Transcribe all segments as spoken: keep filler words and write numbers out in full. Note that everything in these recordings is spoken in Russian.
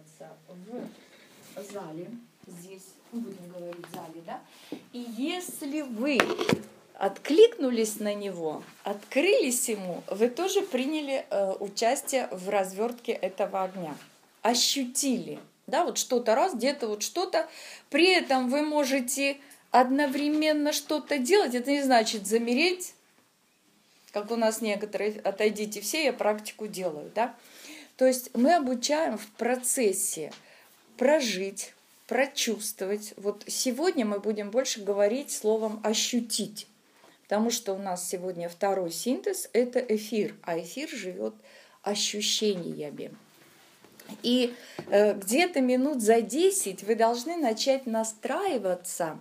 находятся в зале, здесь, будем говорить в зале, да, и если вы откликнулись на него, открылись ему, вы тоже приняли э, участие в развертке этого огня, ощутили, да, вот что-то раз, где-то вот что-то, при этом вы можете одновременно что-то делать, это не значит замереть, как у нас некоторые, отойдите все, я практику делаю, да. То есть мы обучаем в процессе прожить, прочувствовать. Вот сегодня мы будем больше говорить словом «ощутить», потому что у нас сегодня второй синтез – это эфир, а эфир живет ощущениями. И э, где-то минут за десять вы должны начать настраиваться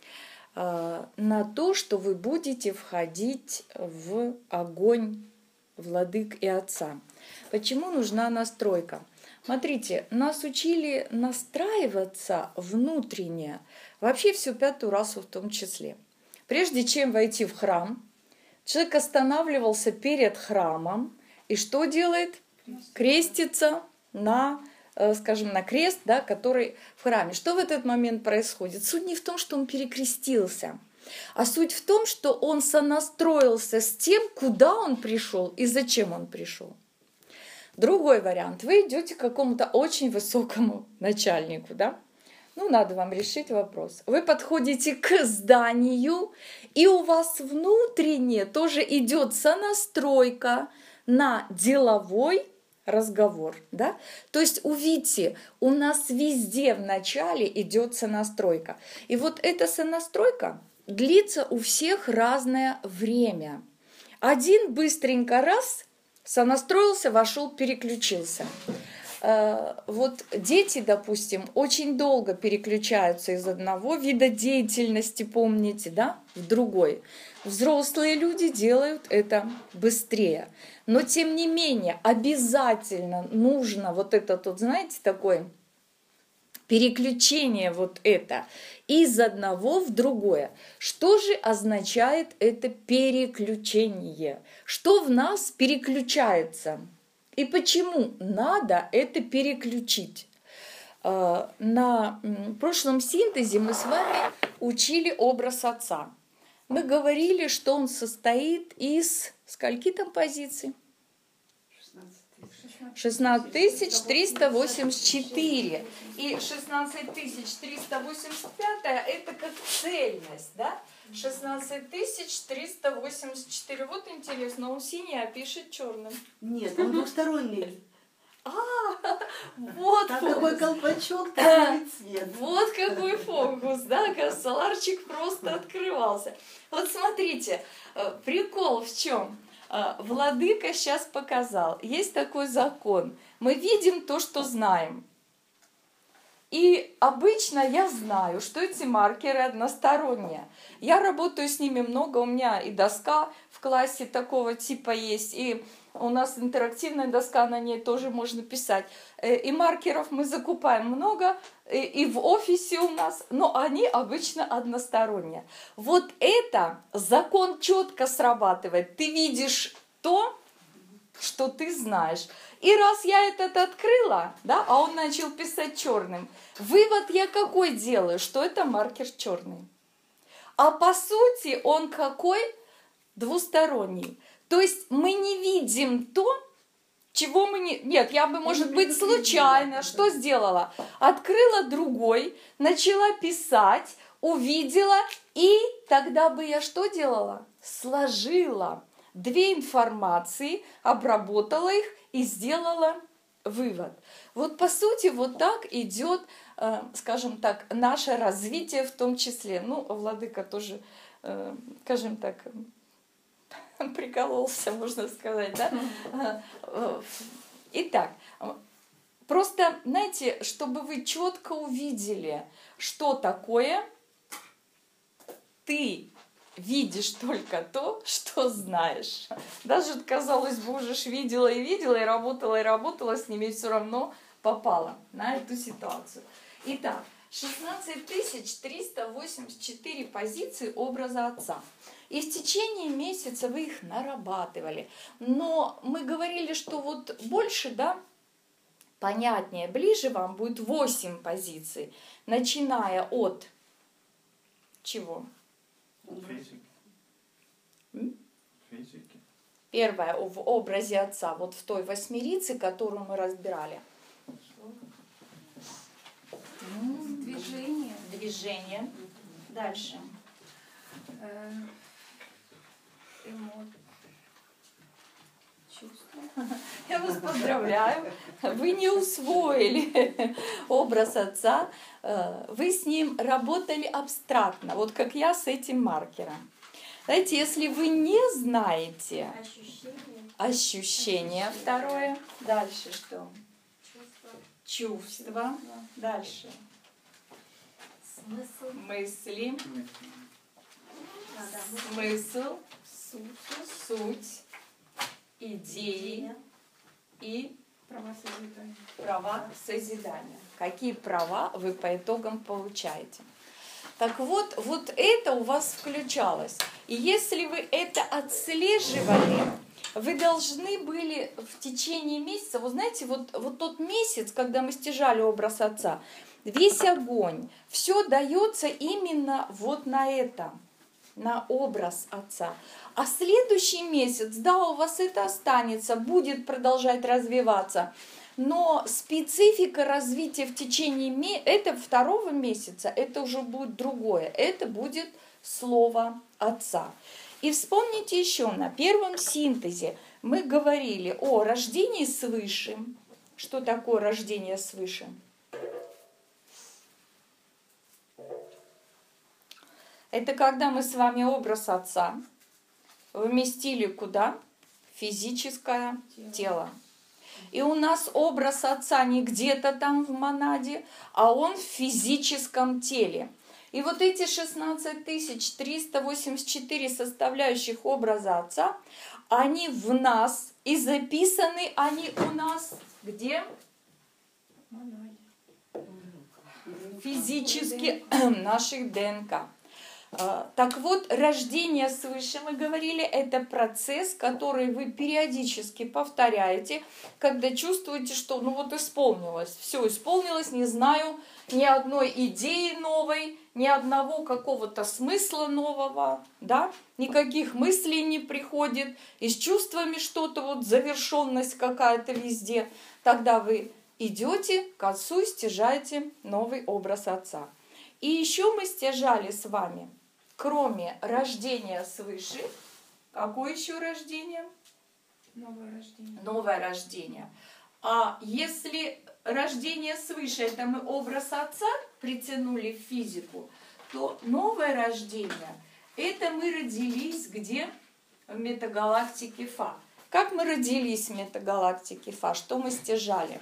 на то, что вы будете входить в огонь владык и отца. Почему нужна настройка? Смотрите, нас учили настраиваться внутренне, вообще всю пятую расу в том числе. Прежде чем войти в храм, человек останавливался перед храмом и что делает? Крестится на, скажем, на крест, да, который в храме. Что в этот момент происходит? Суть не в том, что он перекрестился, а суть в том, что он сонастроился с тем, куда он пришел и зачем он пришел. Другой вариант. Вы идете к какому-то очень высокому начальнику, да? Ну, надо вам решить вопрос. Вы подходите к зданию, и у вас внутренне тоже идет сонастройка на деловой разговор, да? То есть увидите, у нас везде в начале идет сонастройка. И вот эта сонастройка длится у всех разное время. Один быстренько раз сонастроился, вошел, переключился. Вот дети, допустим, очень долго переключаются из одного вида деятельности, помните, да, в другой. Взрослые люди делают это быстрее. Но, тем не менее, обязательно нужно вот это, вот, знаете, такое переключение вот это из одного в другое. Что же означает это переключение? Что в нас переключается? И почему надо это переключить? На прошлом синтезе мы с вами учили образ отца. Мы говорили, что он состоит из скольки там позиций? шестнадцать тысяч триста восемьдесят четыре. И шестнадцать тысяч триста восемьдесят пять это как цельность, да? шестнадцать тысяч триста восемьдесят четыре. Вот интересно, он синий, а пишет черным. Нет, он двухсторонний. А, вот там какой колпачок, такой цвет. Вот какой фокус, да, соларчик просто открывался. Вот смотрите, прикол в чем? Владыка сейчас показал. Есть такой закон. Мы видим то, что знаем. И обычно я знаю, что эти маркеры односторонние. Я работаю с ними много, у меня и доска в классе такого типа есть, и у нас интерактивная доска, на ней тоже можно писать. И маркеров мы закупаем много, и в офисе у нас, но они обычно односторонние. Вот это закон четко срабатывает. Ты видишь то, что ты знаешь. И раз я этот открыла, да, а он начал писать черным, вывод я какой делаю? Что это маркер черный. А по сути он какой? Двусторонний. То есть мы не видим то, чего мы не... Нет, я бы, может быть, случайно что сделала? Открыла другой, начала писать, увидела, и тогда бы я что делала? Сложила две информации, обработала их и сделала вывод. Вот по сути вот так идет, скажем так, наше развитие в том числе. Ну, Владыка тоже, скажем так, прикололся, можно сказать, да? Итак, просто, знаете, чтобы вы четко увидели, что такое, ты видишь только то, что знаешь. Даже, казалось бы, уже ж видела и видела, и работала, и работала с ними, и все равно попала на эту ситуацию. Итак, шестнадцать тысяч триста восемьдесят четыре позиции образа отца. И в течение месяца вы их нарабатывали. Но мы говорили, что вот больше, да, понятнее, ближе вам будет восемь позиций, начиная от чего? Физики. М? Физики. Первое в образе Отца, вот в той восьмерице, которую мы разбирали. Движение. Движение. Дальше. Э, эмо- Чувство. Я вас поздравляю. Вы не усвоили образ Отца. Вы с ним работали абстрактно, вот как я с этим маркером. Знаете, если вы не знаете Ощущение. ощущение, второе, дальше что? Чувство. Чувство. Дальше. Смысл. Мысли. А, да, Смысл. суть. Суть. Идеи. И Права созидания. права созидания. Какие права вы по итогам получаете? Так вот, вот это у вас включалось. И если вы это отслеживали, вы должны были в течение месяца, вы знаете, вот, вот тот месяц, когда мы стяжали образ Отца, весь огонь, все дается именно вот на это, на образ Отца. А следующий месяц, да, у вас это останется, будет продолжать развиваться, но специфика развития в течение ме- этого второго месяца, это уже будет другое, это будет Слово Отца. И вспомните еще, на первом синтезе мы говорили о рождении свыше. Что такое рождение свыше? Это когда мы с вами образ Отца вместили куда? Физическое тело. тело. И у нас образ Отца не где-то там в монаде, а он в физическом теле. И вот эти шестнадцать тысяч триста восемьдесят четыре составляющих образа Отца, они в нас, и записаны они у нас где? Физически наших ДНК. Так вот, рождение свыше, мы говорили, это процесс, который вы периодически повторяете, когда чувствуете, что ну вот исполнилось, все исполнилось, не знаю ни одной идеи новой, ни одного какого-то смысла нового, да, никаких мыслей не приходит, и с чувствами что-то, вот завершенность какая-то везде, тогда вы идете к Отцу и стяжаете новый образ Отца. И еще мы стяжали с вами, кроме рождения свыше, какое еще рождение? Новое рождение. Новое рождение. А если рождение свыше, это мы образ Отца притянули в физику, то новое рождение, это мы родились где? В метагалактике Фа. Как мы родились в метагалактике Фа? Что мы стяжали?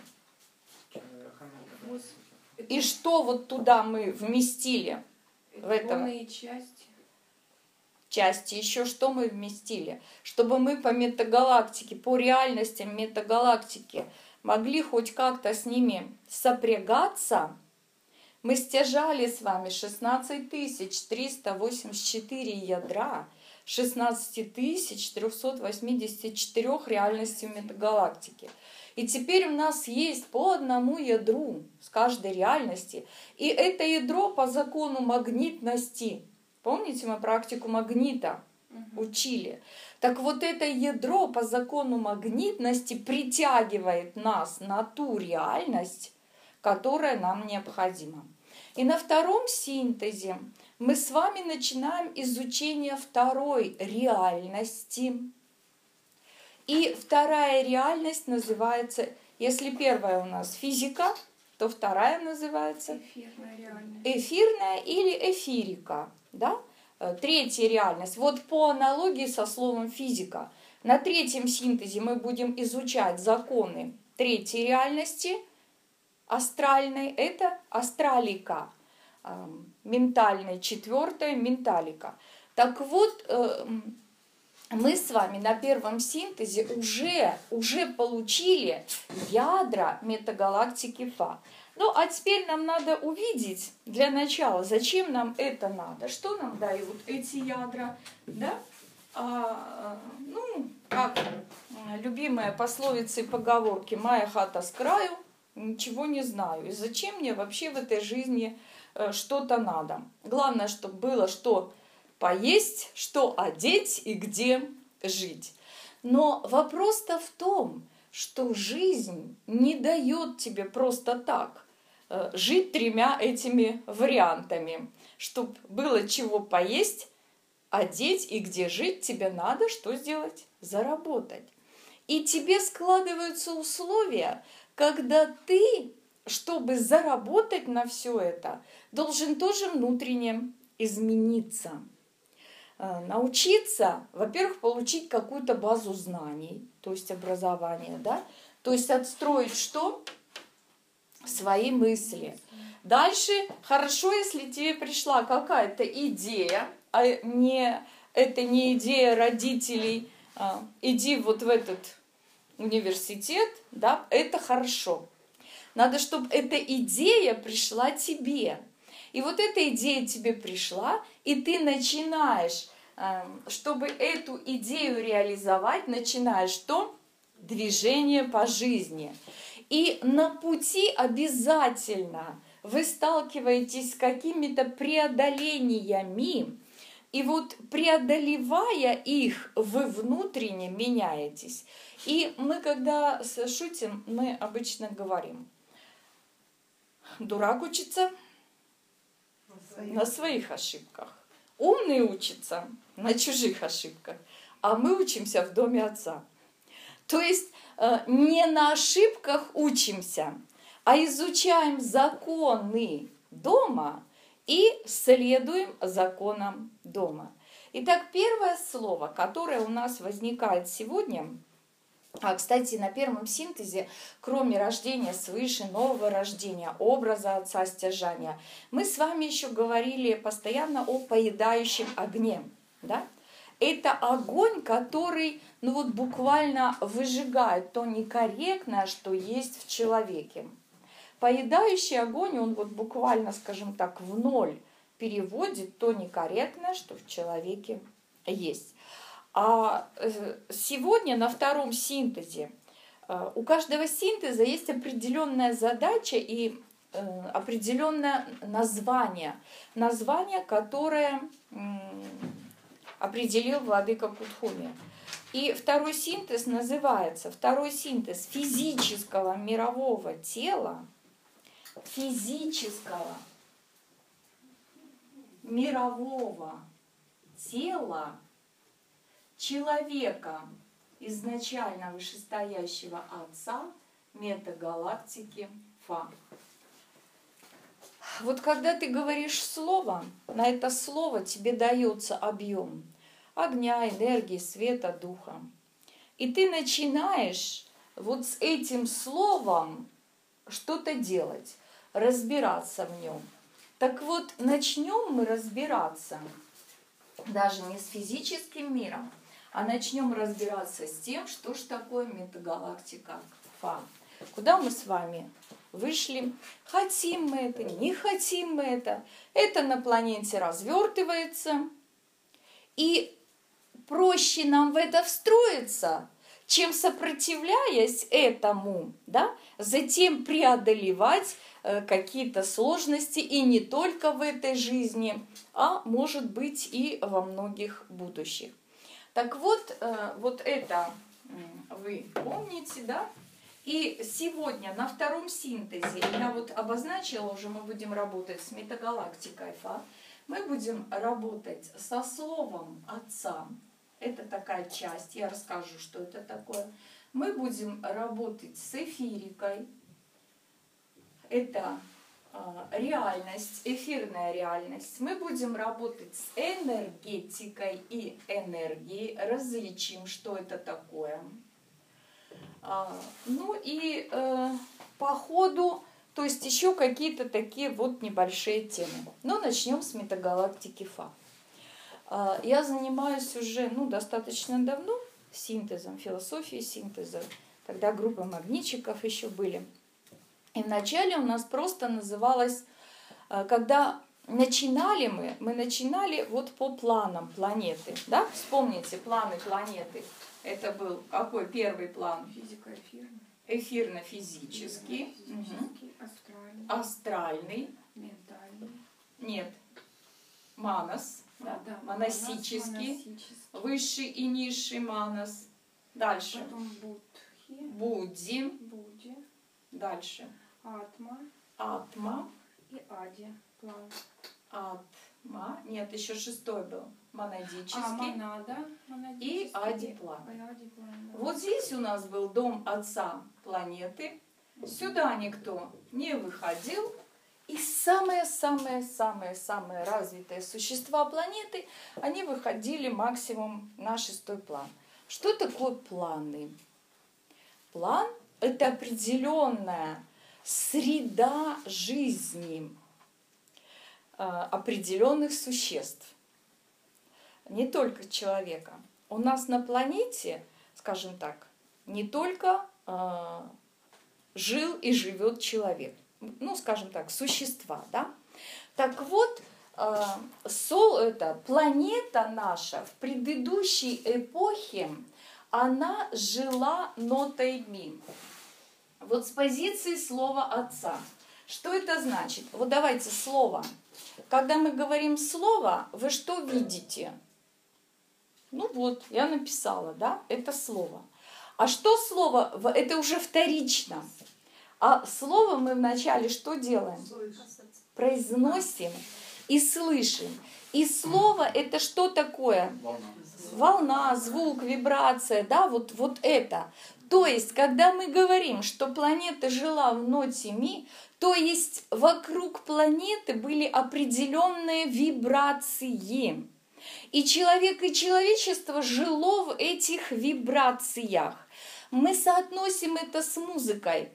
И что вот туда мы вместили? В этом части. части еще что мы вместили? Чтобы мы по метагалактике, по реальностям метагалактики могли хоть как-то с ними сопрягаться, мы стяжали с вами шестнадцать тысяч триста восемьдесят четыре ядра, шестнадцать тысяч триста восемьдесят четыре реальностей метагалактики. И теперь у нас есть по одному ядру с каждой реальности. И это ядро по закону магнитности. Помните, мы практику магнита учили? Так вот это ядро по закону магнитности притягивает нас на ту реальность, которая нам необходима. И на втором синтезе мы с вами начинаем изучение второй реальности. И вторая реальность называется, если первая у нас физика, то вторая называется Эфирная реальность. эфирная или эфирика. Да? Третья реальность. Вот по аналогии со словом физика. На третьем синтезе мы будем изучать законы третьей реальности, астральной. Это астралика. Ментальной четвертая менталика. Так вот, мы с вами на первом синтезе уже, уже получили ядра метагалактики Фа. Ну, а теперь нам надо увидеть для начала, зачем нам это надо, что нам дают эти ядра, да? А, ну, как любимая пословица и поговорки «Моя хата с краю, ничего не знаю. И зачем мне вообще в этой жизни э, что-то надо? Главное, чтобы было что поесть, что одеть и где жить. Но вопрос-то в том, что жизнь не дает тебе просто так э, жить тремя этими вариантами. Чтобы было чего поесть, одеть и где жить, тебе надо что сделать? Заработать. И тебе складываются условия, когда ты, чтобы заработать на все это, должен тоже внутренне измениться. Научиться, во-первых, получить какую-то базу знаний, то есть образование, да? То есть отстроить что? Свои мысли. Дальше хорошо, если тебе пришла какая-то идея, а не, это не идея родителей, а, иди вот в этот университет, да, это хорошо. Надо, чтобы эта идея пришла тебе. И вот эта идея тебе пришла, и ты начинаешь, чтобы эту идею реализовать, начинаешь что? Движение по жизни. И на пути обязательно вы сталкиваетесь с какими-то преодолениями, и вот преодолевая их, вы внутренне меняетесь. И мы, когда шутим, мы обычно говорим, дурак учится на своих ошибках. Умный учится на чужих ошибках. А мы учимся в доме отца. То есть не на ошибках учимся, а изучаем законы дома и следуем законам дома. Итак, первое слово, которое у нас возникает сегодня, а, кстати, на первом синтезе, кроме рождения свыше, нового рождения, образа отца стяжания, мы с вами еще говорили постоянно о поедающем огне. Да? Это огонь, который ну вот, буквально выжигает то некорректное, что есть в человеке. Поедающий огонь, он вот буквально, скажем так, в ноль переводит то некорректное, что в человеке есть. А сегодня на втором синтезе у каждого синтеза есть определенная задача и определенное название. Название, которое определил владыка Кутхуми. И второй синтез называется, второй синтез физического мирового тела, физического мирового тела человека, изначально вышестоящего Отца, метагалактики Фа. Вот когда ты говоришь слово, на это слово тебе дается объем огня, энергии, света, духа. И ты начинаешь вот с этим словом что-то делать, разбираться в нем. Так вот, начнем мы разбираться даже не с физическим миром, а начнем разбираться с тем, что же такое метагалактика Фа. Куда мы с вами вышли? Хотим мы это, не хотим мы это. Это на планете развертывается. И проще нам в это встроиться, чем сопротивляясь этому, да, затем преодолевать э, какие-то сложности и не только в этой жизни, а может быть и во многих будущих. Так вот, э, вот это э, вы помните, да? И сегодня на втором синтезе, я вот обозначила уже, мы будем работать с метагалактикой Фа, мы будем работать со словом Отца. Это такая часть, я расскажу, что это такое. Мы будем работать с эфирикой. Это э, реальность, эфирная реальность. Мы будем работать с энергетикой и энергией. Различим, что это такое. А, ну и э, по ходу, то есть еще какие-то такие вот небольшие темы. Но начнем с метагалактики Фа. Я занимаюсь уже ну, достаточно давно синтезом, философией синтеза. Тогда группы магнитчиков еще были. И вначале у нас просто называлось, когда начинали мы, мы начинали вот по планам планеты. Да? Вспомните планы планеты. Это был какой первый план? Физика эфира. эфирно-физический, угу. Физический, астральный, астральный, ментальный. нет, манас, да? Да, монасический, монасический. высший и низший манас. Дальше. Потом будхи, Будди. буди, Дальше. атма Атма. и ади. План. Атма. Нет, еще шестой был. Монадический. А, монада, монадический. И адиплан. И адиплан, да. Вот здесь у нас был дом отца планеты. Сюда никто не выходил. И самые-самые-самые-самые развитые существа планеты, они выходили максимум на шестой план. Что такое планы? План – это определенная среда жизни э, определенных существ. Не только человека. У нас на планете, скажем так, не только э, жил и живет человек. Ну, скажем так, существа, да? Так вот, э, сол, это, планета наша в предыдущей эпохе, она жила нотой ми. Вот с позиции слова отца. Что это значит? Вот давайте слово. Когда мы говорим слово, вы что видите? Ну вот, я написала, да, это слово. А что слово? Это уже вторично. А слово мы вначале что делаем? Произносим и слышим. И слово это что такое? Волна. Волна, звук, вибрация, да, вот, вот это. То есть, когда мы говорим, что планета жила в ноте ми, то есть вокруг планеты были определенные вибрации. И человек и человечество жило в этих вибрациях. Мы соотносим это с музыкой.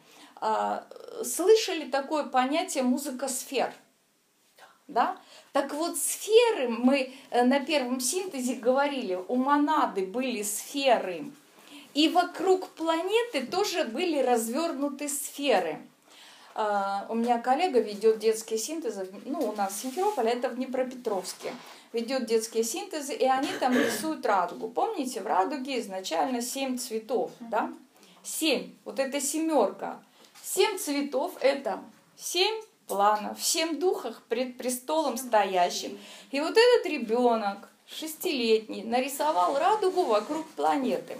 Слышали такое понятие музыка сфер? Да? Так вот, сферы, мы на первом синтезе говорили, у монады были сферы, и вокруг планеты тоже были развернуты сферы. У меня коллега ведет детские синтезы, ну, у нас в Симферополе, это в Днепропетровске, ведет детские синтезы, и они там рисуют радугу. Помните, в радуге изначально семь цветов, да? Семь, вот это семерка. Семь цветов – это семь планов, в семь духах пред престолом стоящим. И вот этот ребенок, шестилетний, нарисовал радугу вокруг планеты.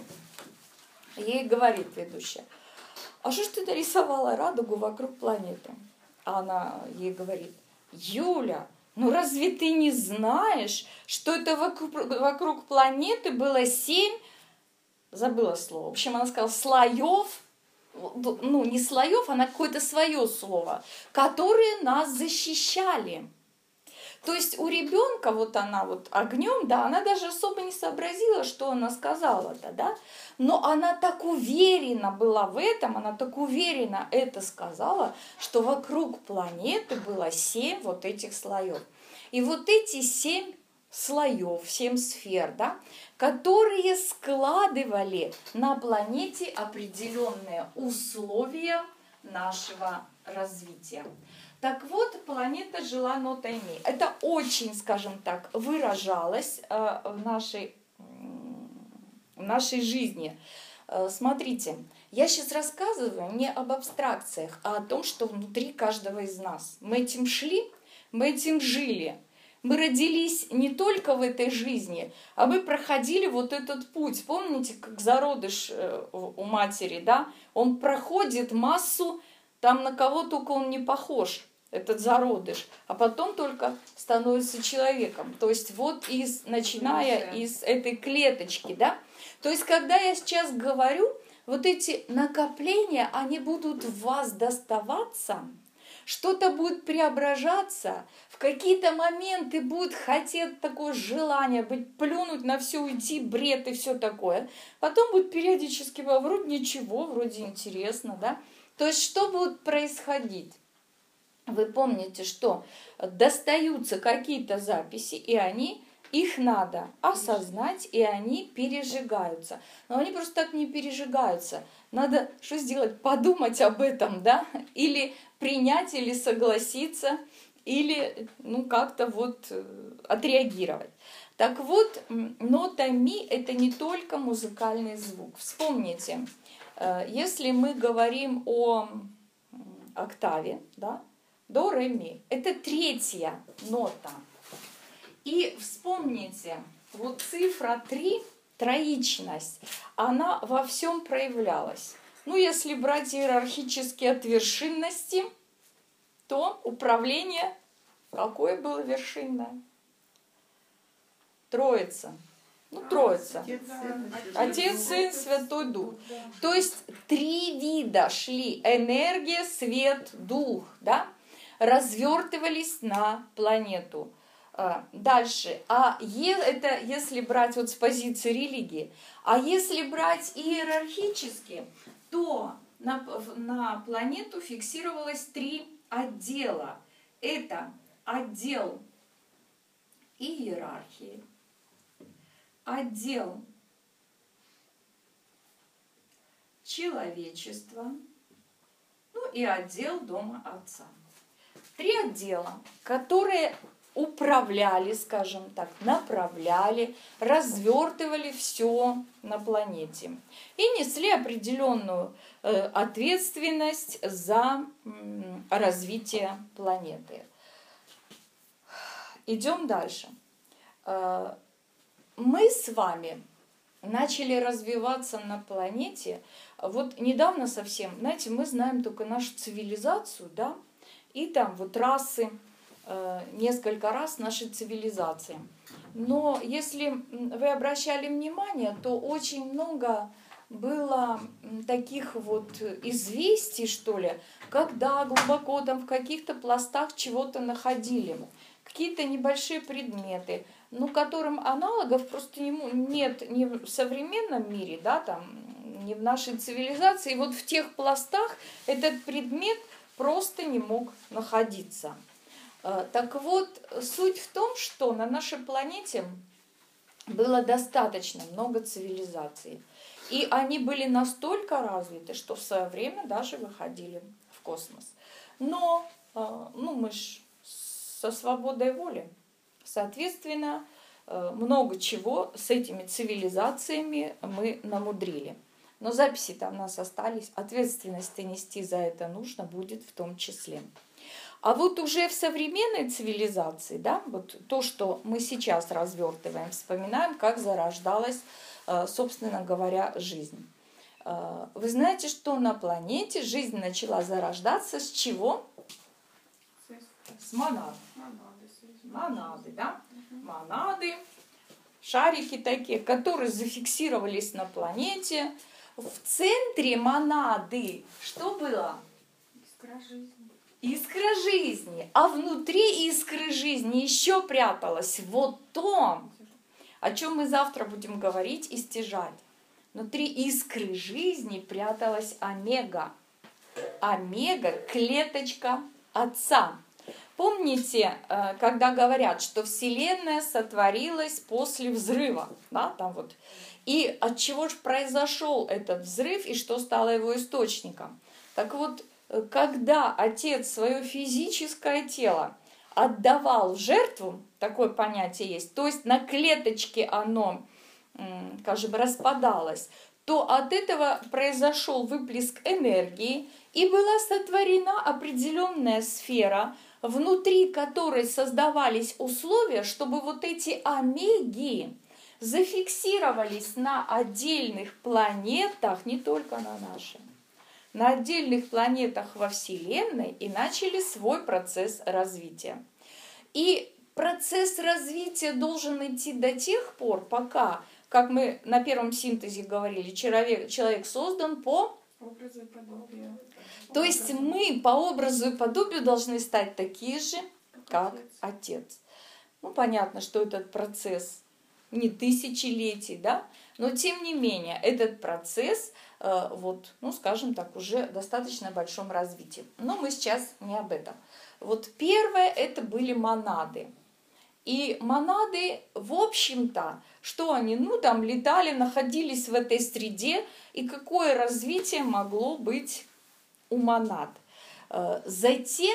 Ей говорит ведущая: а что ж ты нарисовала радугу вокруг планеты? А она ей говорит: Юля, ну разве ты не знаешь, что это вокруг, вокруг планеты было семь, забыла слово, в общем, она сказала, слоев, ну не слоев, она какое-то свое слово, которые нас защищали. То есть у ребенка вот она вот огнем, да, она даже особо не сообразила, что она сказала-то, да, но она так уверена была в этом, она так уверенно это сказала, что вокруг планеты было семь вот этих слоев. И вот эти семь слоев, семь сфер, да, которые складывали на планете определенные условия нашего развития. Так вот, планета жила нотой ми. Это очень, скажем так, выражалось э, в, нашей, в нашей жизни. Э, смотрите, я сейчас рассказываю не об абстракциях, а о том, что внутри каждого из нас. Мы этим шли, мы этим жили. Мы родились не только в этой жизни, а мы проходили вот этот путь. Помните, как зародыш э, у матери, да? Он проходит массу, там на кого только он не похож, этот зародыш, а потом только становится человеком. То есть вот из, начиная из этой клеточки, да? То есть когда я сейчас говорю, вот эти накопления, они будут в вас доставаться, что-то будет преображаться, в какие-то моменты будет хотеть такое желание быть, плюнуть на все, уйти, бред и все такое. Потом будет периодически, вроде ничего, вроде интересно, да? То есть что будет происходить? Вы помните, что достаются какие-то записи, и они, их надо осознать, и они пережигаются. Но они просто так не пережигаются. Надо что сделать? Подумать об этом, да? Или принять, или согласиться, или ну, как-то вот отреагировать. Так вот, нота ми – это не только музыкальный звук. Вспомните, Если мы говорим о октаве, да, до, ре, ми, это третья нота. И вспомните, вот цифра три, троичность, она во всем проявлялась. Ну, если брать иерархически от вершинности, то управление какое было вершинное? Троица. Ну, Троица. Отец, Сын, Отец, Сын, Святой Дух. Да. То есть три вида шли: энергия, свет, дух, да, развертывались на планету. А, дальше. А е, это если брать вот с позиции религии. А если брать иерархически, то на, на планету фиксировалось три отдела. Это отдел иерархии, отдел человечества, ну и отдел Дома Отца. Три отдела, которые управляли, скажем так, направляли, развертывали все на планете и несли определенную э, ответственность за м, развитие планеты. Идем дальше. Э, мы с вами начали развиваться на планете. Вот недавно совсем, знаете, мы знаем только нашу цивилизацию, да, и там вот расы, несколько раз нашей цивилизации. Но если вы обращали внимание, то очень много было таких вот известий, что ли, когда глубоко там в каких-то пластах чего-то находили, какие-то небольшие предметы, ну, которым аналогов просто нет ни в современном мире, да, там, ни в нашей цивилизации. И вот в тех пластах этот предмет просто не мог находиться. Так вот, суть в том, что на нашей планете было достаточно много цивилизаций. И они были настолько развиты, что в свое время даже выходили в космос. Но ну, мы же со свободой воли. Соответственно, много чего с этими цивилизациями мы намудрили. Но записи там у нас остались. Ответственность нести за это нужно будет в том числе. А вот уже в современной цивилизации, да, вот то, что мы сейчас развертываем, вспоминаем, как зарождалась, собственно говоря, жизнь. Вы знаете, что на планете жизнь начала зарождаться с чего? С монад. Монады, да? Монады, шарики такие, которые зафиксировались на планете. В центре монады что было? Искра жизни. Искра жизни. А внутри искры жизни еще пряталось вот то, о чем мы завтра будем говорить и стяжать. Внутри искры жизни пряталась омега. Омега – клеточка Отца. Помните, когда говорят, что Вселенная сотворилась после взрыва, да, там вот. И от чего же произошел этот взрыв и что стало его источником? Так вот, когда Отец свое физическое тело отдавал в жертву, такое понятие есть, то есть на клеточке оно, скажем, распадалось, то от этого произошел выплеск энергии и была сотворена определенная сфера, внутри которой создавались условия, чтобы вот эти омеги зафиксировались на отдельных планетах, не только на нашей, на отдельных планетах во Вселенной и начали свой процесс развития. И процесс развития должен идти до тех пор, пока, как мы на первом синтезе говорили, человек, человек создан по образу и подобию. То есть мы по образу и подобию должны стать такие же, как Отец. Ну, понятно, что этот процесс не тысячелетий, да, но тем не менее этот процесс, э, вот, ну, скажем так, уже в достаточно большом развитии. Но мы сейчас не об этом. Вот первое это были монады. И монады, в общем-то, что они, ну, там летали, находились в этой среде, и какое развитие могло быть у монад. Затем,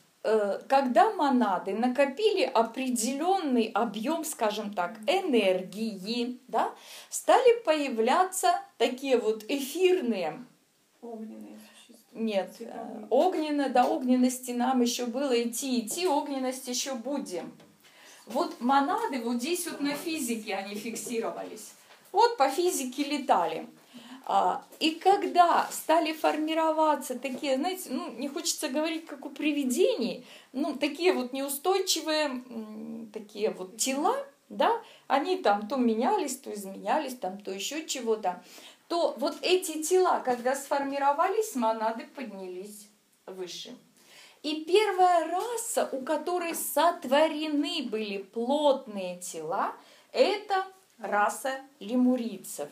когда монады накопили определенный объем, скажем так, энергии, да, стали появляться такие вот эфирные Огненные существа. Нет, э, Цветовые. огненно, до огненности нам еще было идти, идти, огненность еще будем. Вот монады вот здесь вот на физике они фиксировались. Вот по физике летали. А, и когда стали формироваться такие, знаете, ну, не хочется говорить, как у привидений, ну, такие вот неустойчивые, м, такие вот тела, да, они там то менялись, то изменялись, там, то еще чего-то, то вот эти тела, когда сформировались, монады поднялись выше. И первая раса, у которой сотворены были плотные тела, это раса лемурийцев.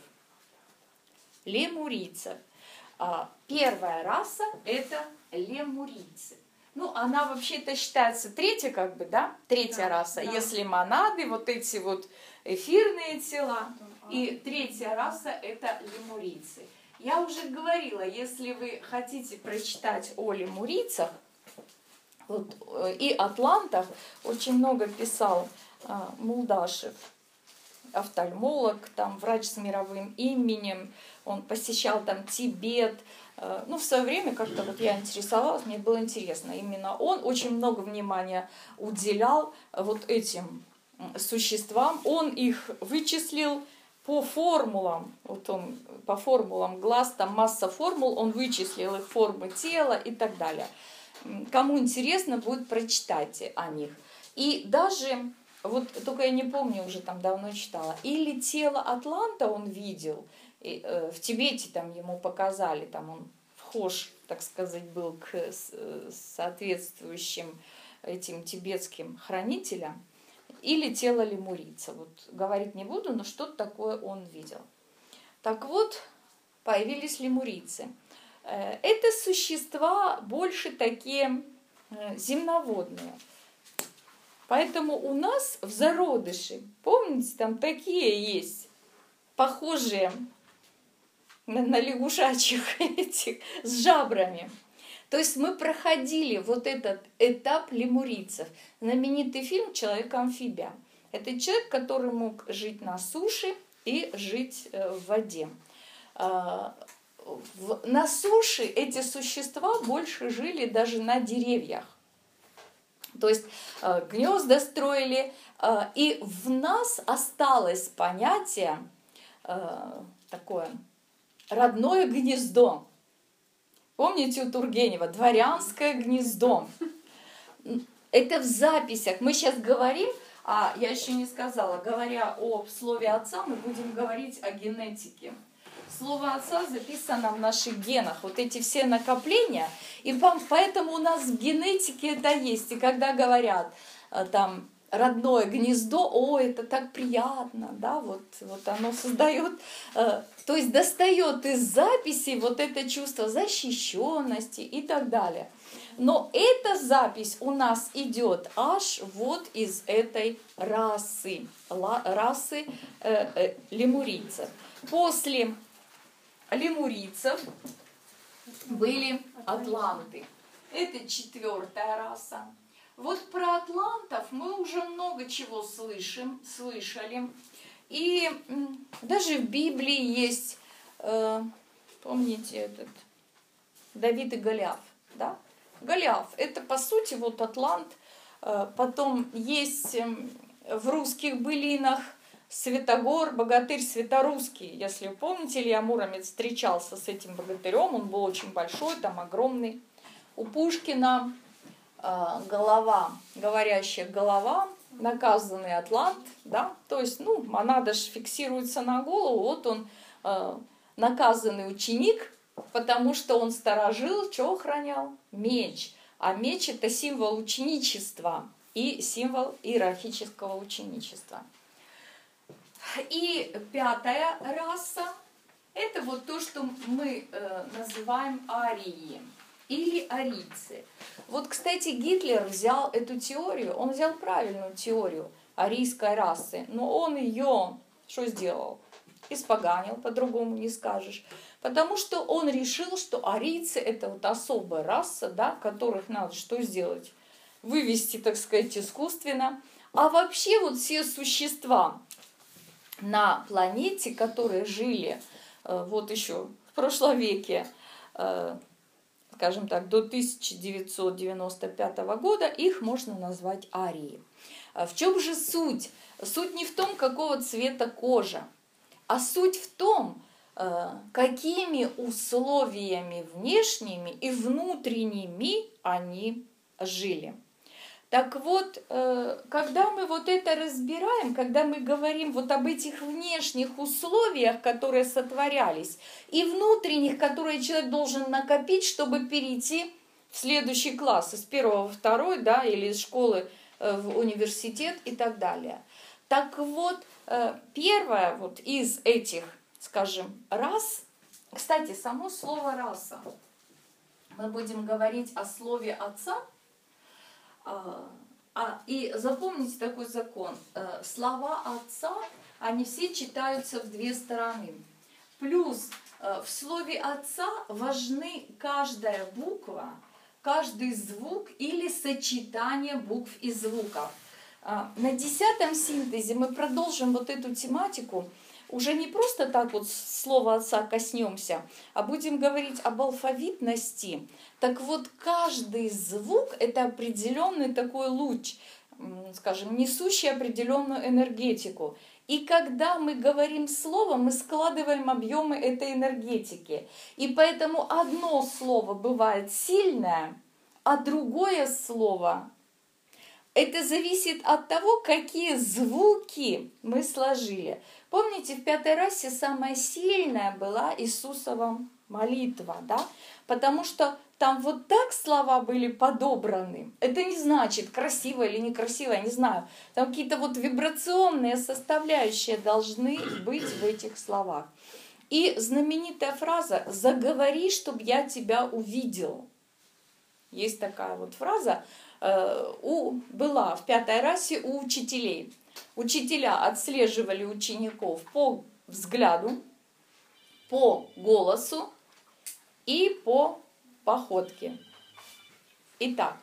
Лемурийцев. А первая раса – это лемурийцы. Ну, она вообще-то считается третья, как бы, да, третья Да, раса. да. Если монады, вот эти вот эфирные тела. И третья раса – это лемурийцы. Я уже говорила, если вы хотите прочитать о лемурийцах, вот, и атлантах, очень много писал а, Мулдашев, офтальмолог, там, врач с мировым именем, он посещал там Тибет. Ну, в свое время как-то вот я интересовалась, мне было интересно. Именно он очень много внимания уделял вот этим существам. Он их вычислил по формулам. Вот он по формулам глаз, там масса формул, он вычислил их формы тела и так далее. Кому интересно, будет прочитайте о них. И даже... Вот только я не помню, уже там давно читала. Или тело Атланта он видел, и, э, в Тибете там ему показали, там он вхож, так сказать, был к соответствующим этим тибетским хранителям. Или тело лемурийца. Вот говорить не буду, но что-то такое он видел. Так вот, появились лемурийцы. Э, это существа больше такие э, земноводные. Поэтому у нас в зародыше, помните, там такие есть, похожие на, на лягушачьих этих, с жабрами. То есть мы проходили вот этот этап лемурийцев. Знаменитый фильм «Человек-амфибия». Это человек, который мог жить на суше и жить в воде. На суше эти существа больше жили даже на деревьях. То есть э, гнезда строили, э, и в нас осталось понятие э, такое родное гнездо. Помните у Тургенева дворянское гнездо? Это в записях. Мы сейчас говорим, а я еще не сказала, говоря о слове отца, мы будем говорить о генетике. Слово отца записано в наших генах. Вот эти все накопления. И поэтому у нас в генетике это есть. И когда говорят там родное гнездо, о, это так приятно, да, вот, вот оно создает, то есть достает из записи вот это чувство защищенности и так далее. Но эта запись у нас идет аж вот из этой расы, расы э, э, лемурийцев. После лемурийцев были атланты. Это четвертая раса. Вот про атлантов мы уже много чего слышим, слышали. И даже в Библии есть, э, помните этот, Давид и Голиаф, да? Голиаф – это по сути вот атлант. Э, потом есть э, в русских былинах Святогор, богатырь Святорусский. Если вы помните, Илья Муромец встречался с этим богатырем, он был очень большой, там огромный. У Пушкина э, голова, говорящая голова, наказанный атлант, да, то есть, ну, монада же фиксируется на голову, вот он э, наказанный ученик, потому что он сторожил, что охранял? Меч. А меч – это символ ученичества и символ иерархического ученичества. И пятая раса – это вот то, что мы э, называем арии или арийцы. Вот, кстати, Гитлер взял эту теорию, он взял правильную теорию арийской расы, но он ее что сделал? Испоганил, по-другому не скажешь. Потому что он решил, что арийцы – это вот особая раса, да, которых надо что сделать? Вывести, так сказать, искусственно. А вообще вот все существа на планете, которые жили вот еще в прошлом веке, скажем так, до тысяча девятьсот девяносто пятого года их можно назвать арией. В чем же суть? Суть не в том, какого цвета кожа, а суть в том, какими условиями внешними и внутренними они жили. Так вот, когда мы вот это разбираем, когда мы говорим вот об этих внешних условиях, которые сотворялись, и внутренних, которые человек должен накопить, чтобы перейти в следующий класс, из первого во второй, да, или из школы в университет и так далее. Так вот, первое вот из этих, скажем, рас, кстати, само слово «раса», мы будем говорить о слове «отца», А, а, и запомните такой закон. Слова отца, они все читаются в две стороны. Плюс в слове отца важны каждая буква, каждый звук или сочетание букв и звуков. На десятом синтезе мы продолжим вот эту тематику. Уже не просто так вот слова отца коснемся, а будем говорить об алфавитности. Так вот, каждый звук – это определенный такой луч, скажем, несущий определенную энергетику. И когда мы говорим слово, мы складываем объемы этой энергетики. И поэтому одно слово бывает сильное, а другое слово – это зависит от того, какие звуки мы сложили. Помните, в пятой расе самая сильная была Иисусова молитва, да? Потому что там вот так слова были подобраны. Это не значит, красиво или некрасиво, я не знаю. Там какие-то вот вибрационные составляющие должны быть в этих словах. И знаменитая фраза «заговори, чтобы я тебя увидел». Есть такая вот фраза, э, у, была в пятой расе у учителей. Учителя отслеживали учеников по взгляду, по голосу и по походке. Итак,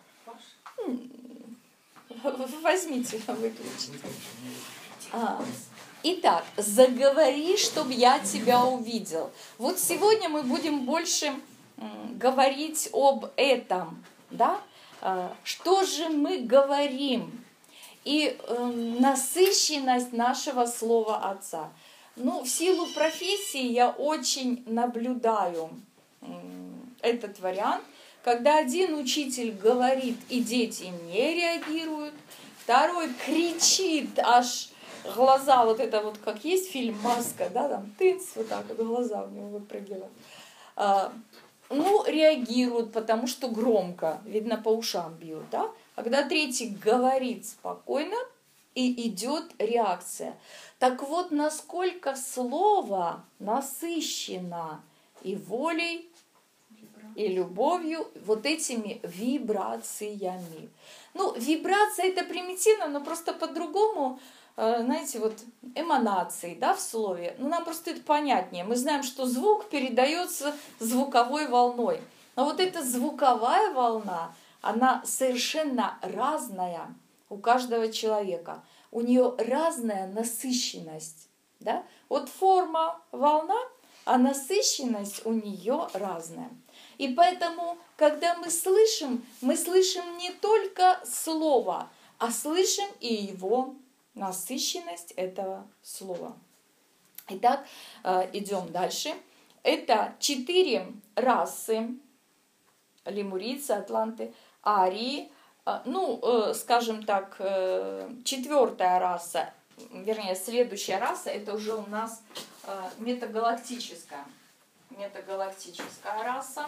возьмите, выключите. А, итак, заговори, чтобы я тебя увидел. Вот сегодня мы будем больше говорить об этом, да? Что же мы говорим? И э, насыщенность нашего слова отца. Ну, в силу профессии я очень наблюдаю э, этот вариант, когда один учитель говорит, и дети не реагируют, второй кричит, аж глаза, вот это вот, как есть фильм «Маска», да, там тынц, вот так вот глаза у него выпрыгивают. А, ну, реагируют, потому что громко, видно, по ушам бьют, да. Когда третий говорит спокойно, и идет реакция. Так вот, насколько слово насыщено и волей, и любовью, вот этими вибрациями. Ну, вибрация это примитивно, но просто по-другому, знаете, вот эманации, да, в слове. Ну, нам просто это понятнее. Мы знаем, что звук передается звуковой волной. Но вот эта звуковая волна, она совершенно разная у каждого человека. У нее разная насыщенность. Да? Вот форма волна, а насыщенность у нее разная. И поэтому, когда мы слышим, мы слышим не только слово, а слышим и его насыщенность этого слова. Итак, идем дальше. Это четыре расы: лемурийцы, атланты, арии. Ну, скажем так, четвертая раса, вернее, следующая раса, это уже у нас метагалактическая. Метагалактическая раса.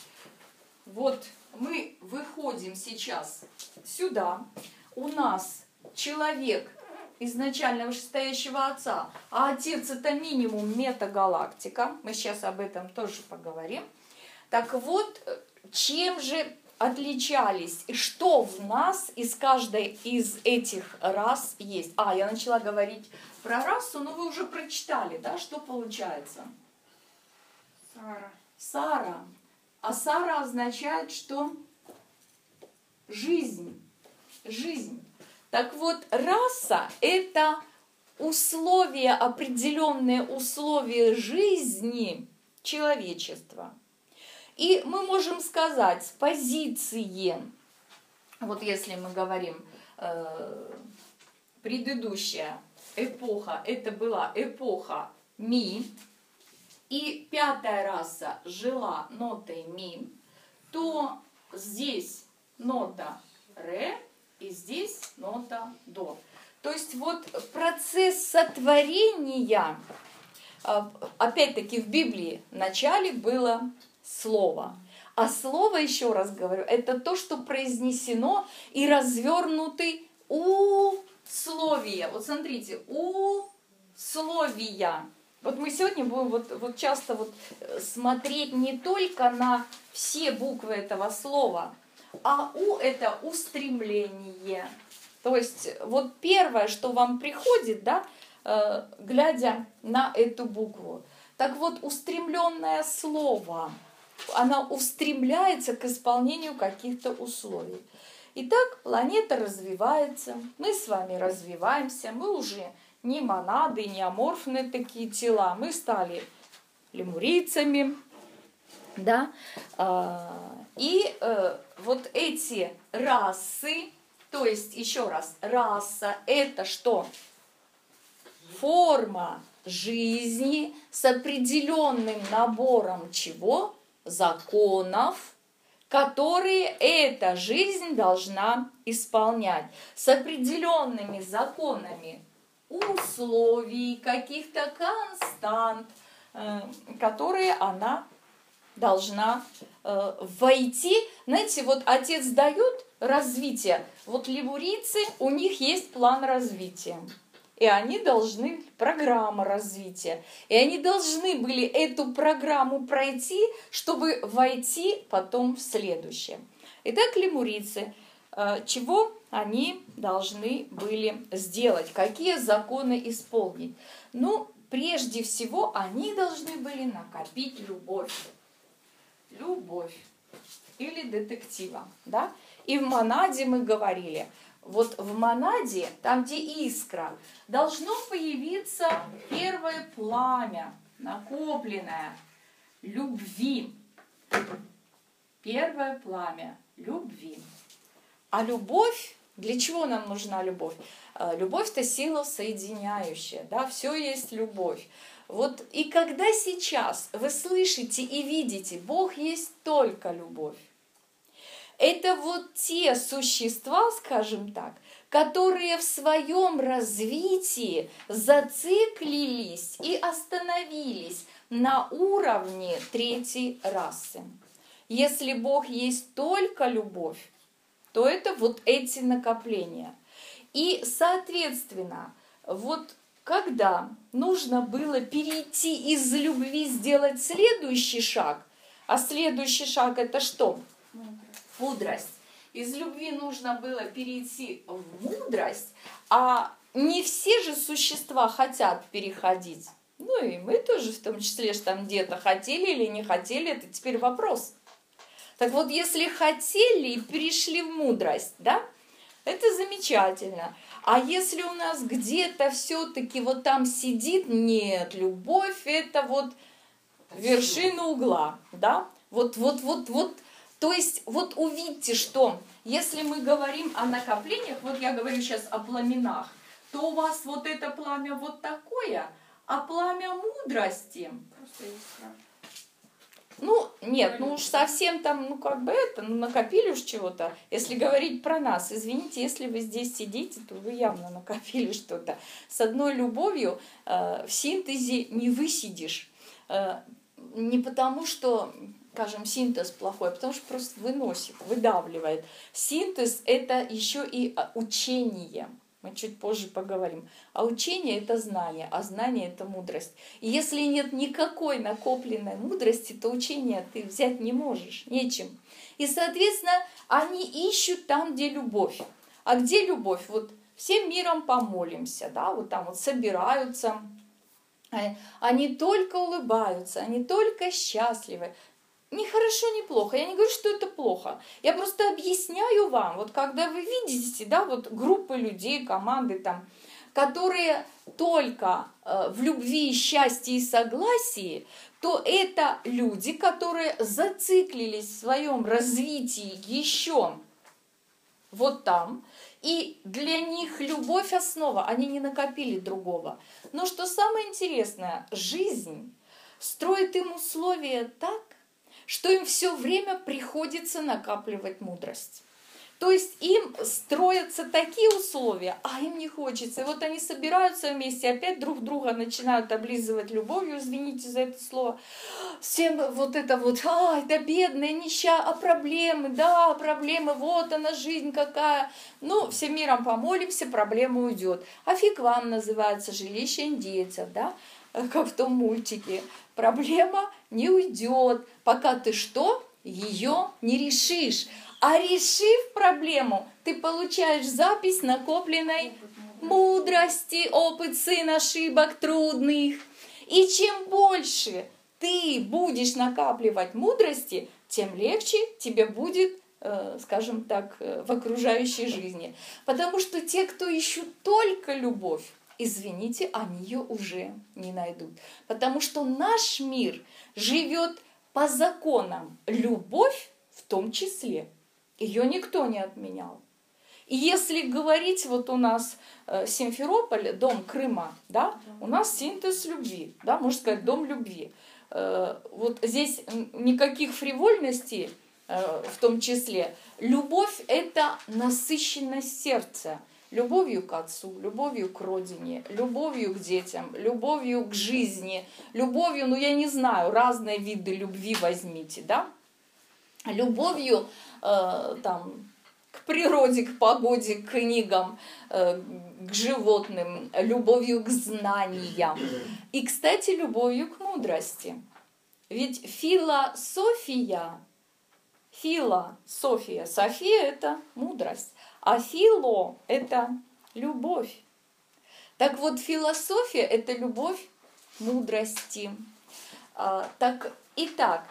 Вот мы выходим сейчас сюда. У нас человек изначально вышестоящего отца, а отец это минимум метагалактика. Мы сейчас об этом тоже поговорим. Так вот, чем же отличались и что в нас из каждой из этих рас есть? А, я начала говорить про расу, но вы уже прочитали, да, что получается? Сара. Сара. А Сара означает, что жизнь. Жизнь. Так вот, раса – это условия, определенные условия жизни человечества. И мы можем сказать с позиции, вот если мы говорим, э, предыдущая эпоха, это была эпоха ми, и пятая раса жила нотой ми, то здесь нота ре и здесь нота до. То есть вот процесс сотворения, опять-таки в Библии в начале было слово. А слово, еще раз говорю, это то, что произнесено и развернуты условия. Вот смотрите, условия. Вот мы сегодня будем вот, вот часто вот смотреть не только на все буквы этого слова, а у это устремление. То есть вот первое, что вам приходит, да, э, глядя на эту букву. Так вот, устремленное слово, оно устремляется к исполнению каких-то условий. Итак, планета развивается, мы с вами развиваемся, мы уже не монады, не аморфные такие тела, мы стали лемурийцами, да, и вот эти расы, то есть, еще раз, раса – это что? Форма жизни с определенным набором чего? Законов, которые эта жизнь должна исполнять, с определенными законами условий, каких-то констант, которые она должна э, войти. Знаете, вот отец дает развитие. Вот лемурийцы, у них есть план развития. И они должны, программа развития. И они должны были эту программу пройти, чтобы войти потом в следующее. Итак, лемурийцы, э, чего они должны были сделать? Какие законы исполнить? Ну, прежде всего, они должны были накопить любовь. Любовь или детектива, да? И в монаде мы говорили, вот в монаде, там где искра, должно появиться первое пламя, накопленное любви. Первое пламя любви. А любовь, для чего нам нужна любовь? Любовь – это сила соединяющая, да? Все есть любовь. Вот и когда сейчас вы слышите и видите, Бог есть только любовь, это вот те существа, скажем так, которые в своем развитии зациклились и остановились на уровне третьей расы. Если Бог есть только любовь, то это вот эти накопления. И, соответственно, вот когда нужно было перейти из любви, сделать следующий шаг, а следующий шаг это что? Мудрость. Мудрость. Из любви нужно было перейти в мудрость, а не все же существа хотят переходить. Ну и мы тоже в том числе, что там где-то хотели или не хотели, это теперь вопрос. Так вот, если хотели и перешли в мудрость, да, это замечательно. А если у нас где-то все-таки вот там сидит, нет, любовь это вот вершина угла, да? Вот, вот, вот, вот. То есть вот увидьте, что если мы говорим о накоплениях, вот я говорю сейчас о пламенах, то у вас вот это пламя вот такое, а пламя мудрости. Просто искра. Ну, нет, ну уж совсем там, ну как бы это, ну накопили уж чего-то. Если говорить про нас, извините, если вы здесь сидите, то вы явно накопили что-то. С одной любовью э, в синтезе не высидишь. Э, не потому, что, скажем, синтез плохой, а потому что просто выносит, выдавливает. Синтез – это еще и учение. Мы чуть позже поговорим. А учение – это знание, а знание – это мудрость. И если нет никакой накопленной мудрости, то учение ты взять не можешь, нечем. И, соответственно, они ищут там, где любовь. А где любовь? Вот всем миром помолимся, да, вот там вот собираются, они только улыбаются, они только счастливы. Ни хорошо, ни плохо. Я не говорю, что это плохо. Я просто объясняю вам, вот когда вы видите, да, вот группы людей, команды там, которые только э, в любви, счастье и согласии, то это люди, которые зациклились в своем развитии еще вот там, и для них любовь основа, они не накопили другого. Но что самое интересное, жизнь строит им условия так, что им все время приходится накапливать мудрость. То есть им строятся такие условия, а им не хочется. И вот они собираются вместе, опять друг друга начинают облизывать любовью, извините за это слово. Всем вот это вот, ай, да бедная, нища, а проблемы, да, проблемы, вот она, жизнь какая. Ну, всем миром помолимся, проблема уйдет. А фиг вам называется жилище индейцев, да, как в том мультике. Проблема не уйдет, пока ты что? Ее не решишь. А решив проблему, ты получаешь запись накопленной мудрости, опыт сын ошибок трудных. И чем больше ты будешь накапливать мудрости, тем легче тебе будет, скажем так, в окружающей жизни. Потому что те, кто ищут только любовь, извините, они ее уже не найдут. Потому что наш мир живет по законам любовь в том числе. Ее никто не отменял. И если говорить, вот у нас э, Симферополь, дом Крыма, да, у нас синтез любви, да, можно сказать, дом любви. Э, вот здесь никаких фривольностей, э, в том числе. Любовь – это насыщенность сердца. Любовью к отцу, любовью к родине, любовью к детям, любовью к жизни, любовью, ну я не знаю, разные виды любви возьмите, да? Любовью э, там, к природе, к погоде, к книгам, э, к животным, любовью к знаниям. И, кстати, любовью к мудрости. Ведь философия, философия, София – это мудрость, а фило – это любовь. Так вот, философия – это любовь мудрости. А, так, итак,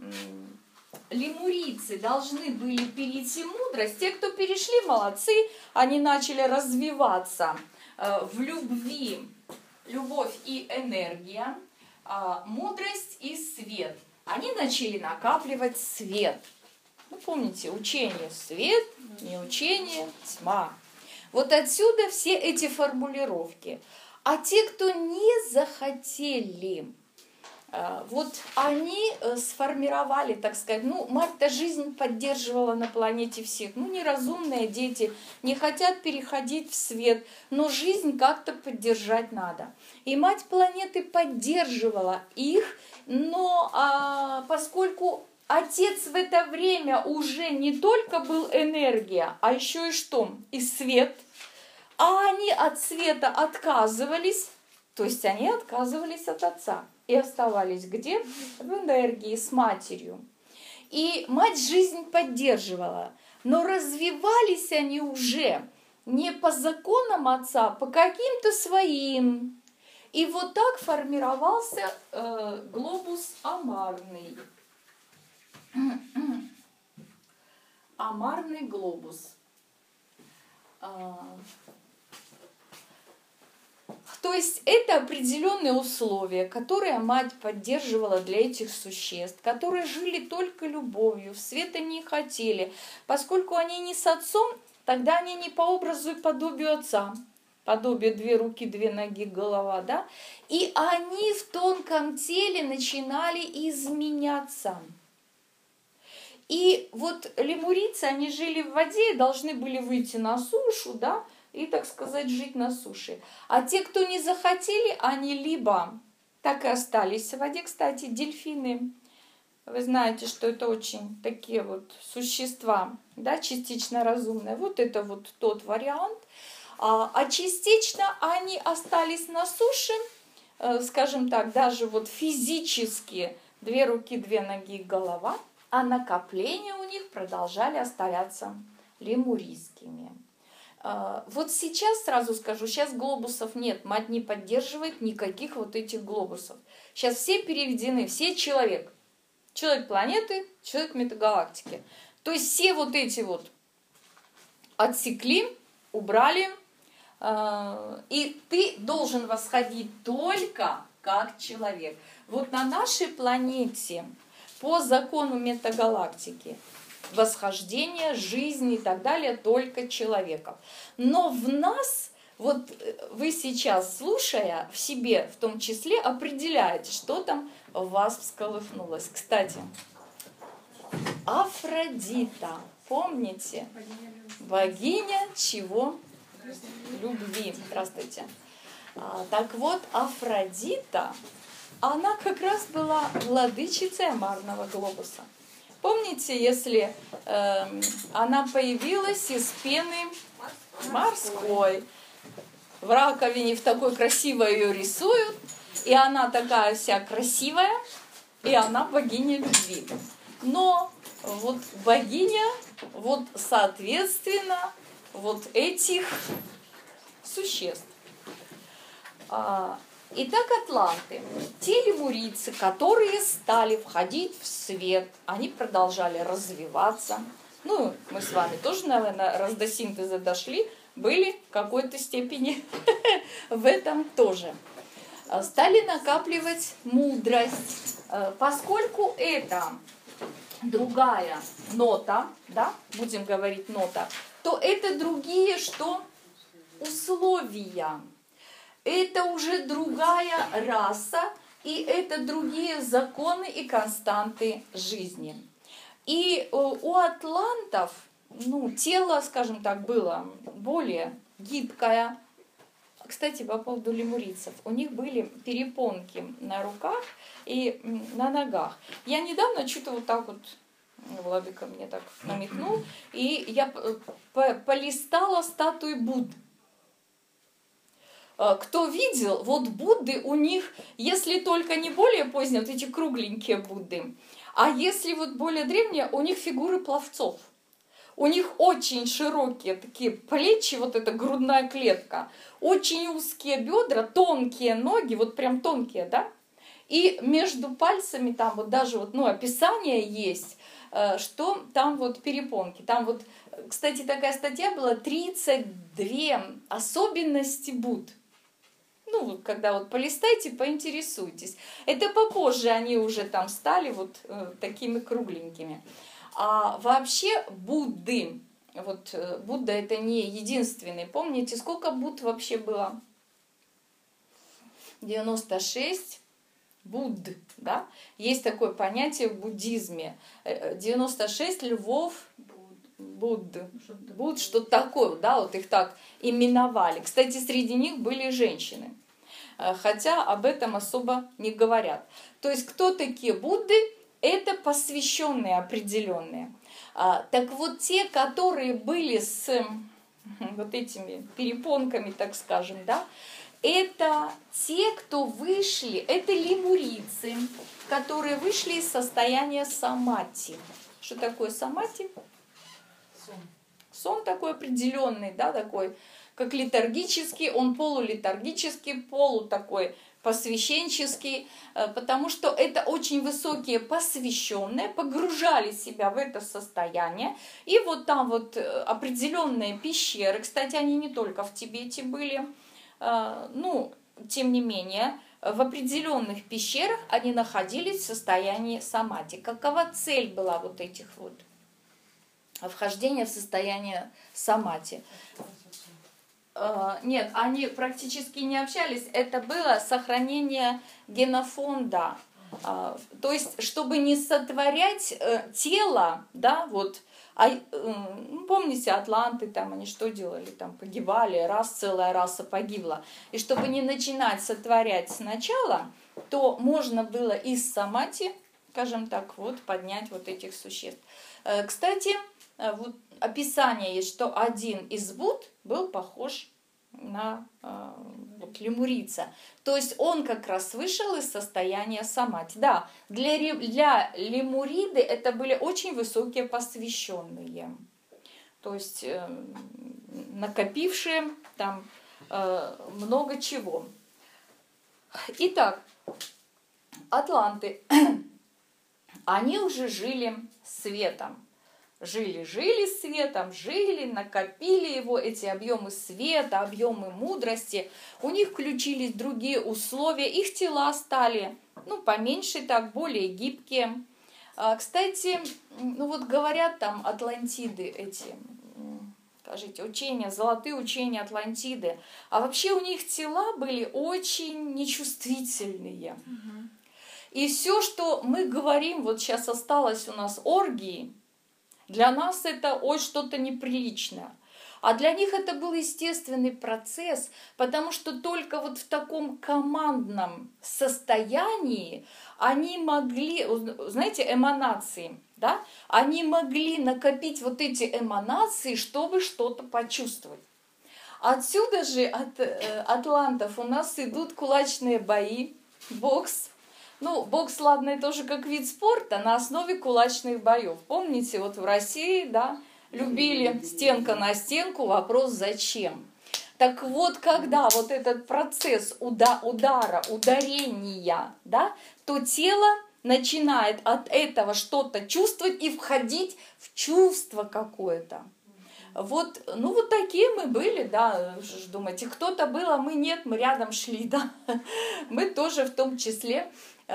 лемурийцы должны были перейти в мудрость. Те, кто перешли, молодцы, они начали развиваться в любви, любовь и энергия, мудрость и свет. Они начали накапливать свет. Ну, помните, учение свет, не учение тьма. Вот отсюда все эти формулировки. А те, кто не захотели, вот они сформировали, так сказать, ну, мать-то жизнь поддерживала на планете всех. Ну, неразумные дети не хотят переходить в свет, но жизнь как-то поддержать надо. И мать планеты поддерживала их, но а, поскольку отец в это время уже не только был энергия, а еще и что? И свет. А они от света отказывались, то есть они отказывались от отца. И оставались где? В энергии с матерью. И мать жизнь поддерживала. Но развивались они уже не по законам отца, а по каким-то своим. И вот так формировался э, глобус амарный. Амарный глобус. То есть это определенные условия, которые мать поддерживала для этих существ, которые жили только любовью, в света не хотели. Поскольку они не с отцом, тогда они не по образу и подобию отца. Подобие две руки, две ноги, голова, да? И они в тонком теле начинали изменяться. И вот лемурийцы, они жили в воде и должны были выйти на сушу, да? И, так сказать, жить на суше. А те, кто не захотели, они либо так и остались в воде. Кстати, дельфины, вы знаете, что это очень такие вот существа, да, частично разумные. Вот это вот тот вариант. А, а частично они остались на суше, э, скажем так, даже вот физически две руки, две ноги, голова, а накопления у них продолжали оставаться лемурийскими. Вот сейчас сразу скажу, сейчас глобусов нет, мать не поддерживает никаких вот этих глобусов. Сейчас все переведены, все человек. Человек планеты, человек метагалактики. То есть все вот эти вот отсекли, убрали. И ты должен восходить только как человек. Вот на нашей планете по закону метагалактики восхождение, жизнь и так далее только человеков. Но в нас, вот вы сейчас, слушая, в себе в том числе определяете, что там в вас всколыхнулось. Кстати, Афродита, помните? Богиня чего? Любви. Здравствуйте. А, так вот, Афродита, она как раз была владычицей амарного глобуса. Помните, если э, она появилась из пены морской, в раковине в такой красивой ее рисуют, и она такая вся красивая, и она богиня любви. Но вот богиня, вот соответственно, вот этих существ. Итак, атланты, те лемурийцы, которые стали входить в свет, они продолжали развиваться. Ну, мы с вами тоже, наверное, раз до синтеза дошли, были в какой-то степени в этом тоже. Стали накапливать мудрость, поскольку это другая нота, да, будем говорить нота, то это другие что? Условия. Это уже другая раса, и это другие законы и константы жизни. И у атлантов, ну, тело, скажем так, было более гибкое. Кстати, по поводу лемурийцев. У них были перепонки на руках и на ногах. Я недавно что-то вот так вот, Владыка мне так намекнул, и я полистала статуи Будды. Кто видел, вот Будды у них, если только не более поздние, вот эти кругленькие Будды, а если вот более древние, у них фигуры пловцов. У них очень широкие такие плечи, вот эта грудная клетка, очень узкие бедра, тонкие ноги, вот прям тонкие, да? И между пальцами там вот даже вот, ну, описание есть, что там вот перепонки. Там вот, кстати, такая статья была, тридцать две особенности Будд. Ну, вот когда вот полистайте, поинтересуйтесь. Это попозже они уже там стали вот э, такими кругленькими. А вообще Будды, вот э, Будда это не единственный. Помните, сколько Будд вообще было? девяносто шесть Будд, да? Есть такое понятие в буддизме. девяносто шесть львов Будд. Будд, что-то такое, да, вот их так именовали. Кстати, среди них были женщины, хотя об этом особо не говорят. То есть, кто такие Будды? Это посвященные определенные. Так вот, те, которые были с вот этими перепонками, так скажем, да, это те, кто вышли, это лемурийцы, которые вышли из состояния самадхи. Что такое самадхи? Сон. Сон такой определенный, да, такой, как летаргический, он полулетаргический, полу такой посвященческий, потому что это очень высокие посвященные, погружали себя в это состояние. И вот там вот определенные пещеры, кстати, они не только в Тибете были, ну, тем не менее, в определенных пещерах они находились в состоянии самадхи. Какова цель была вот этих вот вхождения в состояние самадхи? Нет, они практически не общались. Это было сохранение генофонда. То есть, чтобы не сотворять тело, да, вот. А, помните, атланты, там, они что делали? Там погибали, раз целая раса погибла. И чтобы не начинать сотворять сначала, то можно было из самадхи, скажем так, вот, поднять вот этих существ. Кстати, вот описание есть, что один из Будд был похож на э, вот, лемурийца. То есть он как раз вышел из состояния самадхи. Да, для, для лемуриды это были очень высокие посвященные. То есть э, накопившие там э, много чего. Итак, атланты, они уже жили светом. Жили, жили светом, жили, накопили его, эти объемы света, объемы мудрости. У них включились другие условия, их тела стали, ну, поменьше так, более гибкие. А, кстати, ну вот говорят там Атлантиды эти, скажите, учения, золотые учения Атлантиды, а вообще у них тела были очень нечувствительные. Угу. И все, что мы говорим, вот сейчас осталось у нас оргии, для нас это ой, что-то неприличное. А для них это был естественный процесс, потому что только вот в таком командном состоянии они могли, знаете, эманации, да? Они могли накопить вот эти эманации, чтобы что-то почувствовать. Отсюда же от э, атлантов у нас идут кулачные бои, бокс. Ну, бокс, ладно, это тоже как вид спорта на основе кулачных боев. Помните, вот в России, да, любили стенка на стенку, вопрос зачем. Так вот, когда вот этот процесс уда- удара, ударения, да, то тело начинает от этого что-то чувствовать и входить в чувство какое-то. Вот, ну вот такие мы были, да, думаете, кто-то был, а мы нет, мы рядом шли, да. Мы тоже в том числе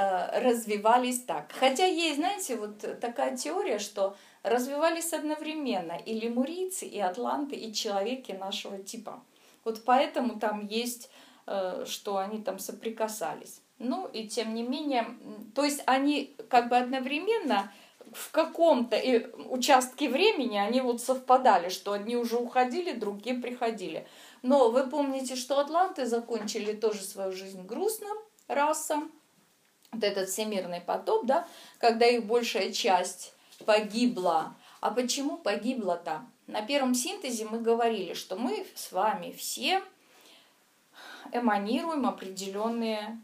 развивались так. Хотя есть, знаете, вот такая теория, что развивались одновременно и лемурийцы, и атланты, и человеки нашего типа. Вот поэтому там есть, что они там соприкасались. Ну и тем не менее, то есть они как бы одновременно в каком-то участке времени они вот совпадали, что одни уже уходили, другие приходили. Но вы помните, что атланты закончили тоже свою жизнь грустно, раса. Вот этот всемирный потоп, да, когда их большая часть погибла. А почему погибла-то? На первом синтезе мы говорили, что мы с вами все эманируем определенные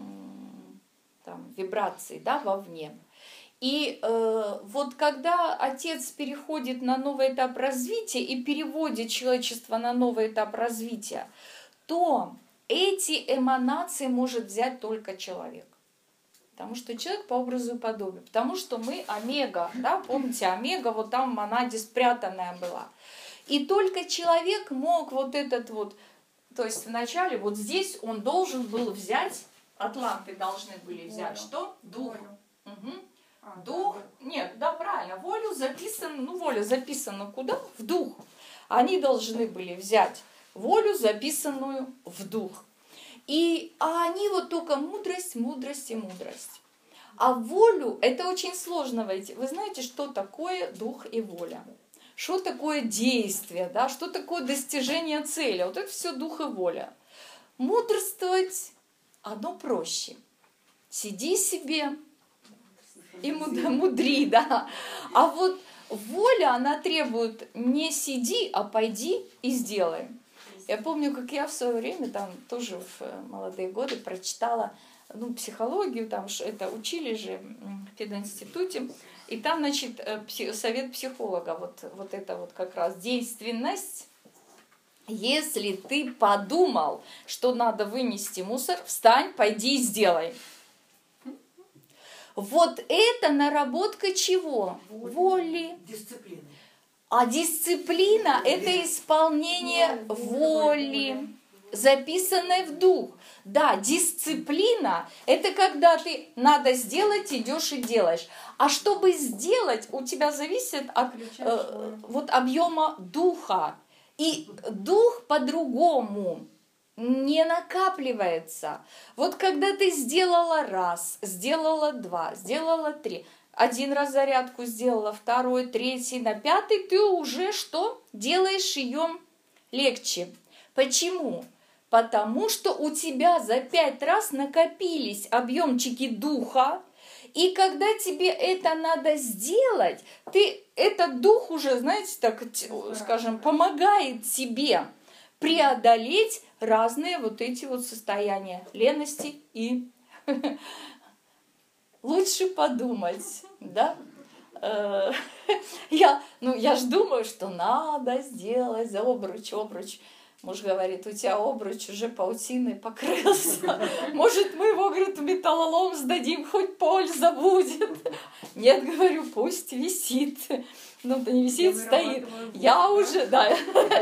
там, вибрации, да, вовне. И э, вот когда Отец переходит на новый этап развития и переводит человечество на новый этап развития, то эти эманации может взять только человек. Потому что человек по образу и подобию. Потому что мы омега, да, помните, омега вот там в монаде спрятанная была. И только человек мог вот этот вот, то есть вначале вот здесь он должен был взять, атланты должны были взять, волю. Что? Дух. Угу. А, дух, да, нет, да, правильно, волю записано, ну воля записана куда? В дух. Они должны были взять волю, записанную в дух. И, а они вот только мудрость, мудрость и мудрость. А волю, это очень сложно войти. Вы знаете, что такое дух и воля? Что такое действие, да? Что такое достижение цели? Вот это все дух и воля. Мудрствовать, оно проще. Сиди себе и мудри, да. А вот воля, она требует не сиди, а пойди и сделай. Я помню, как я в свое время, там тоже в молодые годы прочитала ну, психологию, там это учили же в пединституте, и там, значит, совет психолога, вот, вот это вот как раз действенность. Если ты подумал, что надо вынести мусор, встань, пойди и сделай. Вот это наработка чего? Воли. Дисциплины. А дисциплина – это исполнение воли, записанной в дух. Да, дисциплина – это когда ты надо сделать, идешь и делаешь. А чтобы сделать, у тебя зависит от э, вот, объема духа. И дух по-другому не накапливается. Вот когда ты сделала раз, сделала два, сделала три – один раз зарядку сделала, второй, третий, на пятый ты уже что? Делаешь ее легче. Почему? Потому что у тебя за пять раз накопились объемчики духа, и когда тебе это надо сделать, ты, этот дух уже, знаете, так, скажем, помогает тебе преодолеть разные вот эти вот состояния лености и лучше подумать, да? Я, ну, я ж думаю, что надо сделать за обруч, обруч. Муж говорит, у тебя обруч уже паутиной покрылся. Может, мы его, говорит, в металлолом сдадим, хоть польза будет. Нет, говорю, пусть висит. Ну, то не висит, стоит. Я уже, да,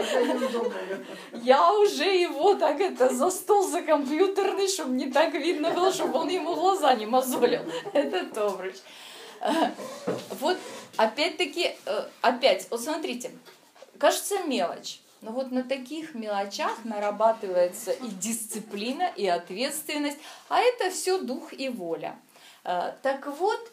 я уже его так это за стол, за компьютерный, чтобы не так видно было, чтобы он ему глаза не мозолил. Этот обруч. Вот, опять-таки, опять, вот смотрите, кажется мелочь. Но вот на таких мелочах нарабатывается и дисциплина, и ответственность, а это все дух и воля. Так вот,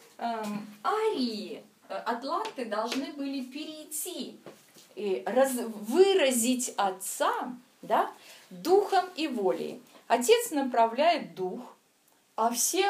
арии, атланты должны были перейти и раз, выразить Отца, да, духом и волей. Отец направляет дух, а все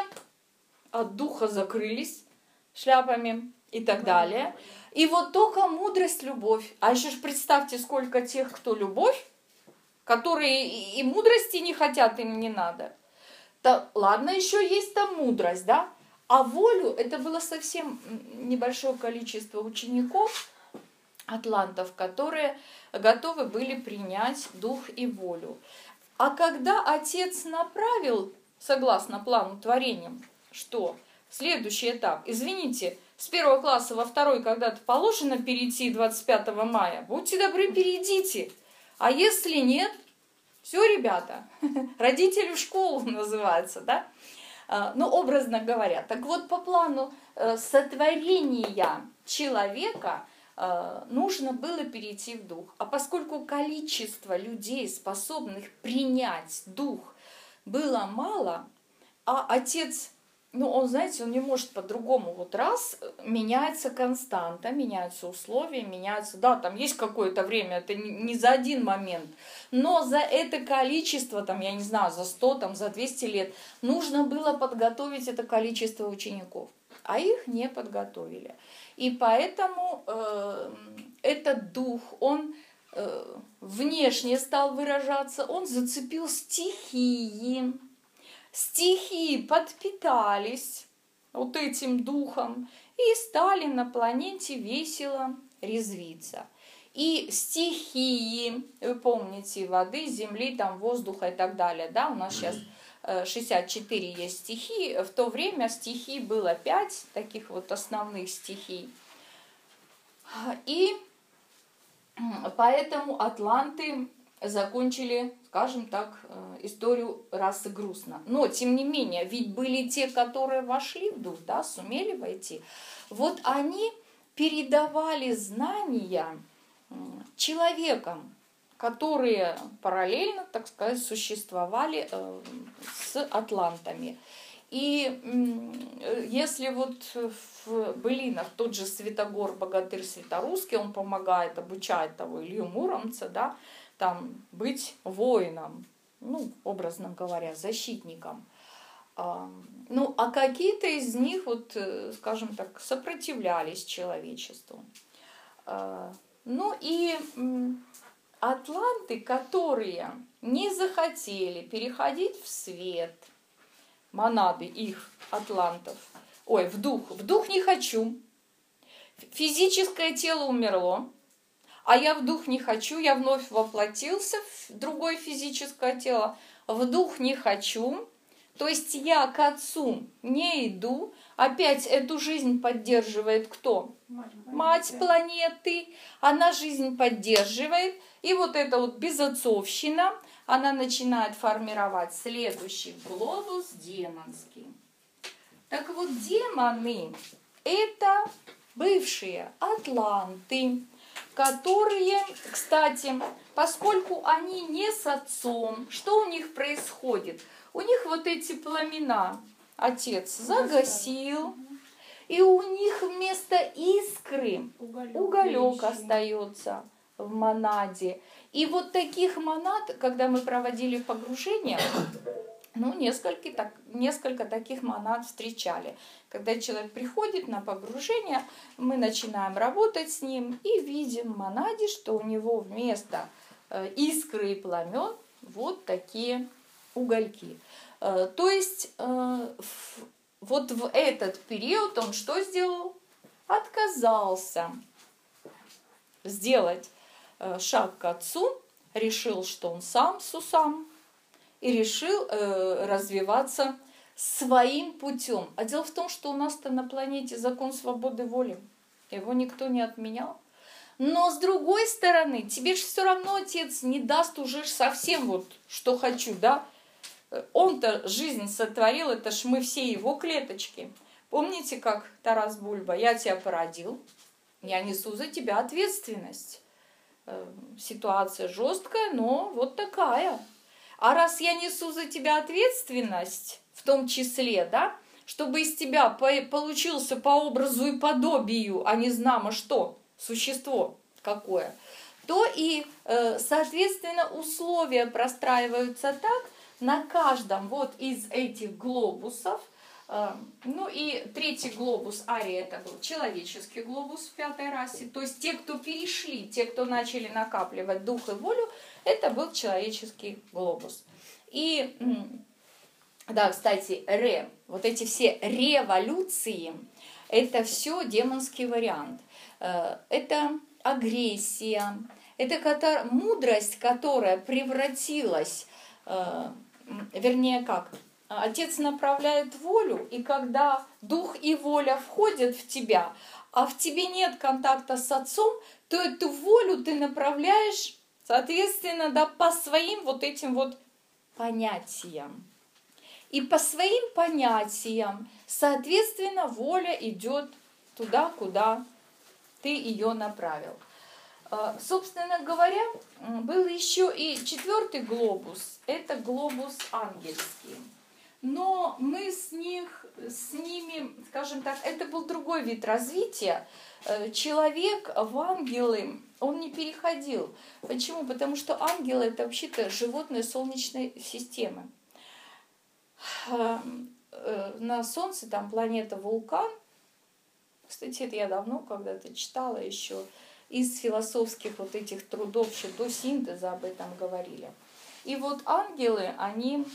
от духа закрылись шляпами и так далее. И вот только мудрость, любовь. А еще ж представьте, сколько тех, кто любовь, которые и мудрости не хотят, им не надо. Да, ладно, еще есть там мудрость, да? А волю, это было совсем небольшое количество учеников, атлантов, которые готовы были принять дух и волю. А когда Отец направил, согласно плану творения, что следующий этап, извините, с первого класса во второй когда-то положено перейти двадцать пятого мая. Будьте добры, перейдите. А если нет, все, ребята, родители в школу называется, да? Ну, образно говоря. Так вот, по плану сотворения человека нужно было перейти в дух. А поскольку количество людей, способных принять дух, было мало, а Отец... Ну, он, знаете, он не может по-другому. Вот раз меняется константа, меняются условия, меняются... Да, там есть какое-то время, это не за один момент. Но за это количество, там, я не знаю, за сто, там, за двести лет, нужно было подготовить это количество учеников. А их не подготовили. И поэтому э, этот дух, он э, внешне стал выражаться, он зацепил стихии. Стихии подпитались вот этим духом и стали на планете весело резвиться. И стихии, вы помните, воды, земли, там, воздуха и так далее, да, у нас сейчас шестьдесят четыре есть стихии, в то время стихий было пять, таких вот основных стихий. И поэтому атланты закончили, скажем так, историю расы грустно. Но, тем не менее, ведь были те, которые вошли в дух, да, сумели войти. Вот они передавали знания человекам, которые параллельно, так сказать, существовали с атлантами. И если вот в былинах тот же Святогор, богатырь Святорусский, он помогает, обучает того Илью Муромца, да, там, быть воином, ну, образно говоря, защитником. А, ну, а какие-то из них, вот, скажем так, сопротивлялись человечеству. А, ну, и м, атланты, которые не захотели переходить в свет, монады их, атлантов, ой, в дух, в дух не хочу, физическое тело умерло, а я в дух не хочу, я вновь воплотился в другое физическое тело, в дух не хочу, то есть я к Отцу не иду, опять эту жизнь поддерживает кто? Мать, Мать планеты, она жизнь поддерживает, и вот эта вот безотцовщина, она начинает формировать следующий глобус демонский. Так вот, демоны – это бывшие атланты, которые, кстати, поскольку они не с Отцом, что у них происходит? У них вот эти пламена Отец загасил, и у них вместо искры уголек, уголек остается в монаде. И вот таких монад, когда мы проводили погружение, ну, несколько, так, несколько таких монад встречали. Когда человек приходит на погружение, мы начинаем работать с ним и видим в монаде, что у него вместо э, искры и пламен вот такие угольки. Э, то есть э, в, вот в этот период он что сделал? Отказался сделать э, шаг к Отцу, решил, что он сам сусам, и решил э, развиваться своим путем. А дело в том, что у нас-то на планете закон свободы воли. Его никто не отменял. Но с другой стороны, тебе же все равно отец не даст уже совсем вот, что хочу, да? Он-то жизнь сотворил, это ж мы все его клеточки. Помните, как Тарас Бульба: я тебя породил, я несу за тебя ответственность. Ситуация жесткая, но вот такая. А раз я несу за тебя ответственность, в том числе, да, чтобы из тебя получился по образу и подобию, а не знамо что, существо какое, то и, соответственно, условия простраиваются так на каждом вот из этих глобусов. Ну и третий глобус Ария, это был человеческий глобус в пятой расе. То есть те, кто перешли, те, кто начали накапливать дух и волю, это был человеческий глобус. И, да, кстати, ре, вот эти все революции, это все демонский вариант. Это агрессия, это мудрость, которая превратилась, вернее как, отец направляет волю, и когда дух и воля входят в тебя, а в тебе нет контакта с отцом, то эту волю ты направляешь, соответственно, да, по своим вот этим вот понятиям. И по своим понятиям, соответственно, воля идет туда, куда ты ее направил. Собственно говоря, был еще и четвертый глобус, это глобус ангельский. Но мы с них, с ними, скажем так, это был другой вид развития. Человек в ангелы, он не переходил. Почему? Потому что ангелы — это вообще-то животные Солнечной системы. На Солнце там планета Вулкан. Кстати, это я давно когда-то читала еще. Из философских вот этих трудов, еще до синтеза об этом говорили. И вот ангелы, они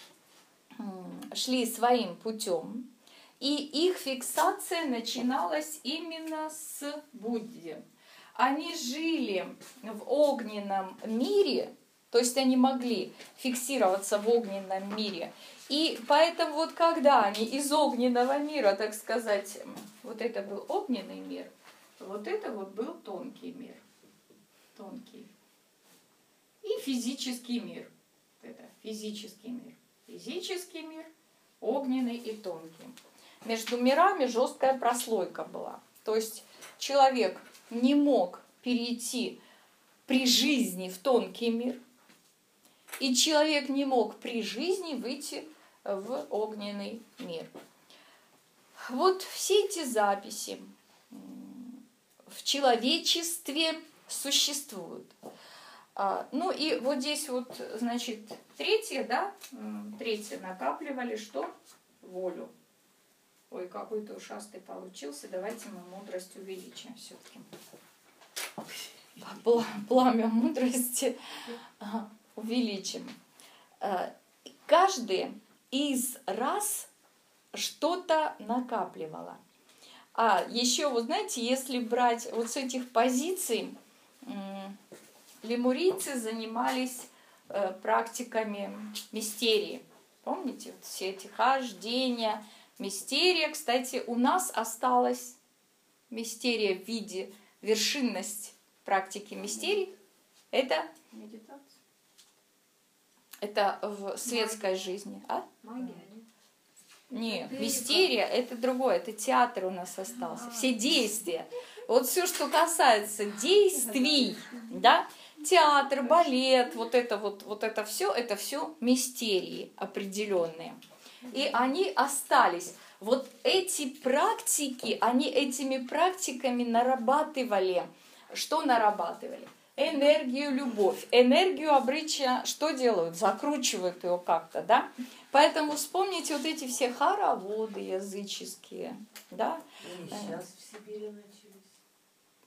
шли своим путем, и их фиксация начиналась именно с Будды. Они жили в огненном мире, то есть они могли фиксироваться в огненном мире. И поэтому вот когда они из огненного мира, так сказать, вот это был огненный мир, вот это вот был тонкий мир. Тонкий. И физический мир. Это физический мир. Физический мир, огненный и тонкий. Между мирами жесткая прослойка была. То есть человек не мог перейти при жизни в тонкий мир, и человек не мог при жизни выйти в огненный мир. Вот все эти записи в человечестве существуют. Ну и вот здесь вот, значит, третье, да, третье накапливали что? Волю. Ой, какой-то ушастый получился. Давайте мы мудрость увеличим все-таки. Пламя мудрости увеличим. Каждый из раз что-то накапливало. А еще, вот знаете, если брать вот с этих позиций, лемурийцы занимались э, практиками мистерии. Помните, вот все эти хождения, мистерия. Кстати, у нас осталась мистерия в виде вершинность практики мистерий. Это Медитация. Это в светской жизни. А? Магия. Нет, мистерия это другое, это театр у нас остался. Все действия. Вот все, что касается действий, да, театр, балет, вот это вот, вот это все, это все мистерии определенные. И они остались. Вот эти практики, они этими практиками нарабатывали. Что нарабатывали? Энергию, любовь. Энергию обрыча что делают? Закручивают ее как-то, да? Поэтому вспомните вот эти все хороводы языческие, да? Они сейчас в Сибири начались.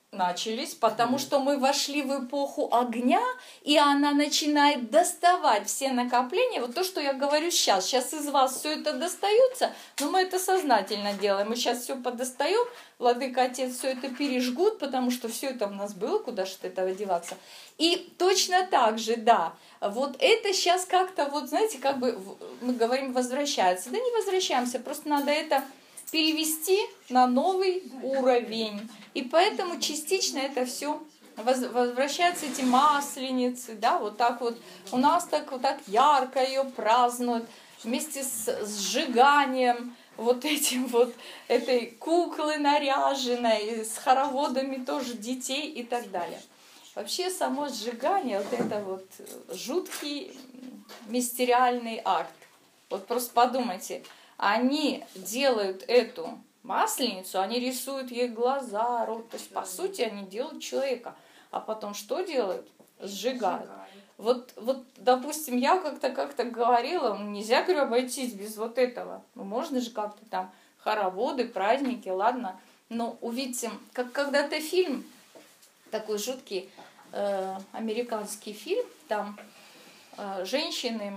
начались, потому что мы вошли в эпоху огня, и она начинает доставать все накопления. Вот то, что я говорю сейчас. Сейчас из вас все это достается, но мы это сознательно делаем. Мы сейчас все подостаем, Владыка Отец все это пережгут, потому что все это у нас было, куда же от этого деваться. И точно так же, да, вот это сейчас как-то, вот знаете, как бы мы говорим, возвращается. Да не возвращаемся, просто надо это перевести на новый уровень. И поэтому частично это все возвращаются, эти масленицы, да, вот так вот. У нас так вот так ярко ее празднуют, вместе с сжиганием вот этим вот, этой куклы наряженной, с хороводами тоже детей и так далее. Вообще само сжигание, вот это вот жуткий мистериальный акт. Вот просто подумайте, они делают эту масленицу, они рисуют ей глаза, рот, то есть по сути они делают человека, а потом что делают? Сжигают. Вот, вот допустим, я как-то как-то говорила, ну, нельзя, говорю, обойтись без вот этого. Ну, можно же как-то там хороводы, праздники, ладно. Но увидите, как когда-то фильм, такой жуткий э, американский фильм, там э, женщины,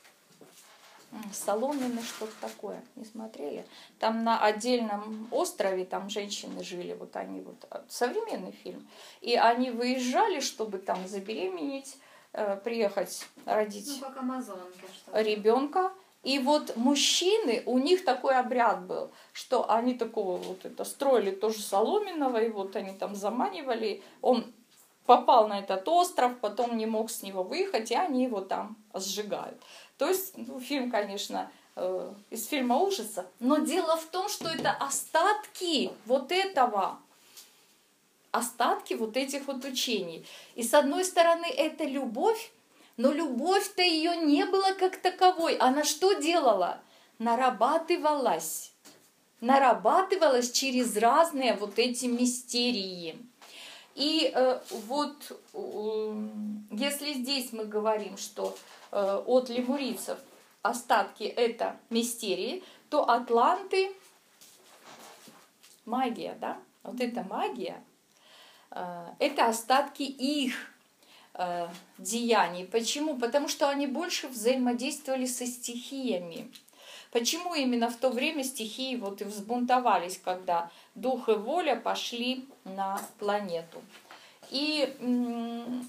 соломенный, что-то такое, не смотрели? Там на отдельном острове там женщины жили, вот они вот, современный фильм. И они выезжали, чтобы там забеременеть, э, приехать родить ну, как амазонки, что ребенка. И вот мужчины, у них такой обряд был, что они такого вот это строили тоже соломенного, и вот они там заманивали, он попал на этот остров, потом не мог с него выехать, и они его там сжигают. То есть, ну, фильм, конечно, э, из фильма ужаса, но дело в том, что это остатки вот этого, остатки вот этих вот учений. И с одной стороны, это любовь, но любовь-то ее не было как таковой. Она что делала? Нарабатывалась. Нарабатывалась через разные вот эти мистерии. И э, вот э, если здесь мы говорим, что э, от лемурийцев остатки это мистерии, то атланты магия, да? Вот эта магия, э, это остатки их э, деяний. Почему? Потому что они больше взаимодействовали со стихиями. Почему именно в то время стихии вот и взбунтовались, когда дух и воля пошли на планету? И м-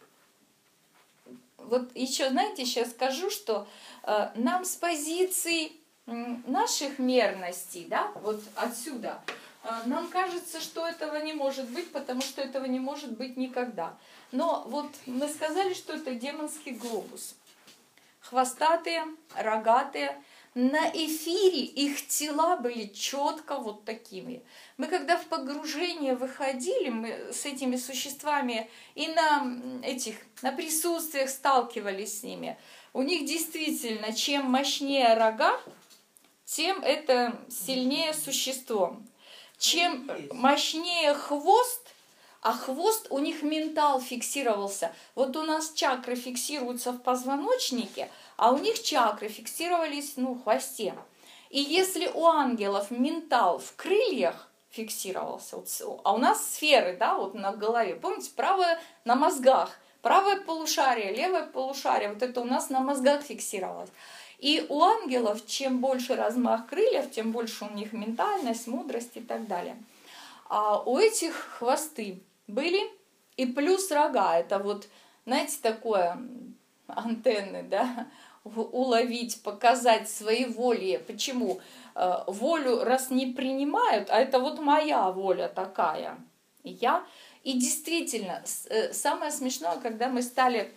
вот еще, знаете, сейчас скажу, что э, нам с позиции м- наших мерностей, да, вот отсюда, э, нам кажется, что этого не может быть, потому что этого не может быть никогда. Но вот мы сказали, что это демонский глобус. Хвостатые, рогатые. На эфире их тела были четко вот такими. Мы когда в погружение выходили, мы с этими существами и на этих, на присутствиях сталкивались с ними. У них действительно, чем мощнее рога, тем это сильнее существо. Чем мощнее хвост, а хвост у них ментал фиксировался. Вот у нас чакры фиксируются в позвоночнике, а у них чакры фиксировались, ну, в хвосте. И если у ангелов ментал в крыльях фиксировался, вот, а у нас сферы, да, вот на голове, помните, правое на мозгах, правое полушарие, левое полушарие, вот это у нас на мозгах фиксировалось. И у ангелов, чем больше размах крыльев, тем больше у них ментальность, мудрость и так далее. А у этих хвосты были и плюс рога. Это вот, знаете, такое антенны, да, уловить, показать своеволие. Почему? Волю раз не принимают, а это вот моя воля такая. И я. И действительно, самое смешное, когда мы стали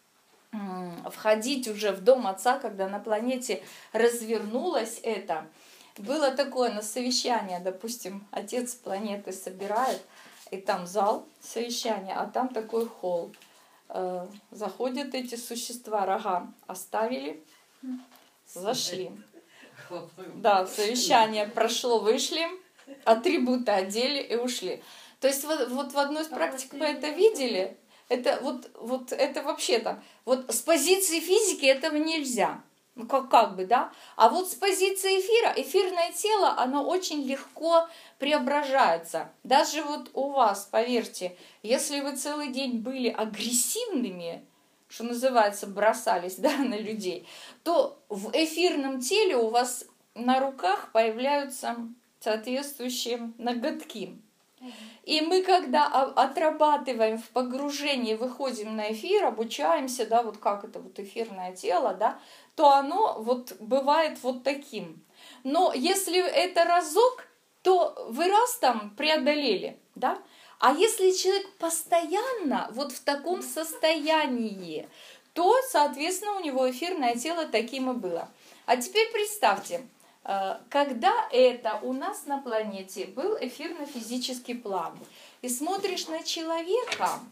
входить уже в дом отца, когда на планете развернулось это, было такое на совещание, допустим, отец планеты собирает, и там зал совещания, а там такой холл. Заходят эти существа, рога оставили, зашли. Да, совещание прошло, вышли, атрибуты одели и ушли. То есть вот, вот в одной из практик мы это видели. Это вот, вот это вообще там. Вот с позиции физики этого нельзя. Ну, как, как бы, да? А вот с позиции эфира, эфирное тело, оно очень легко преображается. Даже вот у вас, поверьте, если вы целый день были агрессивными, что называется, бросались, да, на людей, то в эфирном теле у вас на руках появляются соответствующие ноготки. И мы, когда отрабатываем в погружении, выходим на эфир, обучаемся, да, вот как это вот эфирное тело, да, то оно вот бывает вот таким. Но если это разок, то вы раз там преодолели, да. А если человек постоянно вот в таком состоянии, то, соответственно, у него эфирное тело таким и было. А теперь представьте, когда это у нас на планете был эфирно-физический план, и смотришь на человека,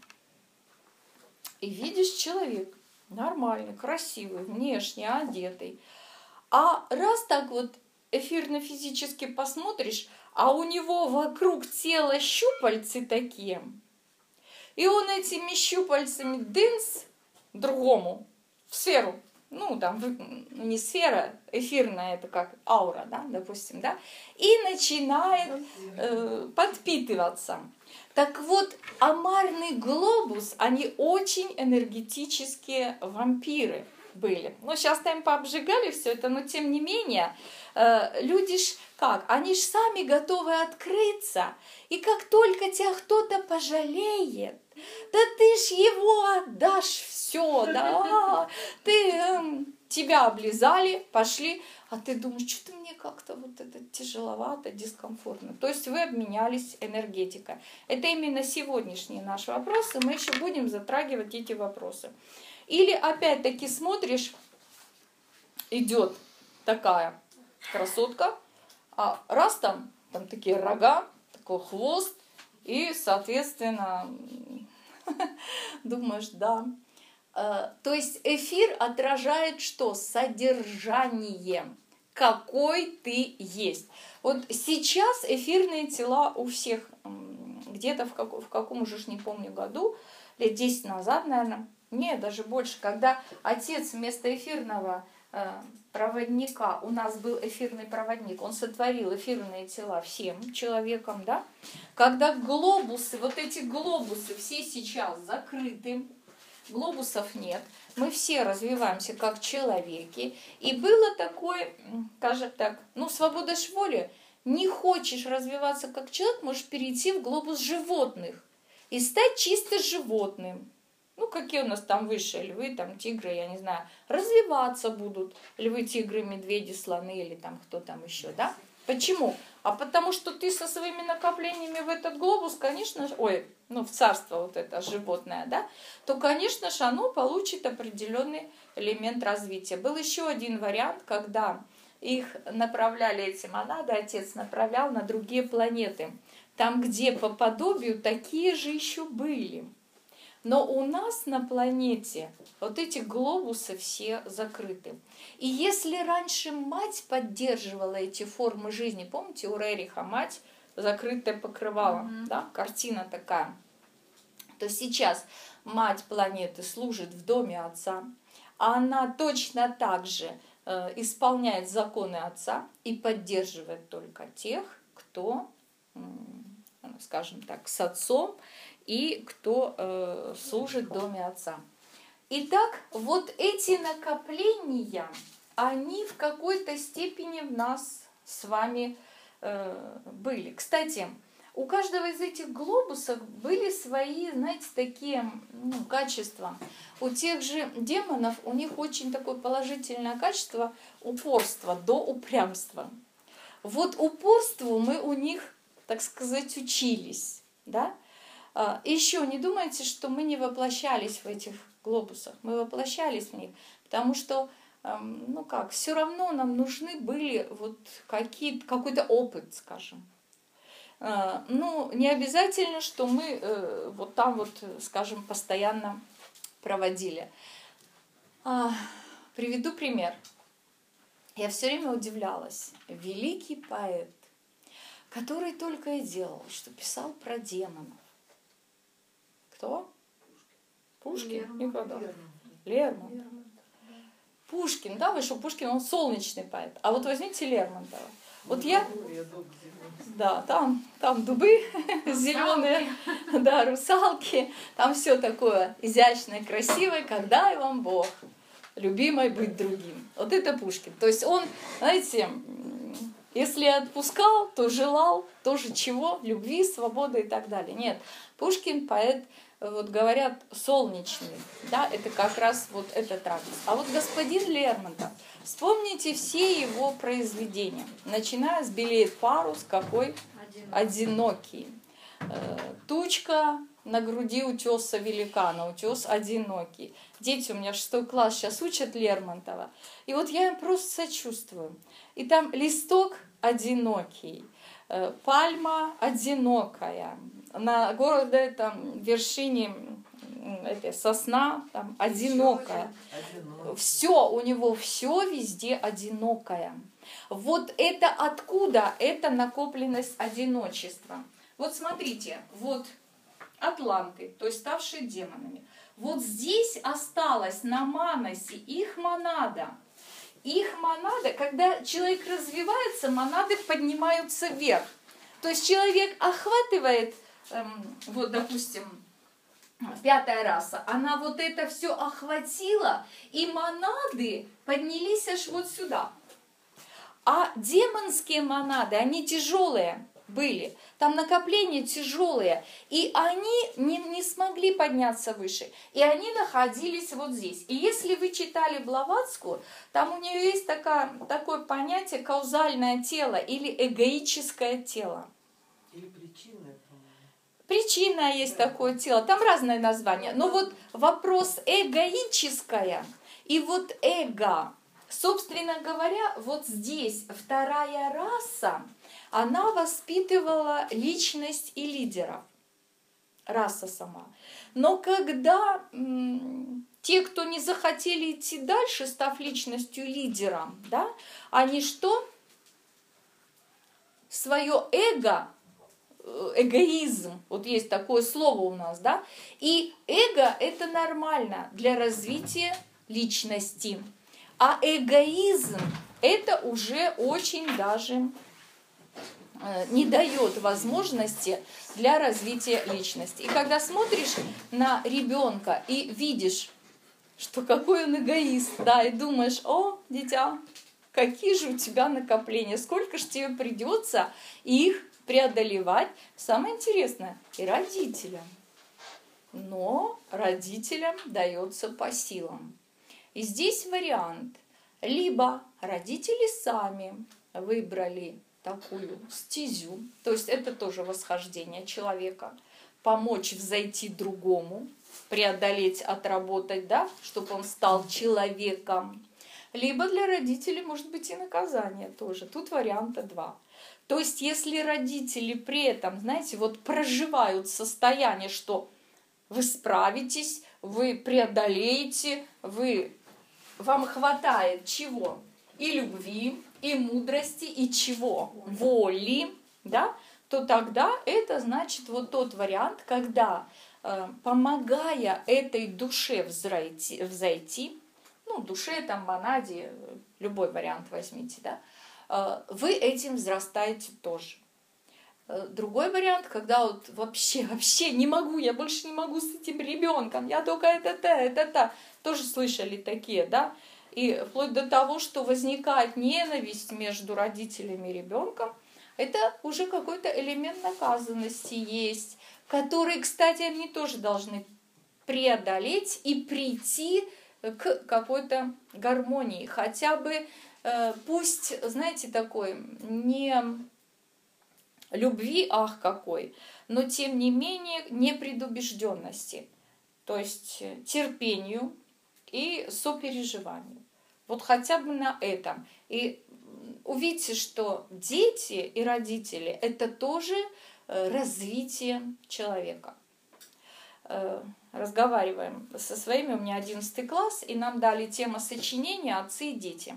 и видишь человек нормальный, красивый, внешне одетый, а раз так вот эфирно-физически посмотришь, а у него вокруг тела щупальцы такие, и он этими щупальцами дынс другому в сферу, ну, там, не сфера, эфирная, это как аура, да, допустим, да, и начинает э, подпитываться. Так вот, амарный глобус, они очень энергетические вампиры были. Ну, сейчас-то им пообжигали все это, но тем не менее, э, люди ж как, они ж сами готовы открыться, и как только тебя кто-то пожалеет, да ты ж его отдашь все, да, ты, э, тебя облизали, пошли, а ты думаешь, что-то мне как-то вот это тяжеловато, дискомфортно. То есть вы обменялись энергетикой. Это именно сегодняшние наши вопросы, мы еще будем затрагивать эти вопросы. Или опять-таки смотришь, идет такая красотка, а раз там, там такие рога, такой хвост, и, соответственно, думаешь, да. То есть эфир отражает что? Содержание, какой ты есть. Вот сейчас эфирные тела у всех, где-то в, как, в каком уже, не помню, году, лет десять назад, наверное, нет, даже больше, когда отец вместо эфирного э, проводника, у нас был эфирный проводник, он сотворил эфирные тела всем человекам, да, когда глобусы, вот эти глобусы все сейчас закрыты, глобусов нет, мы все развиваемся как человеки, и было такое, скажем так, ну, свобода ж воли, не хочешь развиваться как человек, можешь перейти в глобус животных и стать чисто животным. Ну, какие у нас там высшие львы, там тигры, я не знаю, развиваться будут львы, тигры, медведи, слоны или там кто там еще, да? Почему? А потому что ты со своими накоплениями в этот глобус, конечно же, ой, ну, в царство вот это животное, да, то, конечно же, оно получит определенный элемент развития. Был еще один вариант, когда их направляли, эти монады, отец направлял на другие планеты, там, где по подобию такие же еще были. Но у нас на планете вот эти глобусы все закрыты. И если раньше мать поддерживала эти формы жизни, помните, у Рериха мать закрытое покрывало, mm-hmm. да, картина такая, то сейчас мать планеты служит в доме отца, а она точно так же э, исполняет законы отца и поддерживает только тех, кто, э, скажем так, с отцом, и кто э, служит в доме отца. Итак, вот эти накопления, они в какой-то степени в нас с вами э, были. Кстати, у каждого из этих глобусов были свои, знаете, такие ну, качества. У тех же демонов у них очень такое положительное качество упорства до упрямства. Вот упорству мы у них, так сказать, учились, да? Еще не думайте, что мы не воплощались в этих глобусах. Мы воплощались в них, потому что, ну как, все равно нам нужны были вот какие, какой-то опыт, скажем. Ну, не обязательно, что мы вот там вот, скажем, постоянно проводили. Приведу пример. Я все время удивлялась. Великий поэт, который только и делал, что писал про демонов. Кто? Пушкин? Никогда. Лермонтов. Пушкин, да, вы что, Пушкин, он солнечный поэт. А вот возьмите Лермонтова. Вот я... Да, там, там дубы зеленые, да, русалки, там все такое изящное, красивое, когда и вам Бог, любимой быть другим. Вот это Пушкин. То есть он, знаете, если отпускал, то желал тоже чего? Любви, свободы и так далее. Нет, Пушкин поэт, вот говорят, солнечный, да, это как раз вот этот ракурс. А вот господин Лермонтов, вспомните все его произведения, начиная с «Белеет парус», какой одинокий. Тучка на груди утеса великана, утес одинокий. Дети у меня шестой класс сейчас учат Лермонтова. И вот я им просто сочувствую. И там листок одинокий, пальма одинокая, на городе там вершине этой сосна там одинокая. Все у него, все везде одинокое. Вот это откуда? Это накопленность одиночества. Вот смотрите, вот атланты, то есть ставшие демонами. Вот здесь осталось на Маносе их монада. Их монада, когда человек развивается, монады поднимаются вверх. То есть человек охватывает, эм, вот допустим, пятая раса, она вот это все охватила, и монады поднялись аж вот сюда. А демонские монады, они тяжелые были, там накопления тяжелые, и они не, не смогли подняться выше, и они находились вот здесь. И если вы читали Блаватскую, там у нее есть такая, такое понятие каузальное тело или эгоическое тело. Или причинное, по-моему. Причина есть такое тело, там разные названия, но вот вопрос эгоическое и вот эго. Собственно говоря, вот здесь вторая раса, она воспитывала личность и лидеров. Раса сама. Но когда м, те, кто не захотели идти дальше, став личностью лидером, да, они что? Свое эго, эгоизм, вот есть такое слово у нас, да, и эго это нормально для развития личности. А эгоизм это уже очень даже не дает возможности для развития личности. И когда смотришь на ребенка и видишь, что какой он эгоист, да, и думаешь, о, дитя, какие же у тебя накопления, сколько же тебе придется их преодолевать. Самое интересное, и родителям. Но родителям дается по силам. И здесь вариант. Либо родители сами выбрали такую стезю, то есть это тоже восхождение человека, помочь взойти другому, преодолеть, отработать, да, чтобы он стал человеком. Либо для родителей может быть и наказание тоже. Тут варианта два. То есть если родители при этом, знаете, вот проживают состояние, что вы справитесь, вы преодолеете, вы, вам хватает чего? И любви, и мудрости, и чего? Воли, да? То тогда это значит вот тот вариант, когда, э, помогая этой душе взойти, взойти, ну, душе, там, монаде, любой вариант возьмите, да, э, вы этим взрастаете тоже. Другой вариант, когда вот вообще, вообще не могу, я больше не могу с этим ребенком, я только это-то, это-то. Тоже слышали такие, да? И вплоть до того, что возникает ненависть между родителями и ребенком, это уже какой-то элемент наказанности есть, который, кстати, они тоже должны преодолеть и прийти к какой-то гармонии. Хотя бы, пусть, знаете, такой не... любви, ах какой, но тем не менее непредубежденности, то есть терпению и сопереживанию. Вот хотя бы на этом. И увидите, что дети и родители – это тоже развитие человека. Разговариваем со своими, у меня одиннадцатый класс, и нам дали тему сочинения «Отцы и дети».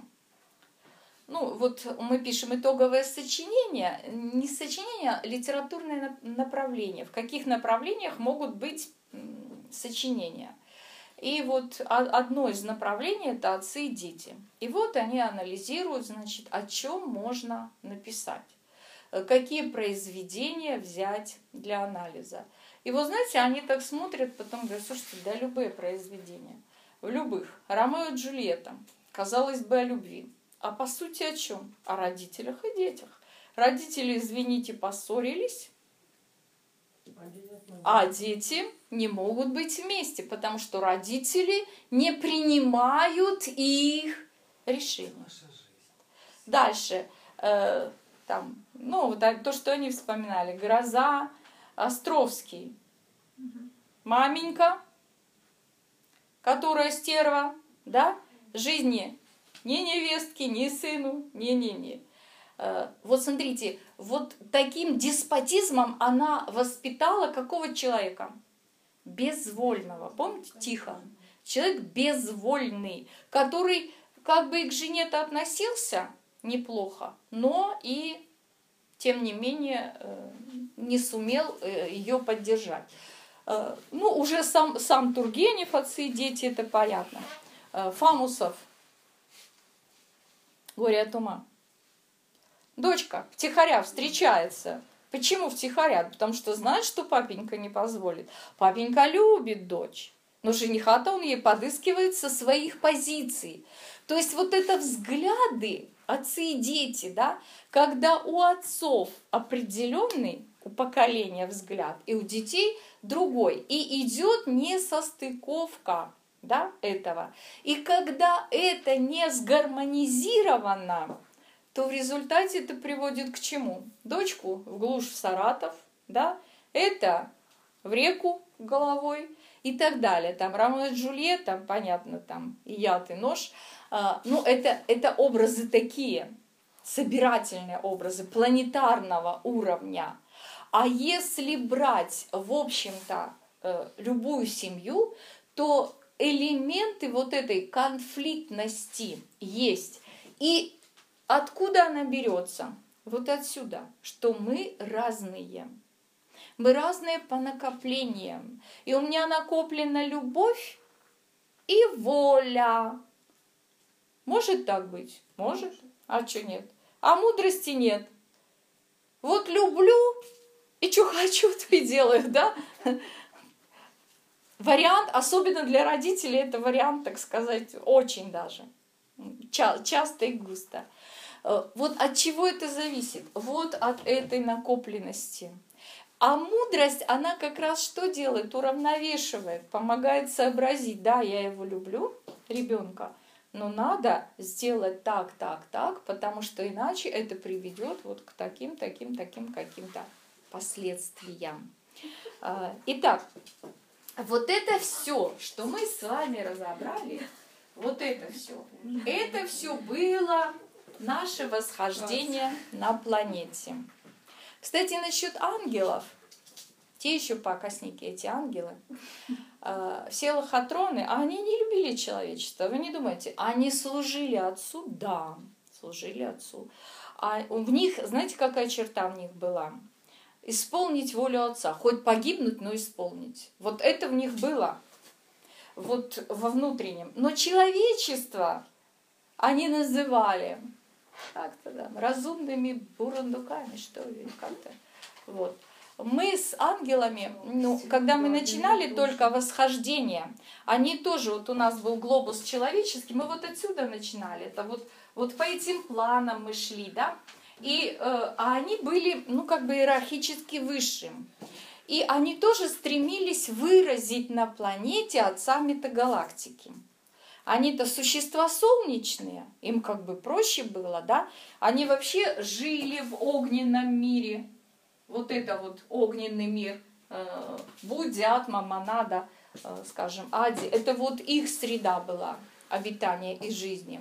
Ну, вот мы пишем итоговое сочинение, не сочинение, а литературное направление. В каких направлениях могут быть сочинения? И вот одно из направлений – это отцы и дети. И вот они анализируют, значит, о чем можно написать, какие произведения взять для анализа. И вот, знаете, они так смотрят, потом говорят: слушайте, да любые произведения, в любых. Ромео и Джульетта, казалось бы, о любви. А по сути о чем? О родителях и детях. Родители, извините, поссорились, а дети не могут быть вместе, потому что родители не принимают их решения. Дальше, э, там, ну, вот то, что они вспоминали, «Гроза», Островский, маменька, которая стерва, да, жизни ни невестки, ни сыну, не-не-не. Вот смотрите, вот таким деспотизмом она воспитала какого человека? Безвольного. Помните, Тихон? Человек безвольный, который как бы и к жене-то относился неплохо, но и, тем не менее, не сумел ее поддержать. Ну, уже сам, сам Тургенев, «Отцы и дети», это понятно. Фамусов, «Горе от ума». Дочка втихаря встречается. Почему втихаря? Потому что знает, что папенька не позволит. Папенька любит дочь, но жениха-то он ей подыскивает со своих позиций. То есть вот это взгляды, отцы и дети, да, когда у отцов определенный, у поколения взгляд, и у детей другой. И идет несостыковка, да, этого. И когда это не сгармонизировано, то в результате это приводит к чему? Дочку в глушь, в Саратов, да, это в реку головой и так далее. Там Ромео и Джульетта, понятно, там и яд, и нож. А, ну, это, это образы такие, собирательные образы планетарного уровня. А если брать, в общем-то, любую семью, то элементы вот этой конфликтности есть. И откуда она берется? Вот отсюда, что мы разные. Мы разные по накоплениям. И у меня накоплена любовь и воля. Может так быть? Может. А что нет? А мудрости нет. Вот люблю, и что хочу, то и делаю, да? Вариант, особенно для родителей, это вариант, так сказать, очень даже. Ча- часто и густо. Вот от чего это зависит? Вот от этой накопленности. А мудрость, она как раз что делает? Уравновешивает, помогает сообразить. Да, я его люблю, ребенка, но надо сделать так, так, так, потому что иначе это приведет вот к таким, таким, таким каким-то последствиям. Итак, вот это все, что мы с вами разобрали, вот это все, это все было наше восхождение на планете. Кстати, насчет ангелов, те еще пакостники, эти ангелы, все лохотроны, они не любили человечество. Вы не думайте, они служили Отцу? Да, служили Отцу. А в них, знаете, какая черта в них была? Исполнить волю Отца. Хоть погибнуть, но исполнить. Вот это в них было. Вот во внутреннем. Но человечество они называли как-то, да, разумными бурундуками, что ли, как-то. Вот. Мы с ангелами, ну, когда мы начинали только восхождение, они тоже, вот у нас был глобус человеческий, мы вот отсюда начинали, это вот, вот по этим планам мы шли, да, и, э, а они были, ну, как бы иерархически высшим. И они тоже стремились выразить на планете Отца метагалактики. Они-то существа солнечные, им как бы проще было, да, они вообще жили в огненном мире. Вот это вот огненный мир, э, Буддиатма, Монада, э, скажем, Ади, это вот их среда была обитания и жизни.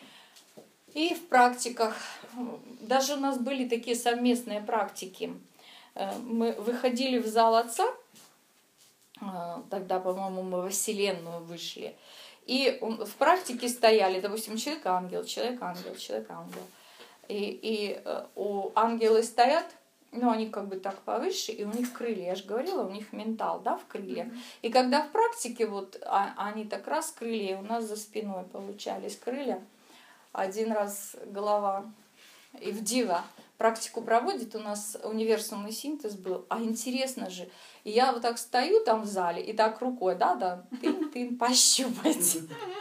И в практиках, даже у нас были такие совместные практики. Э, мы выходили в зал Отца, э, тогда, по-моему, мы во Вселенную вышли, и в практике стояли, допустим, человек-ангел, человек-ангел, человек-ангел. И, и э, у ангелы стоят, ну, они как бы так повыше, и у них крылья, я же говорила, у них ментал, да, в крыльях. И когда в практике вот а, они так раз крылья, у нас за спиной получались крылья, один раз голова и в дива практику проводит, у нас универсумный синтез был, а интересно же, и я вот так стою там в зале, и так рукой, да-да, тын-тын, пощупать.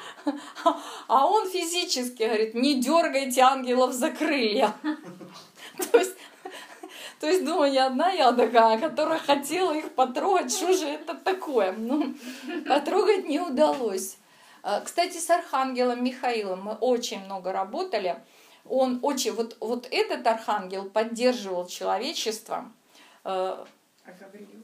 А он физически говорит, не дергайте ангелов за крылья. То есть, то есть, думаю, я одна я такая, которая хотела их потрогать, что же это такое? Ну, потрогать не удалось. Кстати, с архангелом Михаилом мы очень много работали. Он очень, вот, вот этот архангел поддерживал человечество. А Гавриил?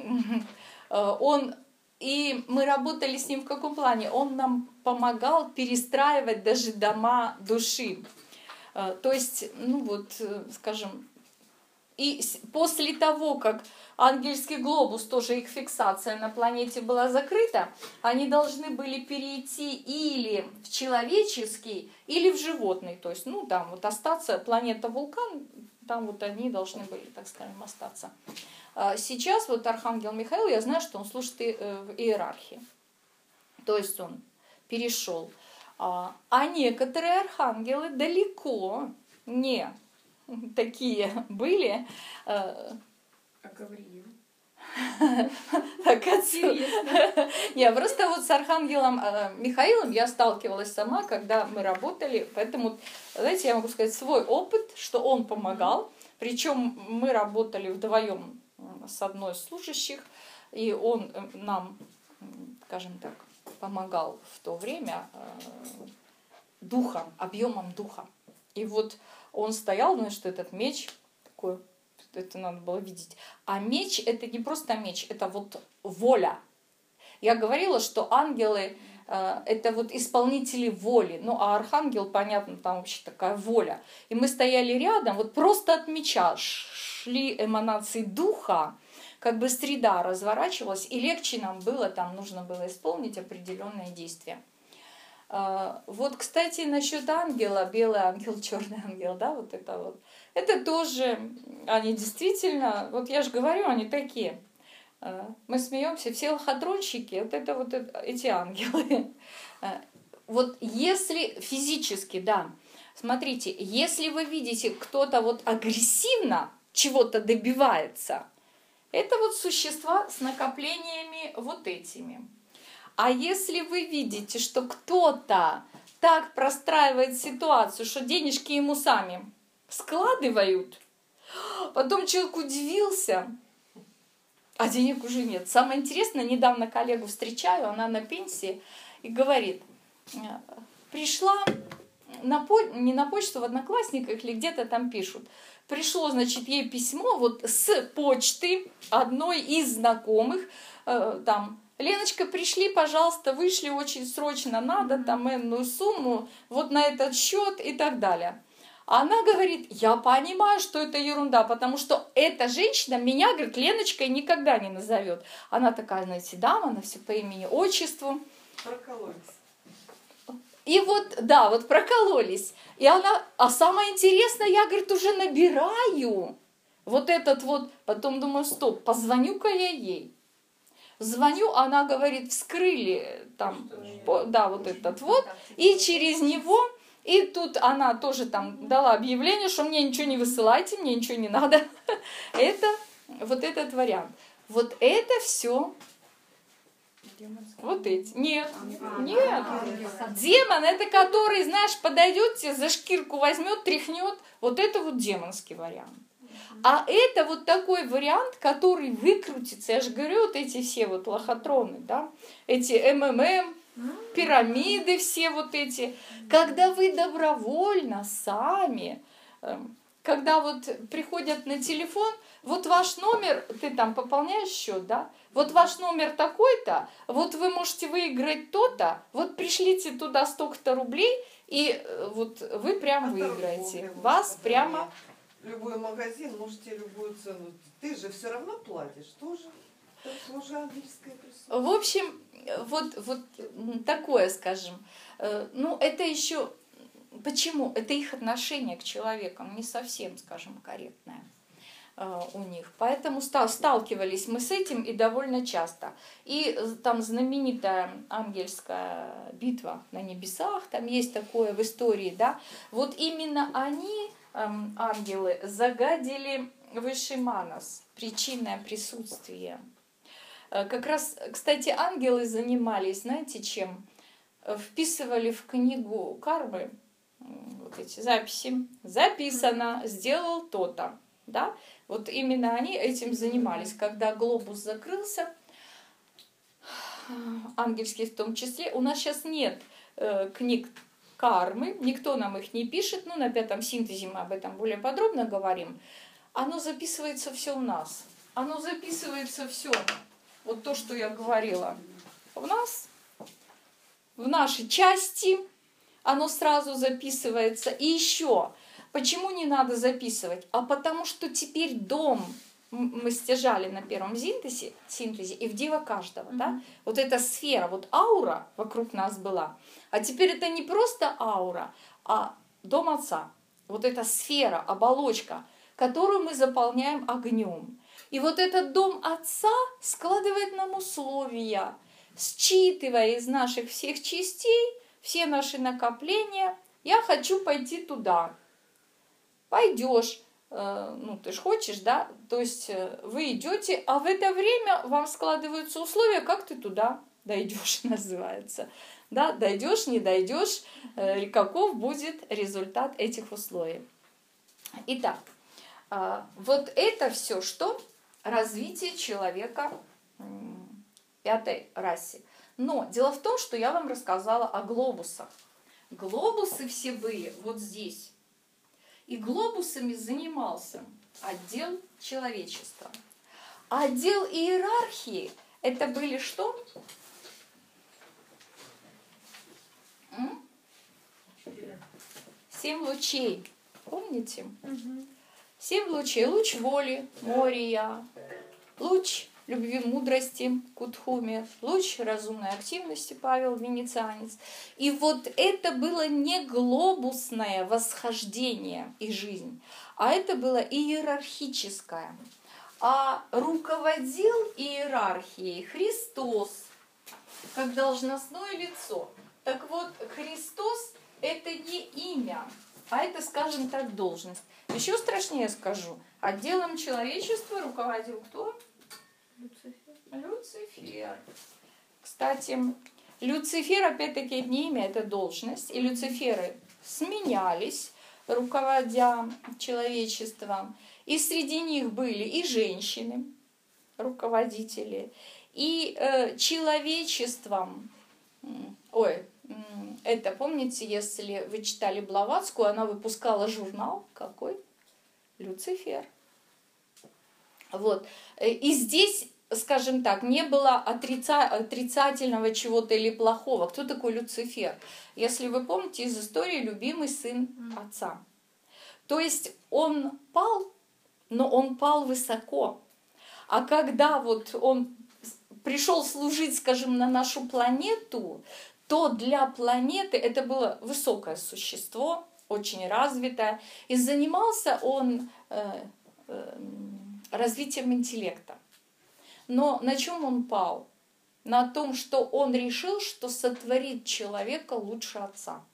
Он, и мы работали с ним в каком плане? Он нам помогал перестраивать даже дома души. То есть, ну вот, скажем, и после того, как ангельский глобус, тоже их фиксация на планете была закрыта, они должны были перейти или в человеческий, или в животный. То есть, ну, там вот остаться, планета вулкан, там вот они должны были, так скажем, остаться. Сейчас вот архангел Михаил, я знаю, что он служит в иерархии. То есть он перешел. А некоторые архангелы далеко не такие были. А Гавриил? Так, я просто вот с архангелом Михаилом я сталкивалась сама, когда мы работали, поэтому, знаете, я могу сказать свой опыт, что он помогал, причем мы работали вдвоем с одной из служащих, и он нам, скажем так, помогал в то время духом, объемом духа. И вот он стоял, ну что этот меч такой, это надо было видеть. А меч — это не просто меч, это вот воля. Я говорила, что ангелы э, — это вот исполнители воли. Ну, а архангел, понятно, там вообще такая воля. И мы стояли рядом, вот просто от меча шли эманации духа, как бы среда разворачивалась, и легче нам было, там нужно было исполнить определенные действия. Вот, кстати, насчет ангела, белый ангел, черный ангел, да, вот это вот. Это тоже, они действительно, вот я же говорю, они такие. Мы смеемся, все лохотронщики, вот это вот это, эти ангелы. Вот если физически, да, смотрите, если вы видите, кто-то вот агрессивно чего-то добивается, это вот существа с накоплениями вот этими. А если вы видите, что кто-то так простраивает ситуацию, что денежки ему сами складывают, потом человек удивился, а денег уже нет. Самое интересное, недавно коллегу встречаю, она на пенсии, и говорит, пришла, на по... не на почту, в Одноклассниках или где-то там пишут, пришло, значит, ей письмо вот с почты одной из знакомых, э, там, Леночка, пришли, пожалуйста, вышли очень срочно, надо там энную сумму, вот на этот счет и так далее. А она говорит, я понимаю, что это ерунда, потому что эта женщина меня, говорит, Леночкой никогда не назовет. Она такая, знаете, дама, она все по имени, отчеству. Прокололись. И вот, да, вот прокололись. И она, а самое интересное, я, говорит, уже набираю вот этот вот, потом думаю, стоп, позвоню-ка я ей. Звоню, она говорит, вскрыли там, по, да, вот этот вот, и через него, и тут она тоже там дала объявление, что мне ничего не высылайте, мне ничего не надо. Это вот этот вариант. Вот это все. Вот эти. Нет, нет. Демон, это который, знаешь, подойдет тебе, за шкирку возьмет, тряхнет. Вот это вот демонский вариант. А это вот такой вариант, который выкрутится. Я же говорю, вот эти все вот лохотроны, да, эти эм эм эм, пирамиды все вот эти. Когда вы добровольно сами, когда вот приходят на телефон, вот ваш номер, ты там пополняешь счет, да, вот ваш номер такой-то, вот вы можете выиграть то-то, вот пришлите туда столько-то рублей, и вот вы прям А выиграете. торговля, Вас вот, прямо... Любой магазин, можете любую цену. Ты же все равно платишь тоже. Это тоже ангельское присутствие. В общем, вот, вот такое, скажем. Ну, это еще... Почему? Это их отношение к человекам не совсем, скажем, корректное. у них. Поэтому сталкивались мы с этим и довольно часто. И там знаменитая ангельская битва на небесах, там есть такое в истории, да. Вот именно они, ангелы, загадили высший манас, причинное присутствие. Как раз, кстати, ангелы занимались, знаете, чем? Вписывали в книгу кармы вот эти записи. Записано, сделал то-то. Да? Вот именно они этим занимались. Когда глобус закрылся, ангельский в том числе, у нас сейчас нет э, книг кармы, никто нам их не пишет, ну, на пятом синтезе мы об этом более подробно говорим. Оно записывается все у нас. Оно записывается все. Вот то, что я говорила. У нас, в нашей части, оно сразу записывается. И еще, почему не надо записывать? А потому что теперь дом мы стяжали на первом синтезе, синтезе и в диво каждого. Mm-hmm. Да? Вот эта сфера, вот аура вокруг нас была. А теперь это не просто аура, а дом Отца. Вот эта сфера, оболочка, которую мы заполняем огнем. И вот этот дом Отца складывает нам условия, считывая из наших всех частей все наши накопления. Я хочу пойти туда. Пойдешь. Э, ну, ты ж хочешь, да? То есть вы идете, а в это время вам складываются условия, как ты туда дойдешь, называется. Да, дойдешь, не дойдешь, э, каков будет результат этих условий. Итак, э, вот это все что? Развитие человека пятой расе. Но дело в том, что я вам рассказала о глобусах. Глобусы все были вот здесь. И глобусами занимался отдел человечества. А отдел иерархии это были что? М? Семь лучей. Помните? Угу. Семь лучей. Луч воли, Мория. Луч любви, мудрости, Кутхуме. Луч разумной активности, Павел Венецианец. И вот это было не глобусное восхождение и жизнь, а это было иерархическое. А руководил иерархией Христос, как должностное лицо. Так вот, Христос – это не имя, а это, скажем так, должность. Еще страшнее скажу. Отделом человечества руководил кто? Люцифер. Люцифер. Кстати, Люцифер, опять-таки, не имя, это должность. И Люциферы сменялись, руководя человечеством. И среди них были и женщины, руководители, и э, человечеством. Ой, это, помните, если вы читали Блаватскую, она выпускала журнал какой? Люцифер. Вот. И здесь, скажем так, не было отрица... отрицательного чего-то или плохого. Кто такой Люцифер? Если вы помните из истории, любимый сын Отца. То есть он пал, но он пал высоко. А когда вот он пришел служить, скажем, на нашу планету, то для планеты это было высокое существо, очень развитое, и занимался он э, э, развитием интеллекта. Но на чем он пал? На том, что он решил, что сотворит человека лучше Отца.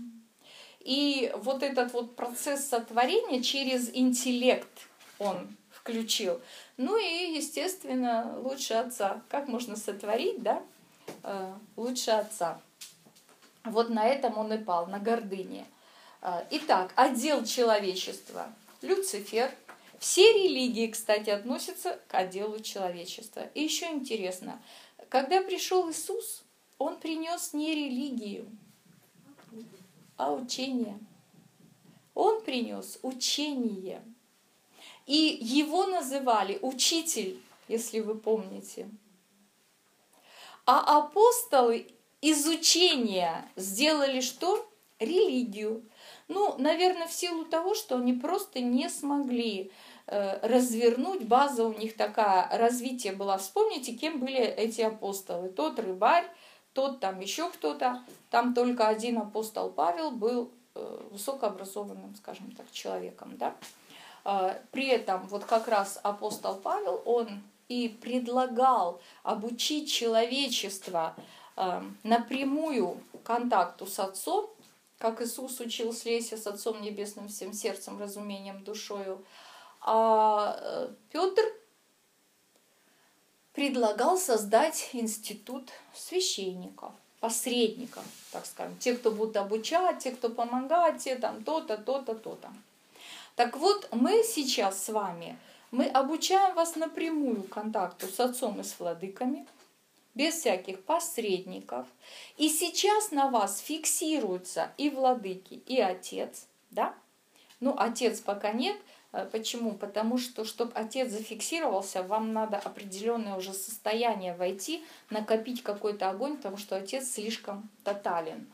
И вот этот вот процесс сотворения через интеллект он включил. Ну и, естественно, лучше Отца. Как можно сотворить, да? Э, лучше Отца. Вот на этом он и пал, на гордыне. Итак, отдел человечества – Люцифер. Все религии, кстати, относятся к отделу человечества. И еще интересно, когда пришел Иисус, он принес не религию, а учение. Он принес учение. И его называли учитель, если вы помните. А апостолы из учения сделали что? Религию. Ну, наверное, в силу того, что они просто не смогли э, развернуть, база у них такая, развитие было. Вспомните, кем были эти апостолы. Тот рыбарь, тот там еще кто-то. Там только один апостол Павел был э, высокообразованным, скажем так, человеком. Да? При этом вот как раз апостол Павел, он и предлагал обучить человечество напрямую контакту с Отцом, как Иисус учил слезься с Отцом Небесным всем сердцем, разумением, душою. А Петр предлагал создать институт священников, посредников, так скажем, те, кто будут обучать, те, кто помогать, те там то-то, то-то, то-то. Так вот, мы сейчас с вами, мы обучаем вас напрямую контакту с Отцом и с владыками, без всяких посредников. И сейчас на вас фиксируются и владыки, и Отец, да? Ну, Отец пока нет. Почему? Потому что, чтобы Отец зафиксировался, вам надо определенное уже состояние войти, накопить какой-то огонь, потому что Отец слишком тотален.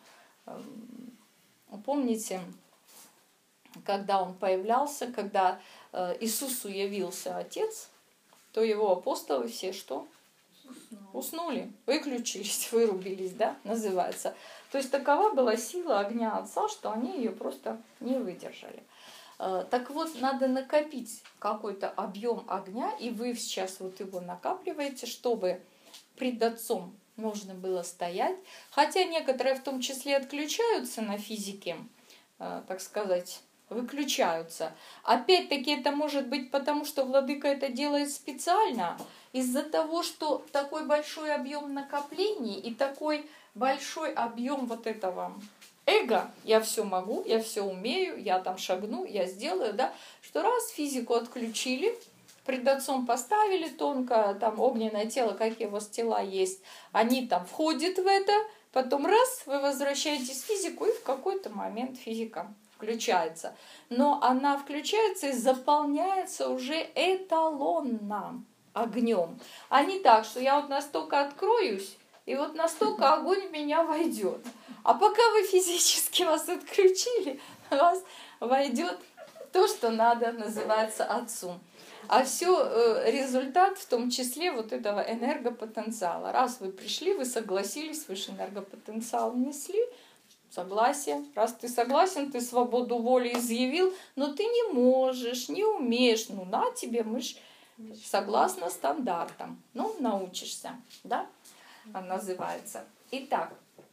Помните, когда Он появлялся, когда Иисусу явился Отец, то Его апостолы все что? Уснули, выключились, вырубились, да, называется. То есть такова была сила огня Отца, что они ее просто не выдержали. Так вот, надо накопить какой-то объем огня, и вы сейчас вот его накапливаете, чтобы пред Отцом можно было стоять. Хотя некоторые в том числе отключаются на физике, так сказать, выключаются. Опять-таки это может быть потому, что владыка это делает специально, из-за того, что такой большой объем накоплений и такой большой объем вот этого эго, я все могу, я все умею, я там шагну, я сделаю, да, что раз физику отключили, пред Отцом поставили тонко, там огненное тело, какие у вас тела есть, они там входят в это, потом раз, вы возвращаетесь в физику, и в какой-то момент физика включается. Но она включается и заполняется уже эталонным огнем. А не так, что я вот настолько откроюсь, и вот настолько огонь в меня войдет. А пока вы физически вас отключили, у вас войдет то, что надо, называется Отцу. А все результат в том числе вот этого энергопотенциала. Раз вы пришли, вы согласились, вы же энергопотенциал несли, согласие. Раз ты согласен, ты свободу воли изъявил, но ты не можешь, не умеешь. Ну на тебе, мы ж согласно стандартам. Ну, научишься, да? Называется. Итак,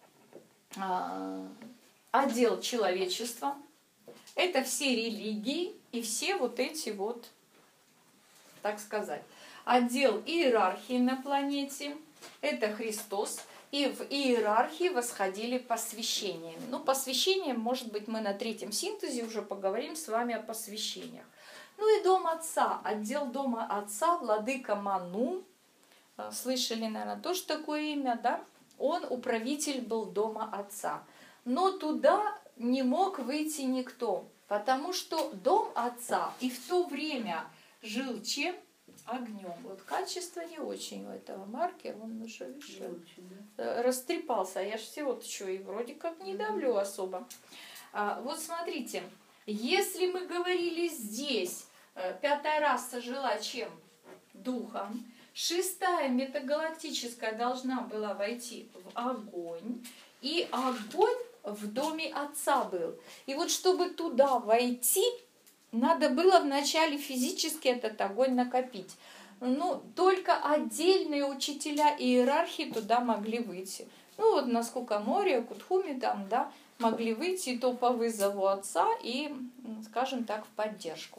отдел человечества – это все религии и все вот эти вот, так сказать, отдел иерархии на планете – это Христос. И в иерархии восходили посвящениями. Ну, посвящением, может быть, мы на третьем синтезе уже поговорим с вами о посвящениях. Ну и Дом Отца, отдел Дома Отца, владыка Ману. Слышали, наверное, тоже такое имя, да? Он управитель был Дома Отца. Но туда не мог выйти никто, потому что Дом Отца и в то время жил чем? Огнем. Вот качество не очень у этого маркера, он уже решил, да? Растрепался. А я же всего-то что, и вроде как не давлю особо. А, вот смотрите, если мы говорили здесь, пятая раса жила чем? Духом. Шестая метагалактическая должна была войти в огонь. И огонь в Доме Отца был. И вот чтобы туда войти, надо было вначале физически этот огонь накопить. Ну, только отдельные учителя и иерархии туда могли выйти. Ну, вот насколько Мория, Кутхуми там, да, могли выйти, и то по вызову Отца и, скажем так, в поддержку.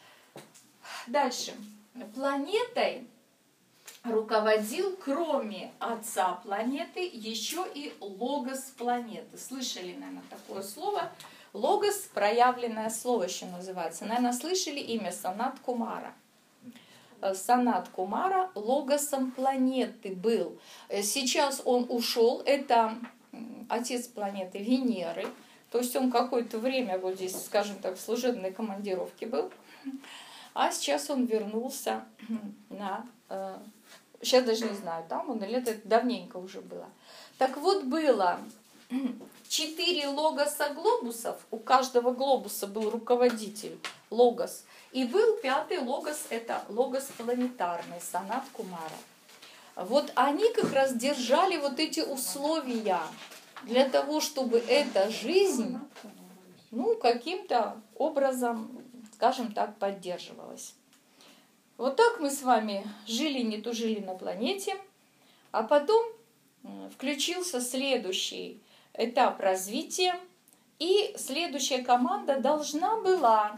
Дальше. Планетой руководил, кроме Отца планеты, еще и Логос планеты. Слышали, наверное, такое слово? Логос, проявленное слово еще называется. Наверное, слышали имя Санат Кумара. Санат Кумара логосом планеты был. Сейчас он ушел. Это отец планеты Венеры. То есть он какое-то время вот здесь, скажем так, в служебной командировке был. А сейчас он вернулся на... Сейчас даже не знаю, там он или это давненько уже было. Так вот, было... Четыре логоса глобусов, у каждого глобуса был руководитель, логос. И был пятый логос, это логос планетарный, Санат Кумара. Вот они как раз держали вот эти условия для того, чтобы эта жизнь, ну, каким-то образом, скажем так, поддерживалось. Вот так мы с вами жили, не тужили на планете, а потом включился следующий этап развития, и следующая команда должна была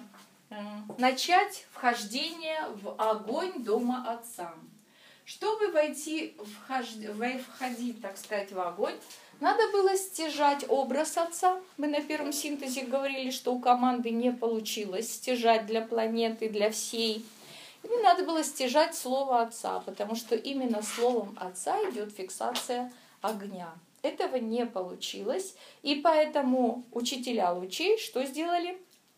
начать вхождение в огонь дома Отца. Чтобы войти, входить, так сказать, в огонь, надо было стяжать образ Отца. Мы на первом синтезе говорили, что у команды не получилось стяжать для планеты, для всей. И надо было стяжать слово Отца, потому что именно словом Отца идет фиксация огня. Этого не получилось, и поэтому учителя лучей что сделали?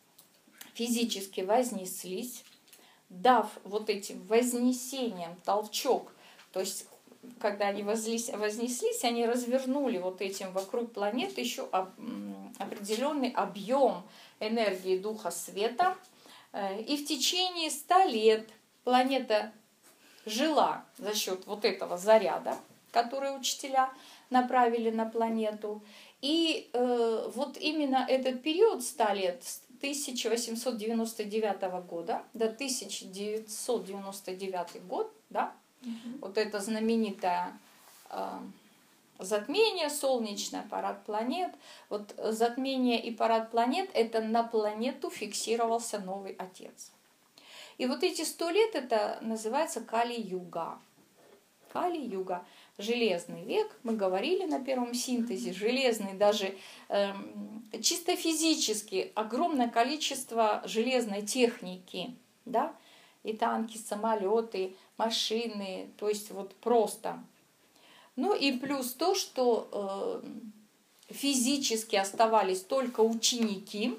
Физически вознеслись, дав вот этим вознесением толчок, то есть когда они вознеслись, они развернули вот этим вокруг планеты еще определенный объем энергии Духа Света, и в течение ста лет планета жила за счет вот этого заряда, который учителя направили на планету. И э, вот именно этот период ста лет, с тысяча восемьсот девяносто девятого года до тысяча девятьсот девяносто девятый год, да, mm-hmm. вот это знаменитое э, затмение солнечное, парад планет. Вот затмение и парад планет, это на планету фиксировался новый Отец. И вот эти сто лет это называется Кали-юга. Кали-юга. Железный век, мы говорили на первом синтезе, железный даже э, чисто физически огромное количество железной техники, да, и танки, самолеты, машины, то есть вот просто. Ну и плюс то, что э, физически оставались только ученики,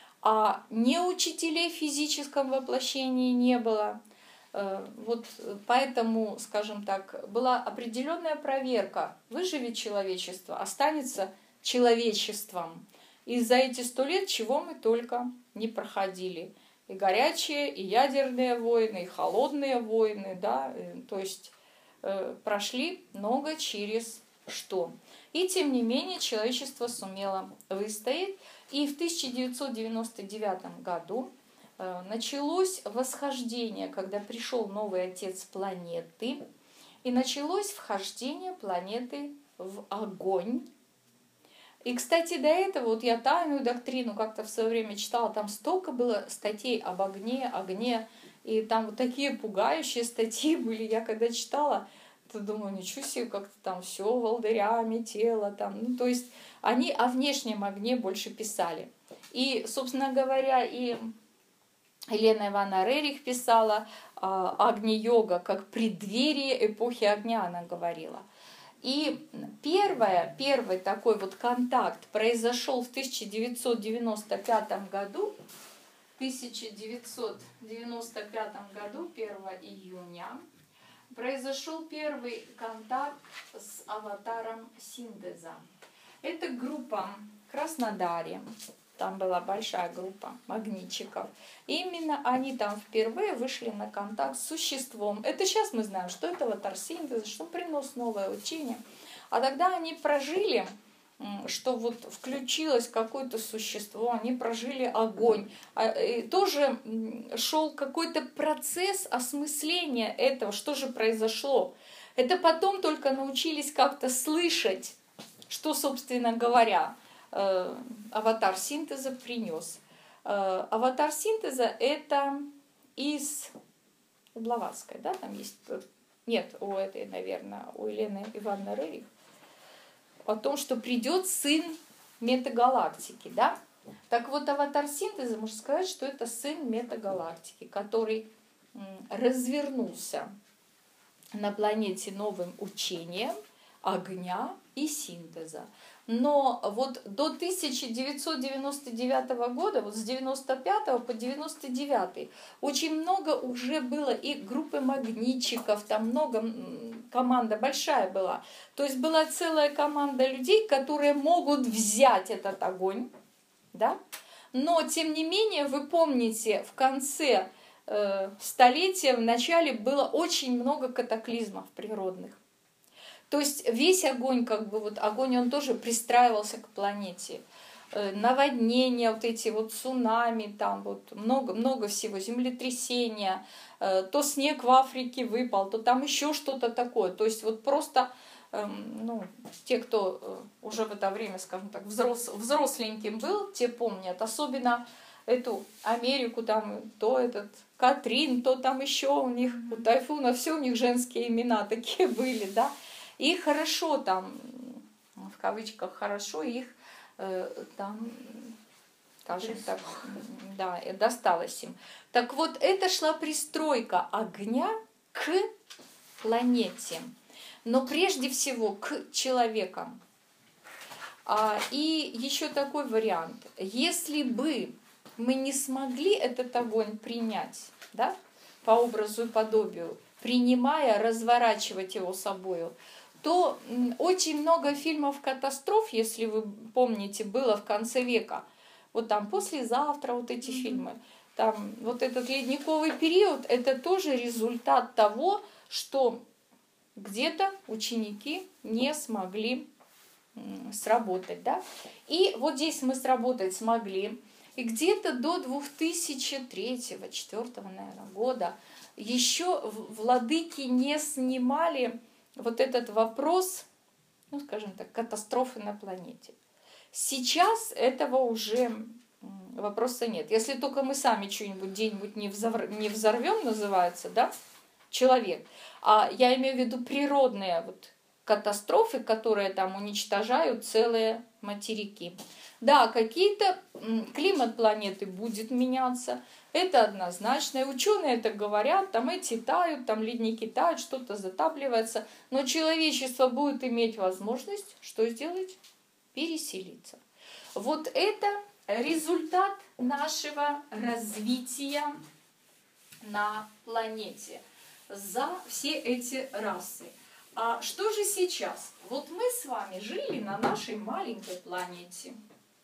а не учителей в физическом воплощении не было. Вот поэтому, скажем так, была определенная проверка. Выживет человечество, останется человечеством. И за эти сто лет чего мы только не проходили. И горячие, и ядерные войны, и холодные войны, да, то есть э, прошли много через что. И тем не менее человечество сумело выстоять. И в тысяча девятьсот девяносто девятом году началось восхождение, когда пришел новый Отец планеты, и началось вхождение планеты в огонь. И, кстати, до этого, вот я тайную доктрину как-то в свое время читала, там столько было статей об огне, огне, и там вот такие пугающие статьи были. Я когда читала, то думаю, ничего себе, как-то там все волдырями, тело там. Ну, то есть они о внешнем огне больше писали. И, собственно говоря, и Елена Ивановна Рерих писала «Агни-йога» как преддверие эпохи огня, она говорила. И первое, первый такой вот контакт произошел в тысяча девятьсот девяносто пятом году. В тысяча девятьсот девяносто пятом году, первого июня, произошел первый контакт с аватаром синтеза. Это группа в Краснодаре. Там была большая группа магнитчиков. И именно они там впервые вышли на контакт с существом. Это сейчас мы знаем, что это аватар синтеза, что приносит новое учение. А тогда они прожили, что вот включилось какое-то существо, они прожили огонь. И тоже шел какой-то процесс осмысления этого, что же произошло. Это потом только научились как-то слышать, что, собственно говоря, аватар синтеза принес. Аватар синтеза это из Блаватской, да, там есть, нет, у этой, наверное, у Елены Ивановны Рерих, о том, что придет сын метагалактики, да. Так вот, аватар синтеза, можно сказать, что это сын метагалактики, который развернулся на планете новым учением огня и синтеза. Но вот до тысяча девятьсот девяносто девятого года, вот с девяносто пятого по девяносто девятый, очень много уже было и группы магнитчиков, там много, команда большая была. То есть была целая команда людей, которые могут взять этот огонь, да? Но тем не менее, вы помните, в конце э, столетия, в начале было очень много катаклизмов природных. То есть весь огонь, как бы вот огонь, он тоже пристраивался к планете. наводнения, вот эти вот цунами, там вот много-много всего, землетрясения, то снег в Африке выпал, то там еще что-то такое. То есть вот просто, ну, те, кто уже в это время, скажем так, взрос, взросленьким был, те помнят, особенно эту Америку, там то этот Катрин, то там еще у них, у тайфуна, все у них женские имена такие были, да. И хорошо там, в кавычках хорошо, их э, там, скажем так, да, досталось им. Так вот, это шла пристройка огня к планете, но прежде всего к человекам. А, и еще такой вариант. Если бы мы не смогли этот огонь принять, да, по образу и подобию, принимая, разворачивать его собою, то очень много фильмов катастроф, если вы помните, было в конце века. Вот там «Послезавтра» вот эти mm-hmm. фильмы. Там вот этот ледниковый период, это тоже результат того, что где-то ученики не смогли сработать, да. И вот здесь мы сработать смогли. И где-то до две тысячи третьего-две тысячи четвёртого, наверное, года еще владыки не снимали вот этот вопрос, ну, скажем так, катастрофы на планете. Сейчас этого уже вопроса нет. Если только мы сами что-нибудь где-нибудь не, взор... не взорвем, называется, да, человек. А я имею в виду природные вот катастрофы, которые там уничтожают целые материки. Да, какие-то климат планеты будет меняться, это однозначно. И ученые это говорят, там эти тают, там ледники тают, что-то затапливается. Но человечество будет иметь возможность что сделать? Переселиться. Вот это результат нашего развития на планете за все эти расы. А что же сейчас? Вот мы с вами жили на нашей маленькой планете.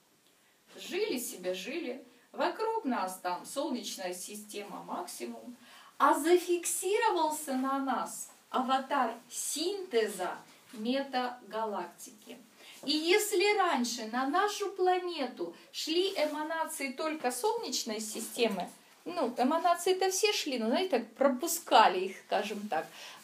Жили себе, жили. Вокруг нас там солнечная система максимум. А зафиксировался на нас аватар синтеза метагалактики. И если раньше на нашу планету шли эманации только солнечной системы, ну, эманации-то все шли, но, знаете, так пропускали их, скажем так.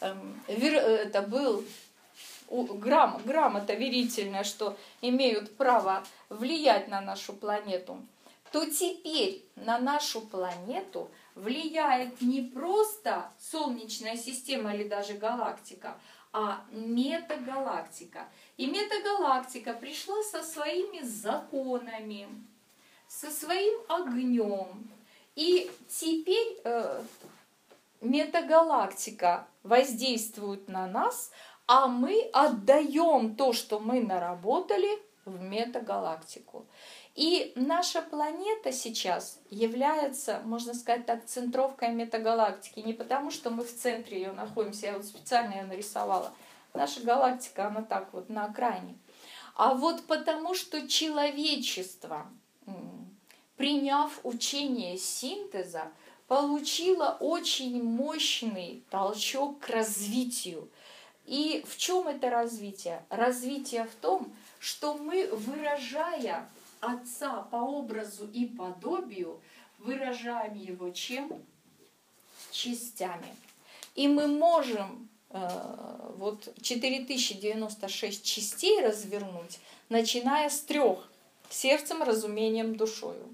Это был грам, грамота верительная, что имеют право влиять на нашу планету, то теперь на нашу планету влияет не просто Солнечная система или даже галактика, а метагалактика. И метагалактика пришла со своими законами, со своим огнем. И теперь э, метагалактика воздействует на нас, а мы отдаем то, что мы наработали, в метагалактику. И наша планета сейчас является, можно сказать так, центровкой метагалактики. Не потому, что мы в центре ее находимся, я вот специально ее нарисовала. Наша галактика, она так вот на окраине. А вот потому, что человечество, приняв учение синтеза, получило очень мощный толчок к развитию. И в чем это развитие? Развитие в том, что мы, выражая Отца по образу и подобию, выражаем его чем? Частями. И мы можем э, вот четыре тысячи девяносто шесть частей развернуть, начиная с трех: сердцем, разумением, душою.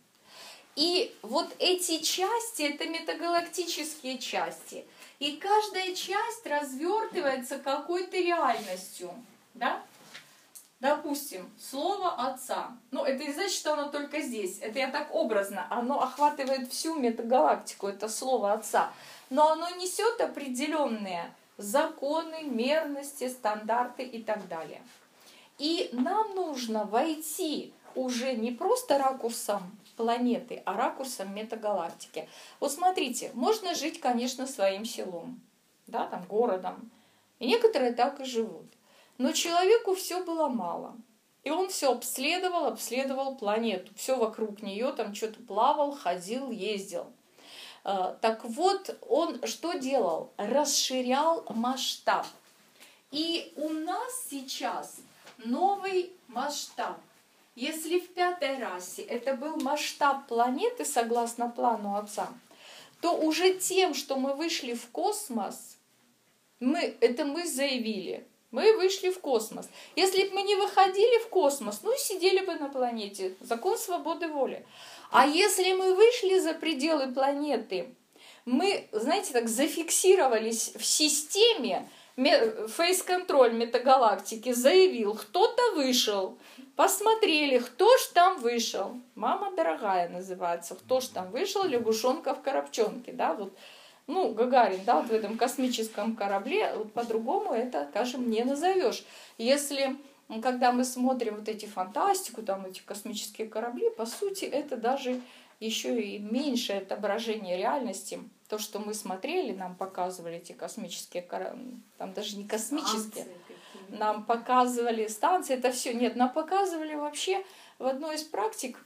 И вот эти части, это метагалактические части. И каждая часть развертывается какой-то реальностью. Да? Допустим, слово Отца. Ну, это не значит, что оно только здесь. Это я так образно. Оно охватывает всю метагалактику, это слово Отца. Но оно несет определенные законы, мерности, стандарты и так далее. И нам нужно войти уже не просто ракурсом планеты, а ракурсом метагалактики. Вот смотрите, можно жить, конечно, своим селом, да, там, городом. И некоторые так и живут. Но человеку все было мало. И он все обследовал, обследовал планету. Все вокруг нее, там что-то плавал, ходил, ездил. Так вот, он что делал? Расширял масштаб. И у нас сейчас новый масштаб. Если в пятой расе это был масштаб планеты, согласно плану Отца, то уже тем, что мы вышли в космос, мы, это мы заявили, мы вышли в космос. Если бы мы не выходили в космос, ну и сидели бы на планете. Закон свободы воли. А если мы вышли за пределы планеты, мы, знаете, так зафиксировались в системе, фейс-контроль метагалактики заявил, кто-то вышел, посмотрели, кто ж там вышел. Мама дорогая называется, кто ж там вышел, лягушонка в коробчонке, да, вот. Ну, Гагарин, да, вот в этом космическом корабле, вот по-другому это, скажем, не назовешь. Если, когда мы смотрим вот эти фантастику, там эти космические корабли, по сути, это даже еще и меньшее отображение реальности. То, что мы смотрели, нам показывали эти космические корабли, там даже не космические, нам показывали станции, это все, нет, нам показывали вообще в одной из практик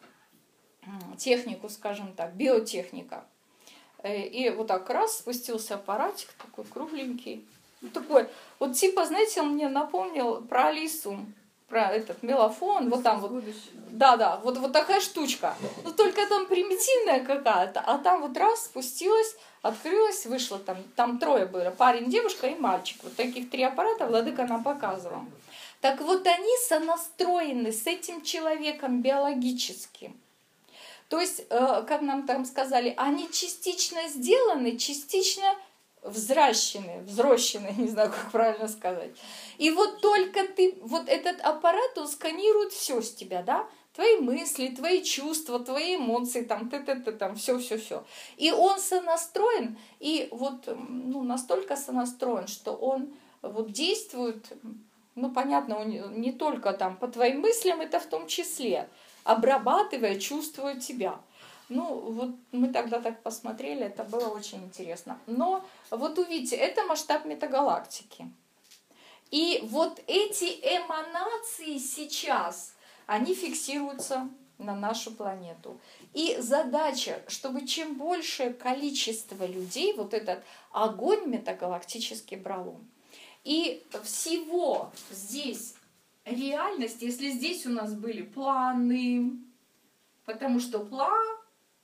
технику, скажем так, биотехника. И вот так раз спустился аппаратик, такой кругленький. Ну, такой, вот типа, знаете, он мне напомнил про Алису, про этот мелофон, вот там вот. Да-да, вот, вот такая штучка. Но только там примитивная какая-то, а там вот раз спустилась, открылась, вышла там, там трое было, парень, девушка и мальчик. Вот таких три аппарата владыка нам показывал. Так вот они сонастроены с этим человеком биологически. То есть, как нам там сказали, они частично сделаны, частично взращены, взрощены, не знаю, как правильно сказать. И вот только ты, вот этот аппарат, он сканирует все с тебя, да? Твои мысли, твои чувства, твои эмоции, там, ты-ты-ты, там, все-все-все. И он сонастроен, и вот, ну, настолько сонастроен, что он вот действует, ну, понятно, он не только там по твоим мыслям, это в том числе, обрабатывая, чувствуя тебя. Ну, вот мы тогда так посмотрели, это было очень интересно. Но вот увидите, это масштаб метагалактики. И вот эти эманации сейчас, они фиксируются на нашу планету. И задача, чтобы чем большее количество людей, вот этот огонь метагалактический брал он. И всего здесь реальность, если здесь у нас были планы, потому что планета,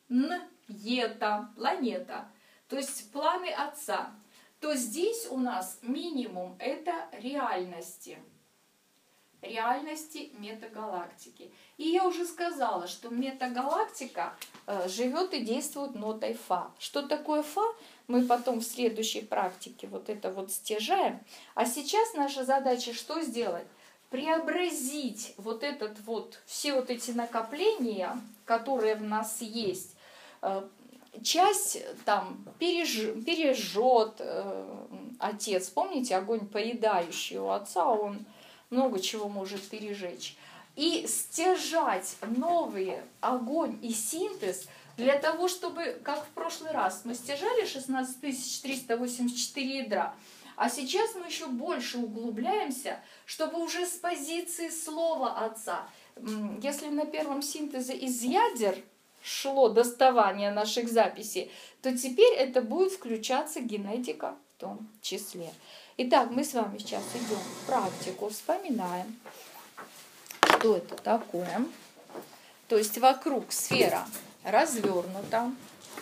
планета, то есть планы Отца, то здесь у нас минимум это реальности, реальности метагалактики. И я уже сказала, что метагалактика э, живет и действует нотой Фа. Что такое Фа, мы потом в следующей практике вот это вот стяжаем. А сейчас наша задача что сделать? Преобразить вот этот вот, все вот эти накопления, которые в нас есть, часть там переж, пережжет э, Отец. Помните, огонь поедающий у Отца, он много чего может пережечь. И стяжать новый огонь и синтез для того, чтобы, как в прошлый раз, мы стяжали шестнадцать тысяч триста восемьдесят четыре ядра, а сейчас мы еще больше углубляемся, чтобы уже с позиции слова Отца, если на первом синтезе из ядер шло доставание наших записей, то теперь это будет включаться генетика в том числе. Итак, мы с вами сейчас идем в практику, вспоминаем, что это такое. То есть вокруг сфера развернута.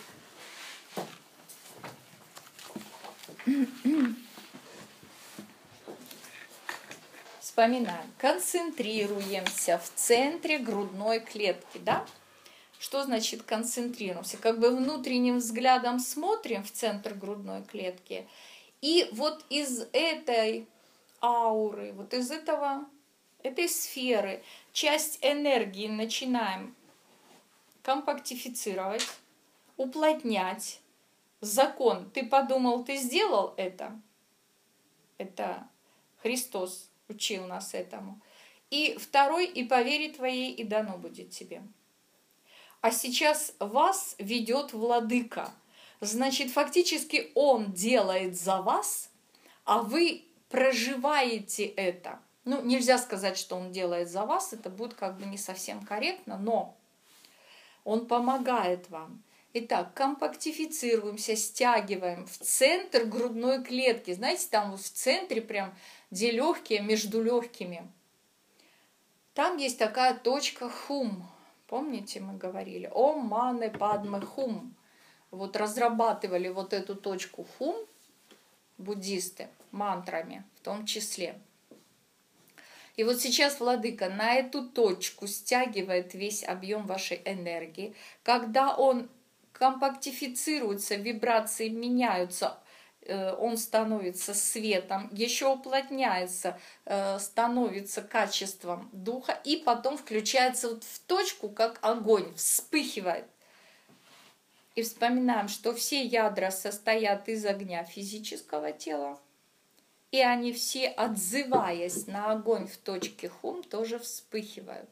Вспоминаем. Концентрируемся в центре грудной клетки, да? Что значит концентрируемся? Как бы внутренним взглядом смотрим в центр грудной клетки. И вот из этой ауры, вот из этого, этой сферы часть энергии начинаем компактифицировать, уплотнять. Закон. Ты подумал, ты сделал это? Это Христос учил нас этому. И второй, и по вере твоей, и дано будет тебе. А сейчас вас ведет владыка. Значит, фактически он делает за вас, а вы проживаете это. Ну, нельзя сказать, что он делает за вас, это будет как бы не совсем корректно, но он помогает вам. Итак, компактифицируемся, стягиваем в центр грудной клетки. Знаете, там вот в центре прям, где легкие, между легкими. Там есть такая точка хум. Помните, мы говорили? Ом мане падме хум. Вот разрабатывали вот эту точку хум буддисты мантрами в том числе. И вот сейчас Владыка на эту точку стягивает весь объем вашей энергии. Когда он компактифицируется, вибрации меняются, он становится светом, еще уплотняется, становится качеством духа, и потом включается вот в точку, как огонь, вспыхивает. И вспоминаем, что все ядра состоят из огня физического тела, и они все, отзываясь на огонь в точке хум, тоже вспыхивают.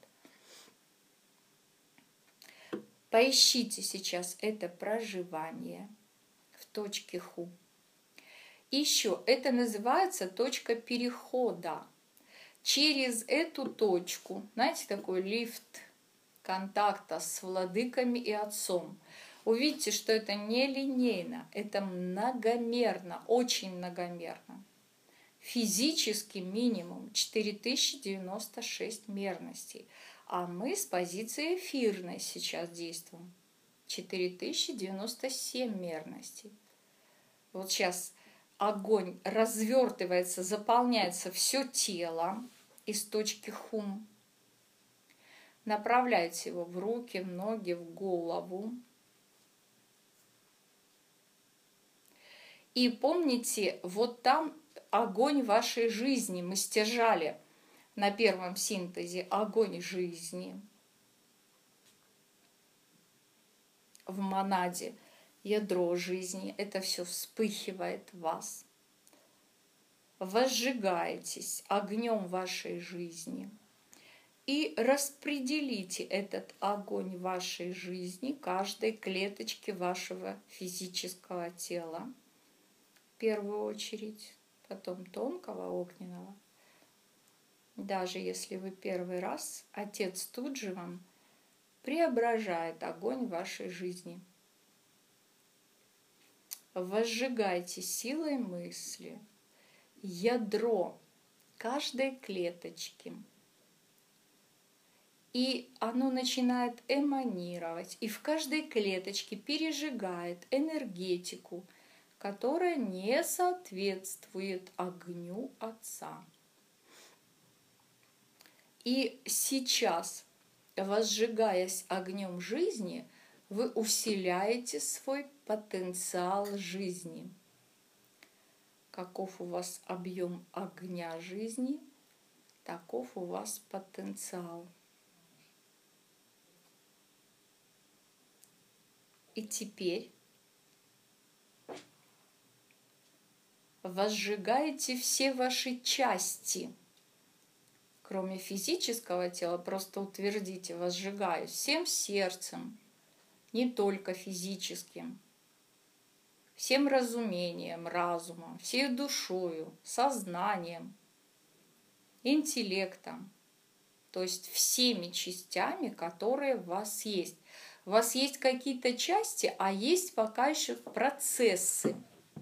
Поищите сейчас это проживание в точке хум. Еще это называется точка перехода. Через эту точку, знаете, такой лифт контакта с владыками и отцом. Увидите, что это не линейно, это многомерно, очень многомерно. Физически минимум четыре тысячи девяносто шесть мерностей. А мы с позиции эфирной сейчас действуем. четыре тысячи девяносто семь мерностей. Вот сейчас огонь развертывается, заполняется все тело из точки хум. Направляйте его в руки, в ноги, в голову. И помните, вот там огонь вашей жизни. Мы стяжали на первом синтезе огонь жизни. В монаде ядро жизни. Это все вспыхивает в вас. Возжигаетесь огнем вашей жизни. И распределите этот огонь вашей жизни каждой клеточке вашего физического тела. В первую очередь, потом тонкого огненного. Даже если вы первый раз, Отец тут же вам преображает огонь вашей жизни. Возжигайте силой мысли ядро каждой клеточки. И оно начинает эманировать, и в каждой клеточке пережигает энергетику, которая не соответствует огню Отца. И сейчас, возжигаясь огнем жизни, вы усиляете свой потенциал жизни. Каков у вас объем огня жизни, таков у вас потенциал. И теперь возжигаете все ваши части, кроме физического тела, просто утвердите, возжигаю всем сердцем, не только физическим, всем разумением, разумом, всей душою, сознанием, интеллектом, то есть всеми частями, которые у вас есть. У вас есть какие-то части, а есть пока еще процессы.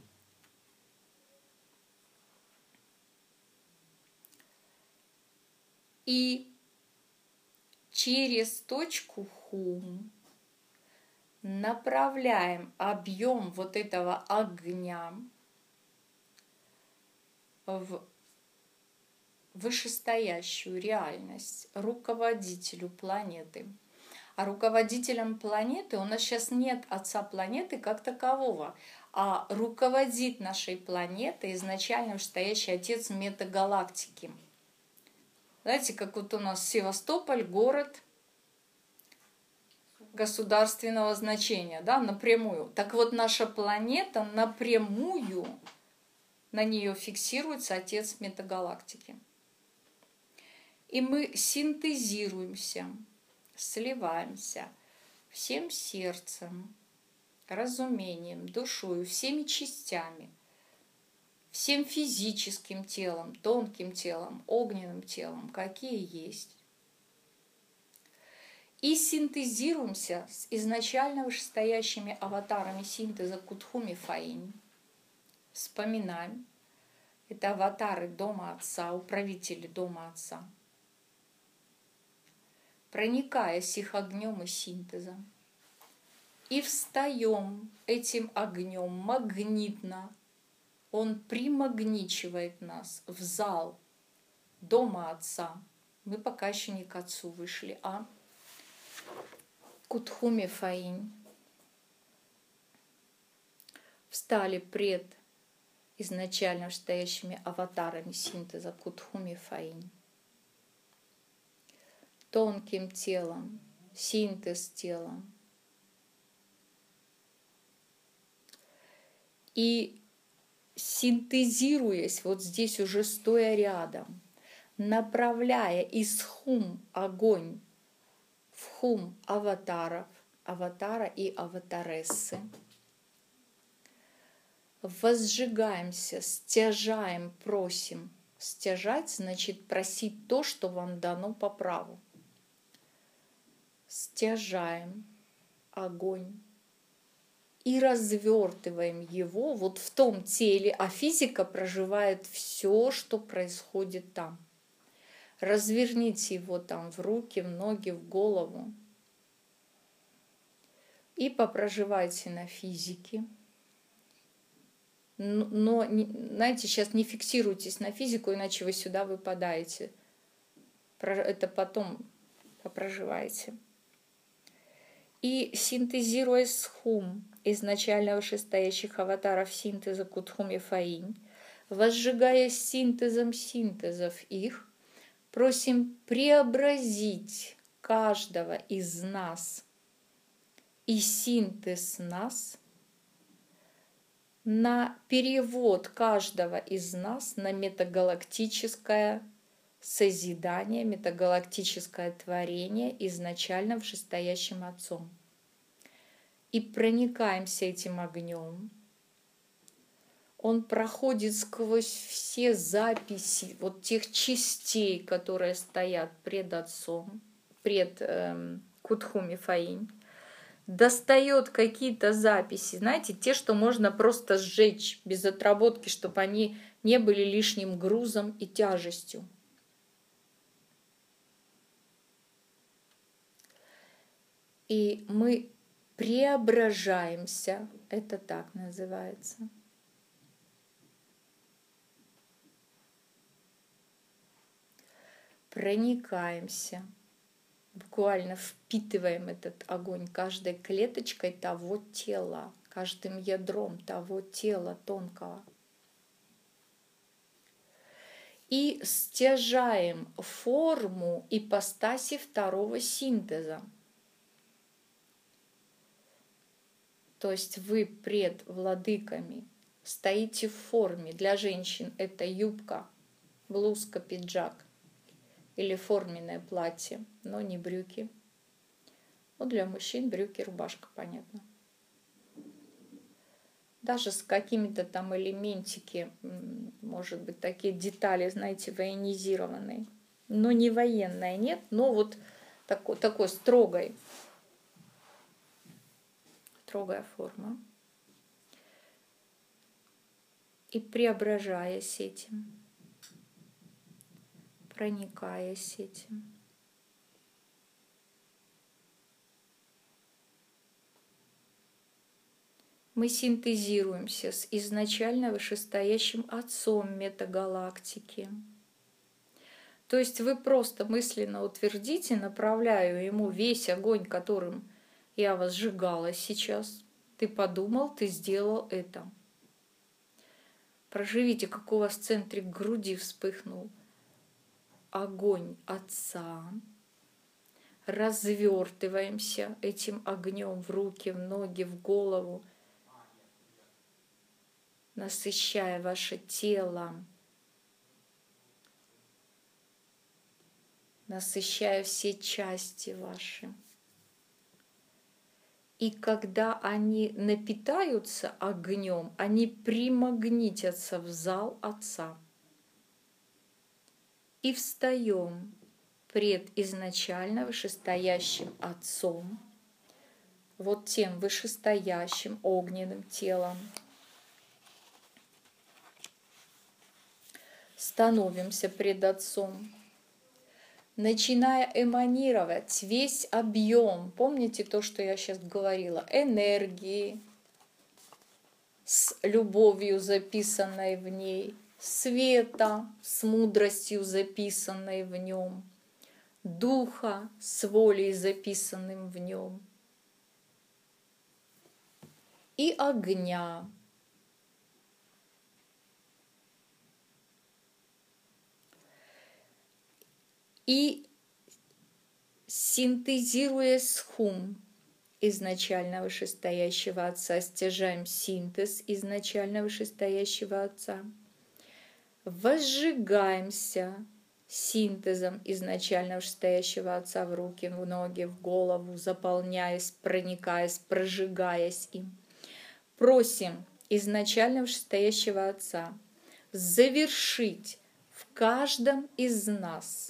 И через точку хум направляем объем вот этого огня в вышестоящую реальность руководителю планеты. А руководителем планеты у нас сейчас нет отца планеты как такового, а руководит нашей планетой изначально вышестоящий отец метагалактики. Знаете, как вот у нас Севастополь, город государственного значения, да, напрямую. Так вот, наша планета напрямую, на нее фиксируется отец метагалактики. И мы синтезируемся, сливаемся всем сердцем, разумением, душою, всеми частями, всем физическим телом, тонким телом, огненным телом, какие есть. И синтезируемся с изначально вышестоящими аватарами синтеза Кутхуми Фаинь. Вспоминаем. Это аватары Дома Отца, управители Дома Отца. проникаясь их огнем и синтезом. И встаем этим огнем магнитно. Он примагничивает нас в зал дома Отца. Мы пока еще не к Отцу вышли, а к Утхуме Фаинь. Встали пред изначально стоящими аватарами синтеза Кутхуме Фаинь. Тонким телом, синтез телом. И синтезируясь вот здесь уже стоя рядом, направляя из хум огонь в хум аватаров, аватара и аватарессы, возжигаемся, стяжаем, просим. Стяжать значит просить то, что вам дано по праву. Стяжаем огонь и развертываем его вот в том теле, а физика проживает все, что происходит там. Разверните его там в руки, в ноги, в голову и попроживайте на физике. Но, знаете, сейчас не фиксируйтесь на физику, иначе вы сюда выпадаете. Это потом попроживайте. И синтезируя с хум изначально вышестоящих аватаров синтеза Кутхуме Фаинь, возжигая синтезом синтезов их, просим преобразить каждого из нас и синтез нас на перевод каждого из нас на метагалактическое созидание, метагалактическое творение изначально вышестоящим Отцом. И проникаемся этим огнем. Он проходит сквозь все записи вот тех частей, которые стоят пред Отцом, пред эм, Кутхуме Фаинь. Достает какие-то записи, знаете, те, что можно просто сжечь без отработки, чтобы они не были лишним грузом и тяжестью. И мы преображаемся, это так называется. Проникаемся. Буквально впитываем этот огонь каждой клеточкой того тела, каждым ядром того тела тонкого. И стяжаем форму ипостаси второго синтеза. То есть вы пред владыками стоите в форме. Для женщин это юбка, блузка, пиджак. Или форменное платье, но не брюки. Ну, для мужчин брюки, рубашка, понятно. Даже с какими-то там элементики, может быть, такие детали, знаете, военизированные. Но не военная, нет, но вот такой, такой строгой, строгая форма. И преображаясь этим, проникаясь этим. Мы синтезируемся с изначально вышестоящим Отцом метагалактики. То есть вы просто мысленно утвердите, направляю ему весь огонь, которым я вас сжигала сейчас. Ты подумал, ты сделал это. Проживите, как у вас в центре груди вспыхнул огонь Отца, развертываемся этим огнем в руки, в ноги, в голову, насыщая ваше тело, насыщая все части ваши. И когда они напитаются огнем, они примагнитятся в зал Отца. И встаем пред изначально вышестоящим Отцом, вот тем вышестоящим огненным телом. Становимся пред Отцом, начиная эманировать весь объем, помните то, что я сейчас говорила, энергии, с любовью, записанной в ней, света, с мудростью, записанной в нем, духа, с волей, записанным в нем, и огня. И синтезируя схум изначально вышестоящего Отца, стяжаем синтез изначально вышестоящего Отца, возжигаемся синтезом изначально вышестоящего Отца в руки, в ноги, в голову, заполняясь, проникаясь, прожигаясь им. Просим изначально вышестоящего Отца завершить в каждом из нас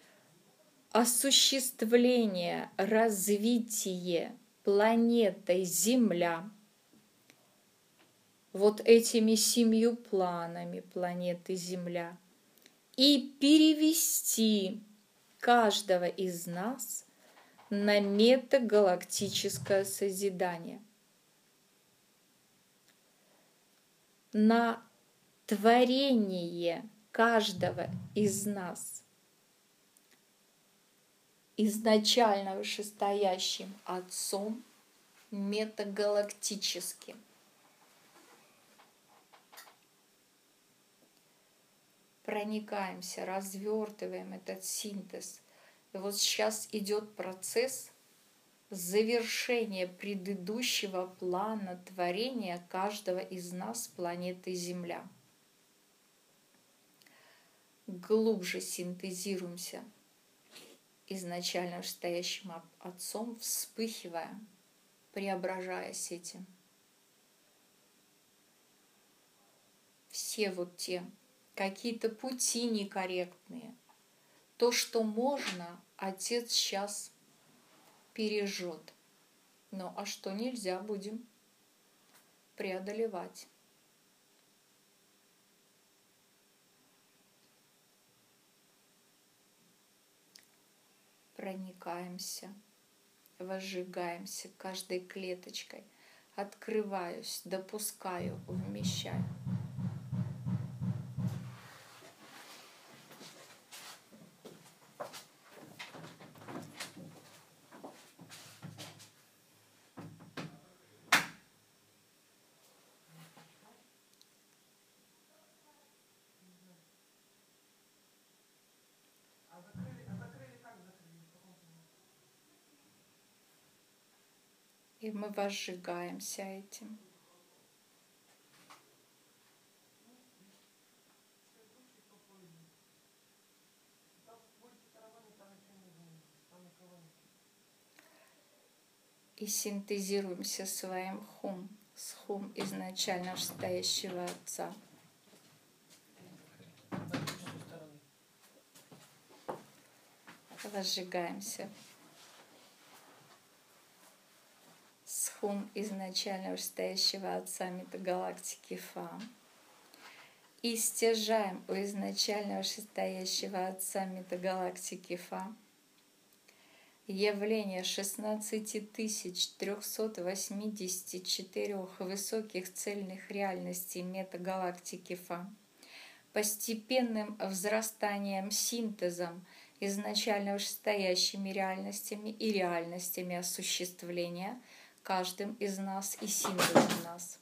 осуществление, развитие планетой Земля вот этими семью планами планеты Земля и перевести каждого из нас на метагалактическое созидание, на творение каждого из нас изначально вышестоящим Отцом метагалактическим. Проникаемся, развертываем этот синтез. И вот сейчас идет процесс завершения предыдущего плана творения каждого из нас планеты Земля. Глубже синтезируемся изначально вышестоящим Отцом, вспыхивая, преображаясь этим. Все вот те какие-то пути некорректные, то, что можно, Отец сейчас пережжет. Ну а что нельзя, будем преодолевать. Проникаемся, возжигаемся каждой клеточкой, открываюсь, допускаю, вмещаю. И мы возжигаемся этим. И синтезируемся своим хум, с хум изначально вышестоящего Отца. Возжигаемся. Хум изначально вышестоящего Отца метагалактики Фа. И стяжаем у изначально вышестоящего Отца метагалактики Фа явление шестнадцати тысяч трёхсот восьмидесяти четырёх высоких цельных реальностей метагалактики Фа постепенным взрастанием, синтезом изначально вышестоящими реальностями и реальностями осуществления каждым из нас и синтезом нас.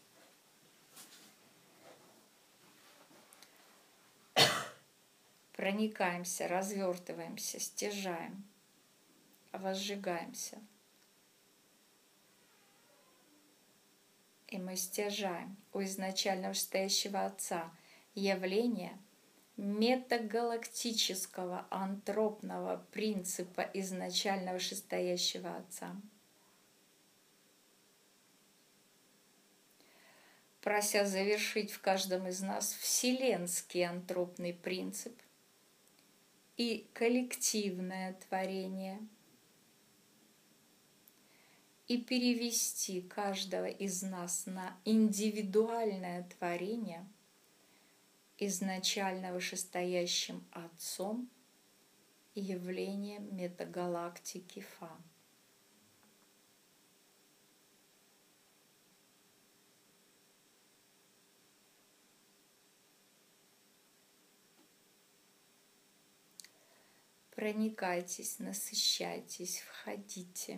Проникаемся, развертываемся, стяжаем, возжигаемся. И мы стяжаем у изначально вышестоящего Отца явление метагалактического антропного принципа изначально вышестоящего Отца, прося завершить в каждом из нас вселенский антропный принцип и коллективное творение, и перевести каждого из нас на индивидуальное творение изначально вышестоящим Отцом явлением метагалактики Фа. Проникайтесь, насыщайтесь, входите.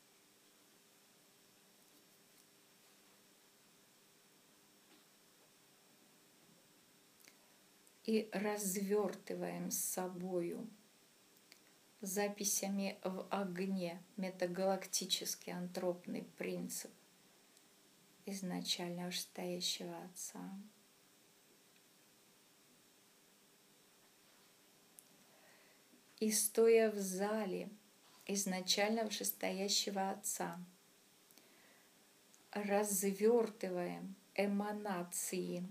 И развертываем с собою записями в огне метагалактический антропный принцип изначально вышестоящего Отца. И стоя в зале изначально вышестоящего Отца, развертываем эманации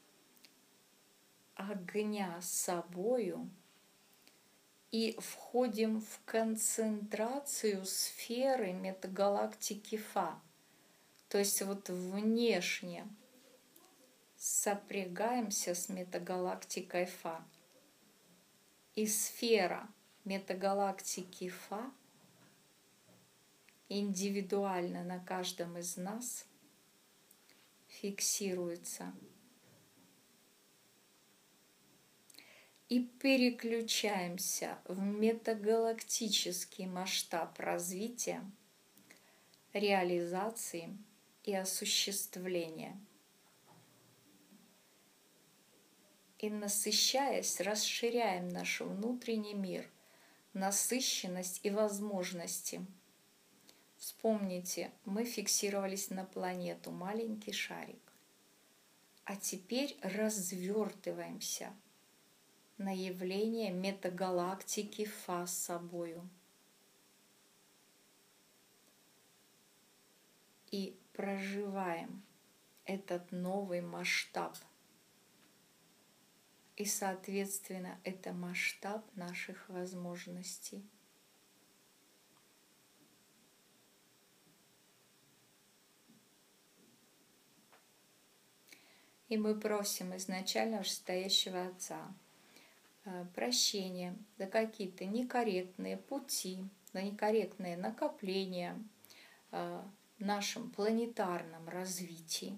огня с собою и входим в концентрацию сферы метагалактики Фа. То есть вот внешне сопрягаемся с метагалактикой Фа. И сфера метагалактики Фа индивидуально на каждом из нас фиксируется. И переключаемся в метагалактический масштаб развития, реализации и осуществления. И, насыщаясь, расширяем наш внутренний мир, насыщенность и возможности. Вспомните, мы фиксировались на планету, маленький шарик. А теперь развертываемся на явление метагалактики Фа с собою. И проживаем этот новый масштаб. И, соответственно, это масштаб наших возможностей. И мы просим изначально вышестоящего Отца прощения за какие-то некорректные пути, за некорректные накопления в нашем планетарном развитии.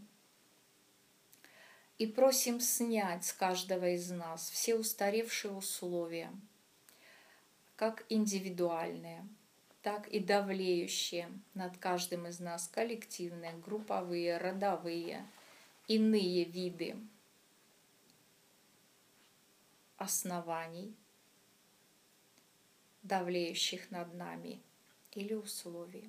И просим снять с каждого из нас все устаревшие условия, как индивидуальные, так и давлеющие над каждым из нас коллективные, групповые, родовые, иные виды оснований, давлеющих над нами, или условий.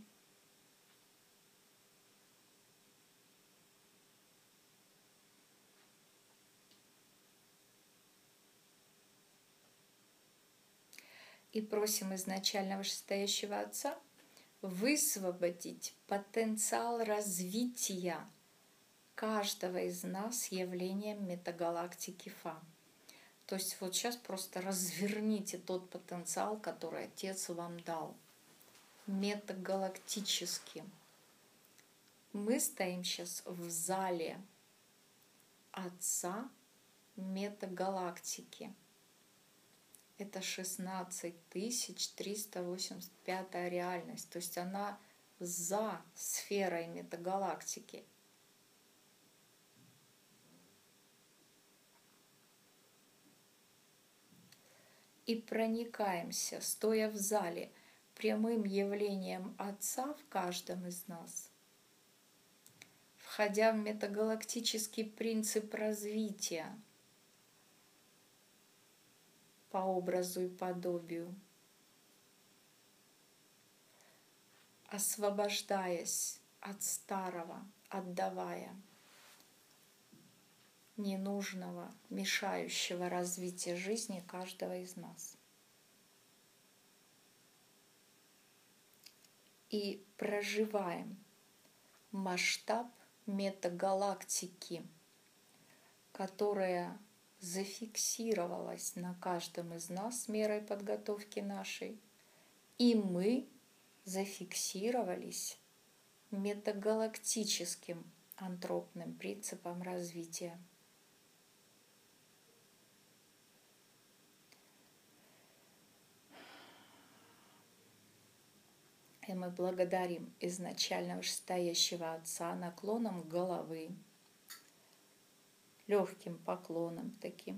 И просим изначально вышестоящего Отца высвободить потенциал развития каждого из нас явлением метагалактики Фа. То есть вот сейчас просто разверните тот потенциал, который Отец вам дал, метагалактически. Мы стоим сейчас в зале Отца метагалактики. Это шестнадцать тысяч триста восемьдесят пятая реальность, то есть она за сферой метагалактики. И проникаемся, стоя в зале, прямым явлением Отца в каждом из нас, входя в метагалактический принцип развития по образу и подобию, освобождаясь от старого, отдавая ненужного, мешающего развитию жизни каждого из нас. И проживаем масштаб метагалактики, которая зафиксировалась на каждом из нас мерой подготовки нашей, и мы зафиксировались метагалактическим антропным принципом развития. И мы благодарим изначально вышестоящего Отца наклоном головы, легким поклоном таким.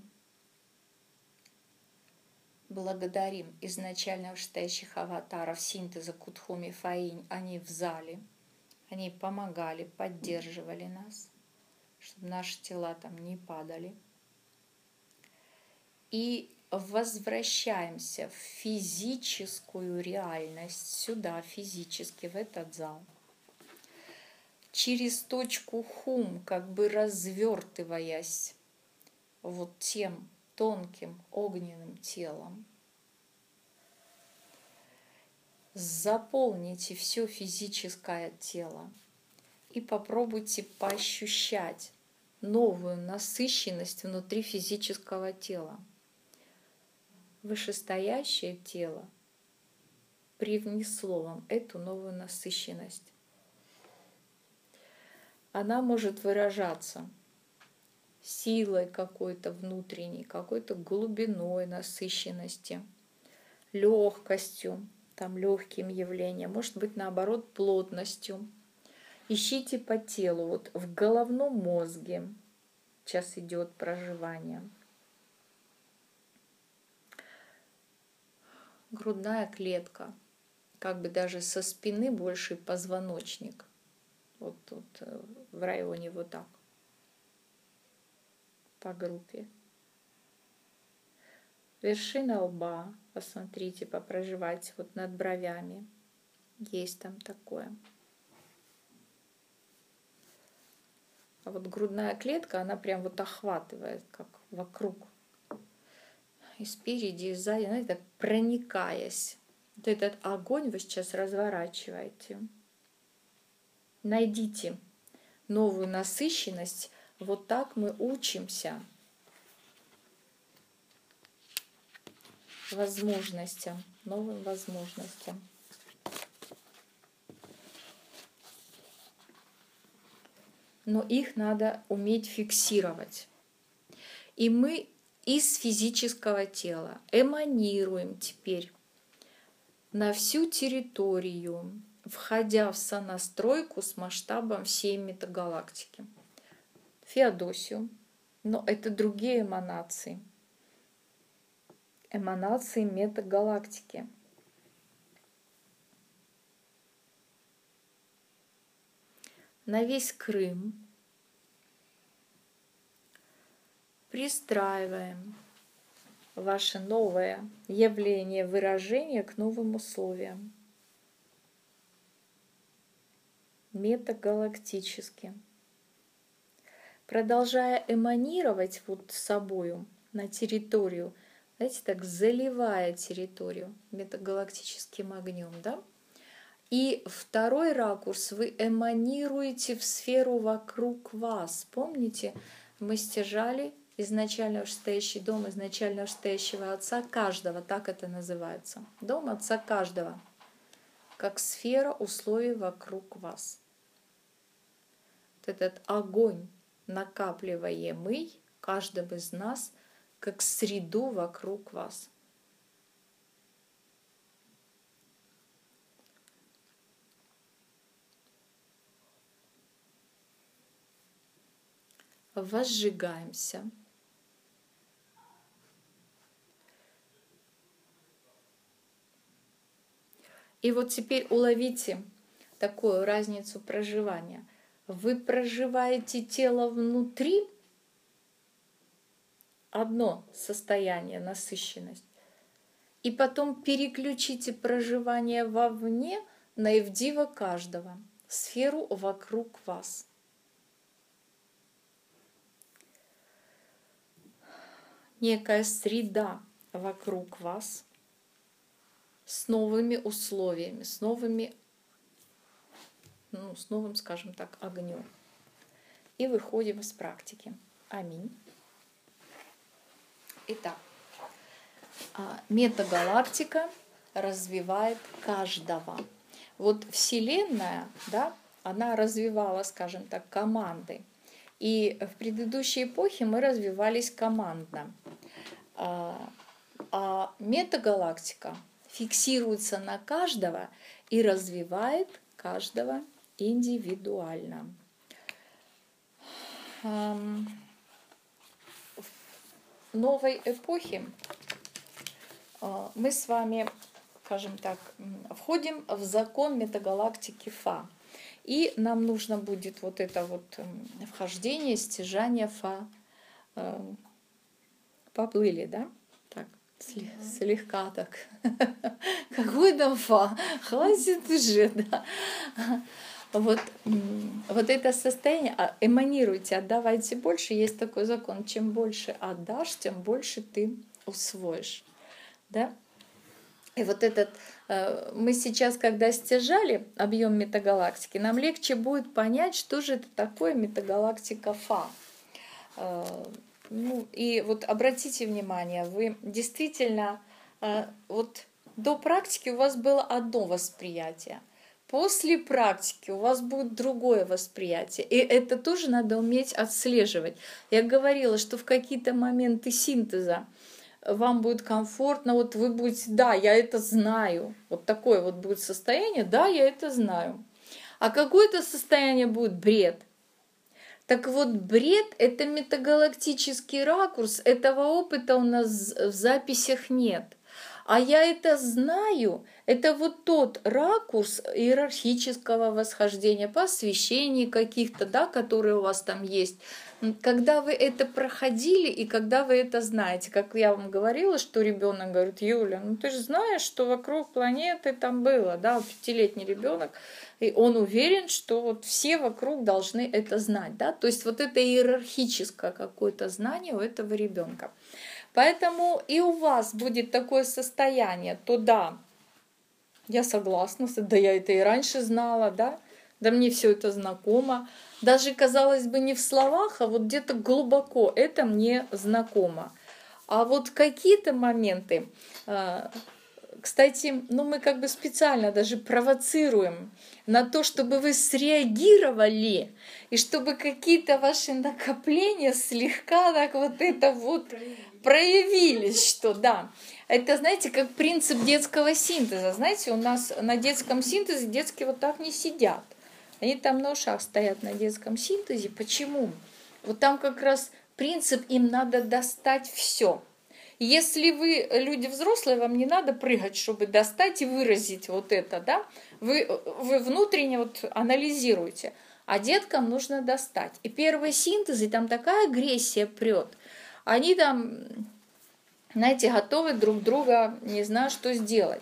Благодарим изначально вышестоящих аватаров синтеза Кудхуми Фаинь. Они в зале, они помогали, поддерживали нас, чтобы наши тела там не падали. И возвращаемся в физическую реальность, сюда, физически, в этот зал. Через точку хум, как бы развертываясь вот тем тонким огненным телом. Заполните все физическое тело и попробуйте поощущать новую насыщенность внутри физического тела. Вышестоящее тело привнесло вам эту новую насыщенность. Она может выражаться силой какой-то внутренней, какой-то глубиной насыщенности, легкостью, там легким явлением, может быть, наоборот, плотностью. Ищите по телу, вот в головном мозге сейчас идет проживание. Грудная клетка, как бы даже со спины больше позвоночник, вот тут в районе вот так, по группе. Вершина лба, посмотрите, попроживайте вот над бровями, есть там такое. А вот грудная клетка, она прям вот охватывает, как вокруг. И спереди, и сзади, знаете, так проникаясь. Вот этот огонь вы сейчас разворачиваете. Найдите новую насыщенность. Вот так мы учимся возможностям, новым возможностям. Но их надо уметь фиксировать. И мы из физического тела эманируем теперь на всю территорию, входя в сонастройку с масштабом всей метагалактики. Феодосию, но это другие эманации. Эманации метагалактики. На весь Крым пристраиваем ваше новое явление, выражение к новым условиям. Метагалактически. Продолжая эманировать вот собою на территорию, знаете, так заливая территорию метагалактическим огнем, да? И второй ракурс вы эманируете в сферу вокруг вас. Помните, мы стяжали изначально вышестоящий дом, изначально вышестоящего Отца каждого, так это называется. Дом Отца каждого, как сфера условий вокруг вас. Вот этот огонь, накапливаемый каждым из нас, как среду вокруг вас. Возжигаемся. И вот теперь уловите такую разницу проживания. Вы проживаете тело внутри, одно состояние, насыщенность, и потом переключите проживание вовне на Эвдива каждого, сферу вокруг вас. Некая среда вокруг вас с новыми условиями, с новыми, ну, с новым, скажем так, огнем. И выходим из практики. Аминь. Итак, метагалактика развивает каждого. Вот Вселенная, да, она развивала, скажем так, команды. И в предыдущей эпохе мы развивались командно. А метагалактика фиксируется на каждого и развивает каждого индивидуально. В новой эпохе мы с вами, скажем так, входим в закон метагалактики Фа. И нам нужно будет вот это вот вхождение, стяжание Фа. Поплыли, да? Так, слегка так. Какой там Фа? Хватит уже, да. Вот, вот это состояние, эманируйте, отдавайте больше, есть такой закон, чем больше отдашь, тем больше ты усвоишь, да? И вот этот, мы сейчас, когда стяжали объем метагалактики, нам легче будет понять, что же это такое метагалактика Фа. Ну, и вот обратите внимание, вы действительно, вот до практики у вас было одно восприятие, после практики у вас будет другое восприятие. И это тоже надо уметь отслеживать. Я говорила, что в какие-то моменты синтеза вам будет комфортно, вот вы будете, да, я это знаю. Вот такое вот будет состояние, да, я это знаю. А какое-то состояние будет бред. Так вот, бред — это метагалактический ракурс, этого опыта у нас в записях нет. А я это знаю, это вот тот ракурс иерархического восхождения, посвящений каких-то, да, которые у вас там есть. Когда вы это проходили и когда вы это знаете, как я вам говорила, что ребенок говорит: Юля, ну ты же знаешь, что вокруг планеты там было, да, пятилетний ребенок, и он уверен, что вот все вокруг должны это знать, да, то есть вот это иерархическое какое-то знание у этого ребенка. Поэтому и у вас будет такое состояние, то да, я согласна, да я это и раньше знала, да, да мне все это знакомо. Даже, казалось бы, не в словах, а вот где-то глубоко это мне знакомо. А вот какие-то моменты, кстати, ну мы как бы специально даже провоцируем на то, чтобы вы среагировали, и чтобы какие-то ваши накопления слегка так вот это вот проявились, что да. Это, знаете, как принцип детского синтеза. Знаете, у нас на детском синтезе детские вот так не сидят. Они там на ушах стоят на детском синтезе. Почему? Вот там как раз принцип, им надо достать все. Если вы люди взрослые, вам не надо прыгать, чтобы достать и выразить вот это, да? Вы, вы внутренне вот анализируете. А деткам нужно достать. И первые синтезы, там такая агрессия прет. Они там, знаете, готовы друг друга, не знаю, что сделать.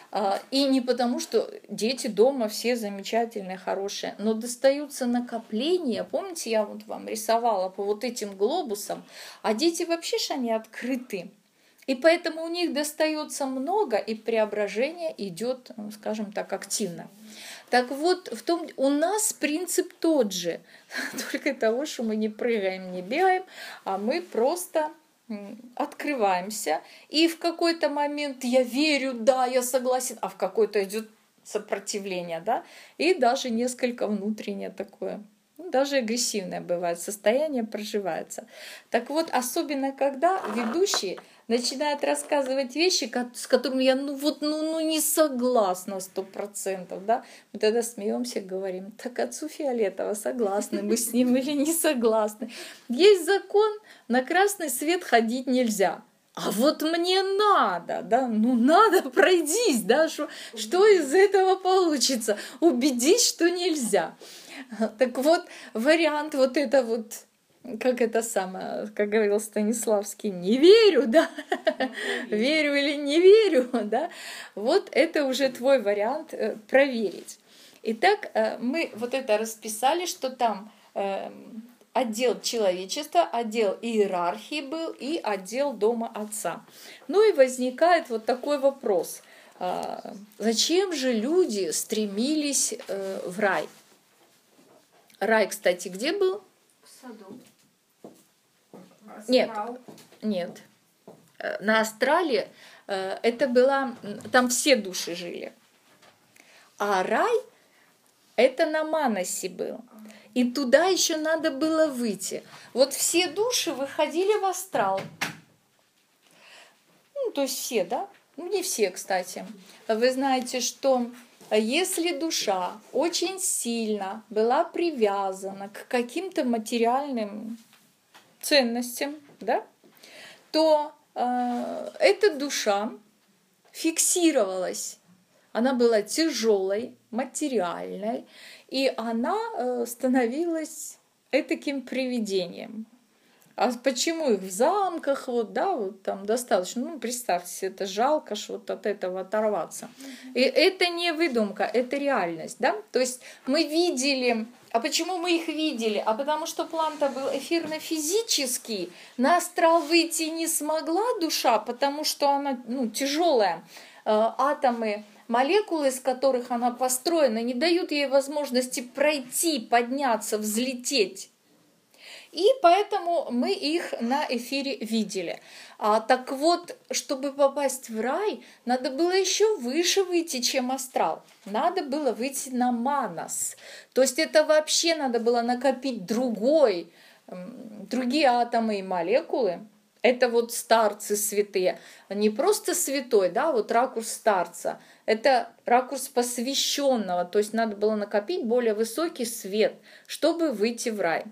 И не потому, что дети дома все замечательные, хорошие, но достаются накопления. Помните, я вот вам рисовала по вот этим глобусам, а дети вообще ж они открыты. И поэтому у них достается много, и преображение идет, скажем так, активно. Так вот, в том, у нас принцип тот же, только того, что мы не прыгаем, не бегаем, а мы просто открываемся, и в какой-то момент я верю, да, я согласен, а в какой-то идет сопротивление, да, и даже несколько внутреннее такое, ну, даже агрессивное бывает, состояние проживается. Так вот, особенно когда ведущий начинает рассказывать вещи, с которыми я ну вот ну, ну не согласна сто процентов, да, мы тогда смеемся, говорим: так отцу фиолетово, согласны мы с ним или не согласны. Есть закон, на красный свет ходить нельзя. А вот мне надо, да, ну надо, пройдись, да, что, что из этого получится? Убедись, что нельзя. Так вот, вариант вот это вот, как это самое, как говорил Станиславский, не верю, да, верю или не верю, да, вот это уже твой вариант проверить. Итак, мы вот это расписали, что там отдел человечества, отдел иерархии был и отдел дома отца. Ну и возникает вот такой вопрос. Зачем же люди стремились в рай? Рай, кстати, где был? В саду. Нет, нет. На астрале это была, там все души жили. А рай это на Манасе был. И туда еще надо было выйти. Вот все души выходили в астрал. Ну, то есть все, да? Ну, не все, кстати. Вы знаете, что если душа очень сильно была привязана к каким-то материальным ценностям, да, то э, эта душа фиксировалась. Она была тяжелой, материальной, и она э, становилась этаким привидением. А почему их в замках, вот, да, вот там достаточно, ну, представьте, это жалко, что вот от этого оторваться. И это не выдумка, это реальность, да, то есть мы видели, а почему мы их видели? А потому что план-то был эфирно-физический, на астрал выйти не смогла душа, потому что она, ну, тяжелая, атомы, молекулы, из которых она построена, не дают ей возможности пройти, подняться, взлететь. И поэтому мы их на эфире видели. А, так вот, чтобы попасть в рай, надо было еще выше выйти, чем астрал. Надо было выйти на манас. То есть это вообще надо было накопить другой, другие атомы и молекулы. Это вот старцы святые. Не просто святой, да, вот ракурс старца. Это ракурс посвященного. То есть надо было накопить более высокий свет, чтобы выйти в рай.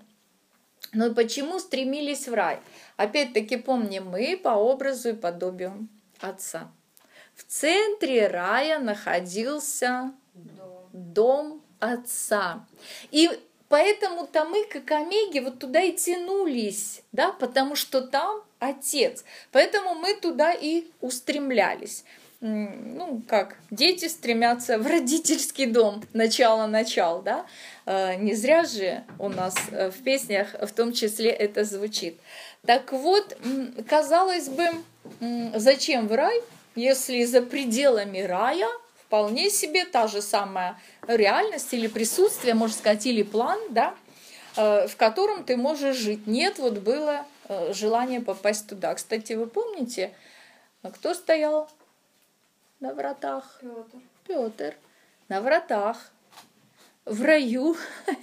Но почему стремились в рай? Опять-таки помним, мы по образу и подобию Отца. В центре рая находился дом, дом Отца. И поэтому-то мы, как омеги, вот туда и тянулись, да, потому что там Отец. Поэтому мы туда и устремлялись. Ну, как дети стремятся в родительский дом, начало-начал, да? Не зря же у нас в песнях в том числе это звучит. Так вот, казалось бы, зачем в рай, если за пределами рая вполне себе та же самая реальность или присутствие, можно сказать, или план, да, в котором ты можешь жить. Нет, вот было желание попасть туда. Кстати, вы помните, кто стоял на вратах? Петр. Петр. На вратах. В раю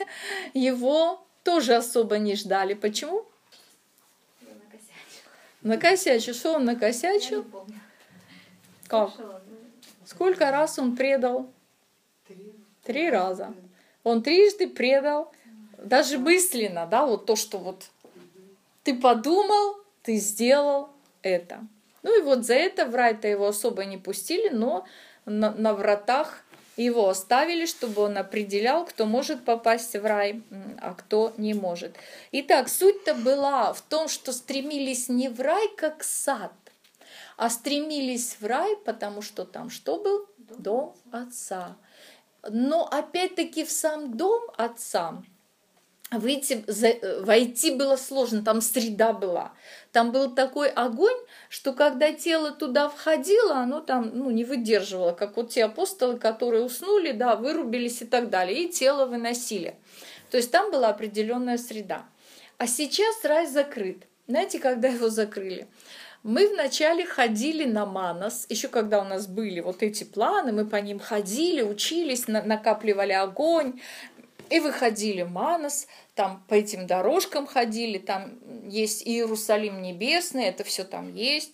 его тоже особо не ждали. Почему? Я накосячил. Накосячил. Что он накосячил? Я не помню. Как? Слушала, ну, Сколько раз он предал? Три. Три раза. Он трижды предал, даже мысленно, да, вот то, что вот ты подумал, ты сделал это. Ну и вот за это в рай-то его особо не пустили, но на, на вратах его оставили, чтобы он определял, кто может попасть в рай, а кто не может. Итак, суть-то была в том, что стремились не в рай, как сад, а стремились в рай, потому что там что был? Дом Отца. Но опять-таки в сам дом Отца выйти, войти было сложно, там среда была. Там был такой огонь, что когда тело туда входило, оно там ну, не выдерживало, как вот те апостолы, которые уснули, да, вырубились и так далее, и тело выносили. То есть там была определенная среда. А сейчас рай закрыт. Знаете, когда его закрыли? Мы вначале ходили на манас, еще когда у нас были вот эти планы, мы по ним ходили, учились, накапливали огонь, и выходили в манас, там по этим дорожкам ходили, там есть Иерусалим небесный, это все там есть.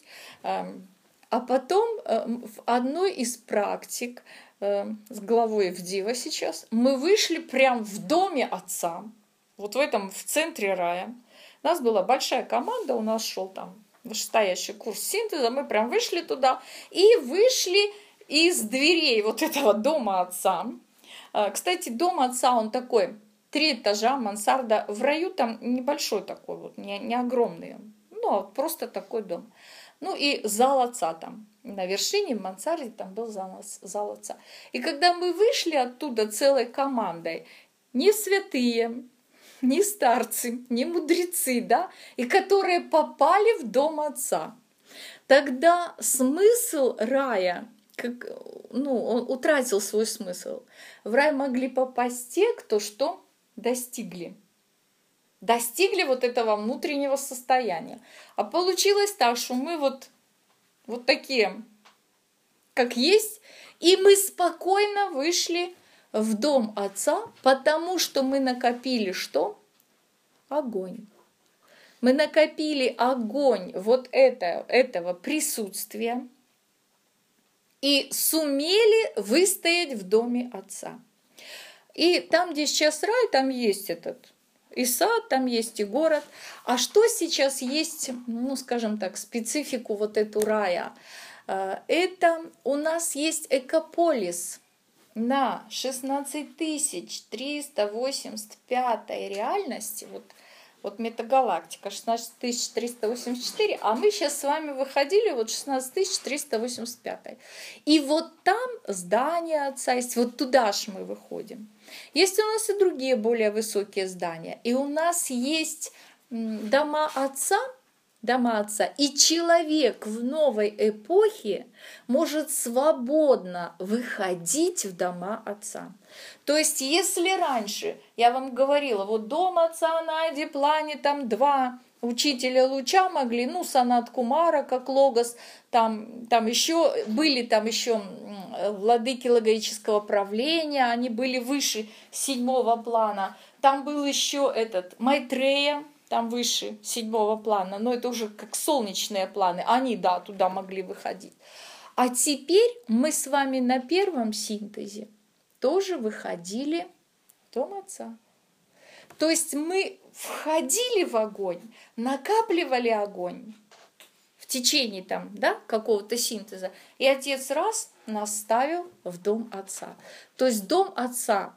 А потом в одной из практик, с главой Евдива сейчас, мы вышли прямо в доме Отца, вот в этом, в центре рая. У нас была большая команда, у нас шел там вышестоящий курс синтеза, мы прям вышли туда и вышли из дверей вот этого дома Отца. Кстати, дом Отца, он такой, три этажа, мансарда. В раю там небольшой такой, вот, не, не огромный, ну, просто такой дом. Ну и зал Отца там. На вершине, в мансарде, там был зал, зал Отца. И когда мы вышли оттуда целой командой, не святые, не старцы, не мудрецы, да, и которые попали в дом Отца, тогда смысл рая, как, ну, он утратил свой смысл. В рай могли попасть те, кто что достигли. Достигли вот этого внутреннего состояния. А получилось так, что мы вот, вот такие, как есть, и мы спокойно вышли в дом Отца, потому что мы накопили что? Огонь. Мы накопили огонь вот это, этого присутствия. и сумели выстоять в доме Отца. И там, где сейчас рай, там есть этот и сад, там есть и город. А что сейчас есть, ну, скажем так, специфику вот эту рая? Это у нас есть экополис на шестнадцать тысяч триста восемьдесят пятой реальности, вот, вот метагалактика шестнадцать тысяч триста восемьдесят четыре, а мы сейчас с вами выходили вот шестнадцать тысяч триста восемьдесят пять. И вот там здание Отца есть, вот туда ж мы выходим. Есть у нас и другие более высокие здания, и у нас есть дома Отца, дома Отца, и человек в новой эпохе может свободно выходить в дома Отца. То есть, если раньше, я вам говорила, вот дом Отца на Айди-плане, там два учителя луча могли, ну, Санат Кумара, как Логос, там, там еще были там еще владыки логического правления, они были выше седьмого плана. Там был еще этот Майтрея, там выше седьмого плана, но это уже как солнечные планы, они, да, туда могли выходить. А теперь мы с вами на первом синтезе тоже выходили в дом Отца. То есть мы входили в огонь, накапливали огонь в течение там, да, какого-то синтеза, и Отец раз нас ставил в дом Отца. То есть дом Отца,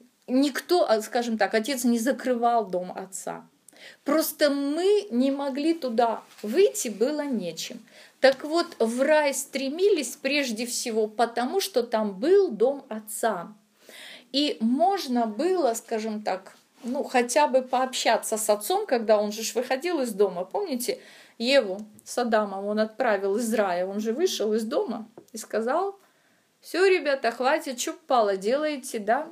никто, скажем так, Отец не закрывал дом Отца. Просто мы не могли туда выйти, было нечем. Так вот, в рай стремились прежде всего потому, что там был дом Отца. И можно было, скажем так, ну, хотя бы пообщаться с Отцом, когда он же выходил из дома. Помните, Еву с Адамом он отправил из рая, он же вышел из дома и сказал: все, ребята, хватит, что попало, делаете, да,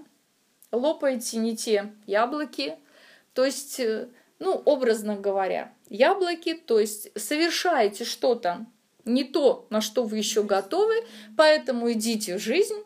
лопаете не те яблоки, то есть... Ну, образно говоря, яблоки, то есть совершаете что-то не то, на что вы еще готовы, поэтому идите в жизнь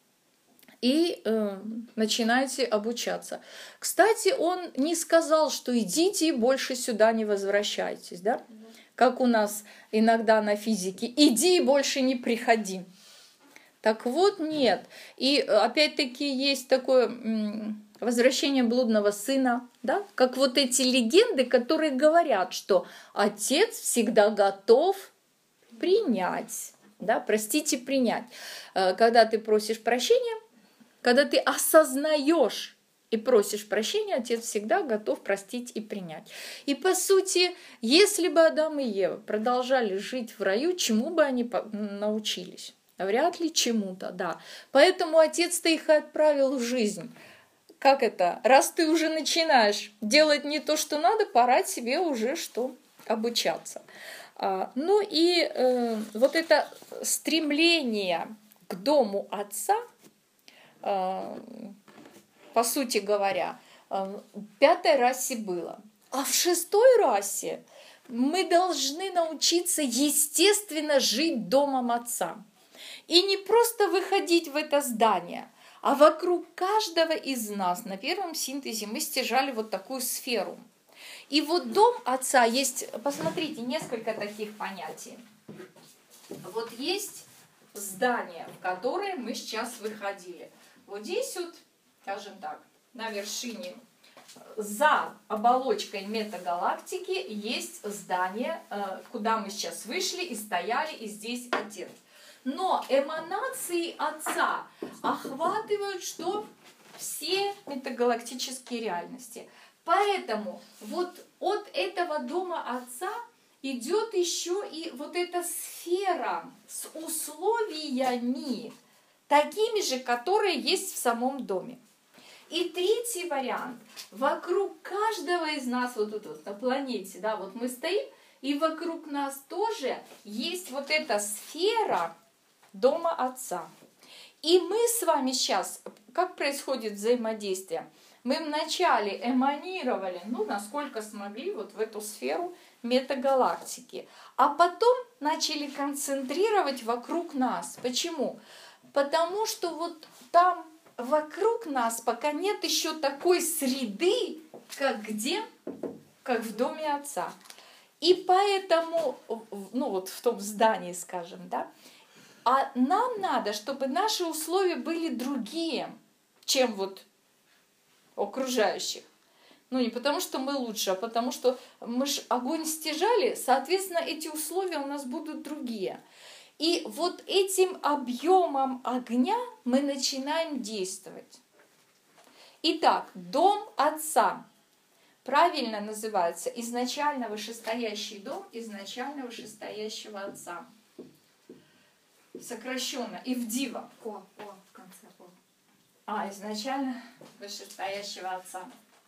и э, начинайте обучаться. Кстати, он не сказал, что идите и больше сюда не возвращайтесь, да? Как у нас иногда на физике, иди и больше не приходи. Так вот, нет. И опять-таки есть такое... возвращение блудного сына, да? Как вот эти легенды, которые говорят, что Отец всегда готов принять, да? Простите, принять. Когда ты просишь прощения, когда ты осознаешь и просишь прощения, Отец всегда готов простить и принять. И по сути, если бы Адам и Ева продолжали жить в раю, чему бы они научились? Вряд ли чему-то, да. Поэтому Отец-то их и отправил в жизнь. Как это? Раз ты уже начинаешь делать не то, что надо, пора тебе уже что? Обучаться. А, ну и э, вот это стремление к дому Отца, э, по сути говоря, э, в пятой расе было. А в шестой расе мы должны научиться естественно жить домом Отца. И не просто выходить в это здание, а вокруг каждого из нас на первом синтезе мы стяжали вот такую сферу. И вот дом Отца есть, посмотрите, несколько таких понятий. Вот есть здание, в которое мы сейчас выходили. Вот здесь вот, скажем так, на вершине, за оболочкой метагалактики есть здание, куда мы сейчас вышли и стояли, и здесь Отец. Но эманации Отца охватывают что? Все метагалактические реальности. Поэтому вот от этого дома Отца идет еще и вот эта сфера с условиями, такими же, которые есть в самом доме. И третий вариант. Вокруг каждого из нас, вот тут вот на планете, да, вот мы стоим, и вокруг нас тоже есть вот эта сфера дома Отца. И мы с вами сейчас, как происходит взаимодействие? Мы вначале эманировали, ну, насколько смогли, вот в эту сферу метагалактики, а потом начали концентрировать вокруг нас. Почему? Потому что вот там вокруг нас пока нет еще такой среды, как где? Как в доме Отца. И поэтому, ну вот в том здании, скажем, да, А нам надо, чтобы наши условия были другие, чем вот окружающих. Ну, не потому, что мы лучше, а потому, что мы же огонь стяжали, соответственно, эти условия у нас будут другие. И вот этим объемом огня мы начинаем действовать. Итак, дом Отца правильно называется изначально вышестоящий дом изначально вышестоящего Отца. Сокращенно, Ивдива. О, о, в конце о. А, изначально вышестоящего Отца.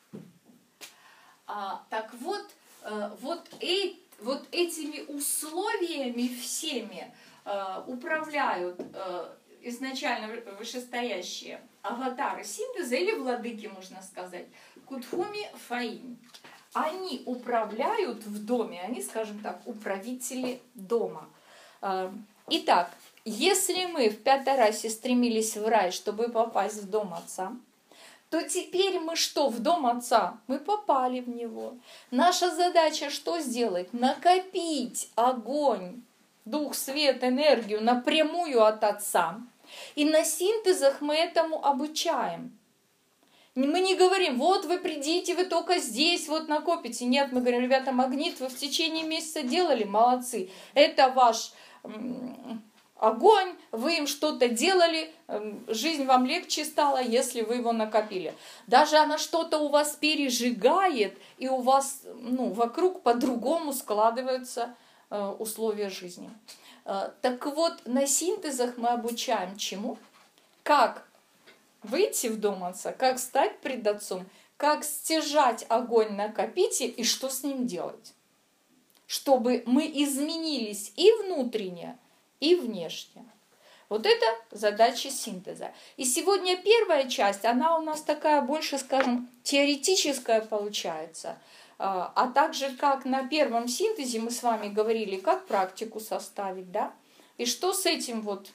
А, так вот, э, вот, э, вот этими условиями всеми э, управляют э, изначально вышестоящие аватары синтеза или владыки, можно сказать, Кудхуми Фаин. Они управляют в доме, они, скажем так, управители дома. Э, итак, если мы в пятой расе стремились в рай, чтобы попасть в дом Отца, то теперь мы что, в дом Отца? Мы попали в него. Наша задача что сделать? Накопить огонь, дух, свет, энергию напрямую от Отца. И на синтезах мы этому обучаем. Мы не говорим, вот вы придите, вы только здесь вот накопите. Нет, мы говорим, ребята, магнит вы в течение месяца делали, молодцы. Это ваш огонь, вы им что-то делали, жизнь вам легче стала, если вы его накопили. Даже она что-то у вас пережигает, и у вас ну, вокруг по-другому складываются э, условия жизни. Э, так вот, на синтезах мы обучаем чему? Как выйти в дом Отца, как стать пред Отцом, как стяжать огонь на копите и что с ним делать. Чтобы мы изменились и внутренне, и внешне. Вот это задача синтеза. И сегодня первая часть, она у нас такая больше, скажем, теоретическая получается. А также как на первом синтезе мы с вами говорили, как практику составить, да? И что с этим вот,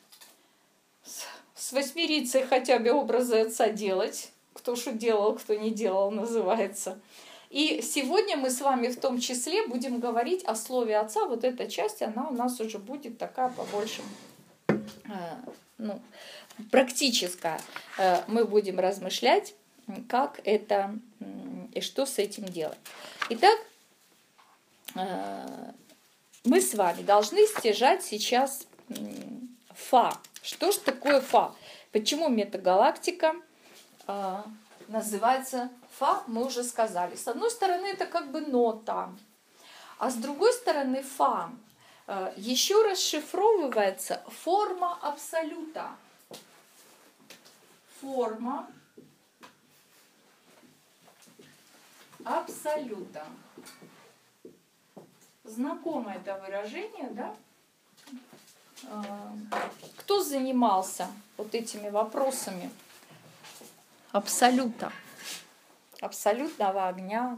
с восьмерицей хотя бы образа Отца делать. Кто что делал, кто не делал, называется. И сегодня мы с вами в том числе будем говорить о слове Отца. Вот эта часть, она у нас уже будет такая побольше, э, ну, практическая. Э, мы будем размышлять, как это и что с этим делать. Итак, э, мы с вами должны стяжать сейчас Фа. Что же такое Фа? Почему метагалактика э, называется Фа, мы уже сказали. С одной стороны, это как бы нота, а с другой стороны, Фа э, еще расшифровывается форма абсолюта. Форма абсолюта. Знакомо это выражение, да? Э, кто занимался вот этими вопросами абсолюта? Абсолютного огня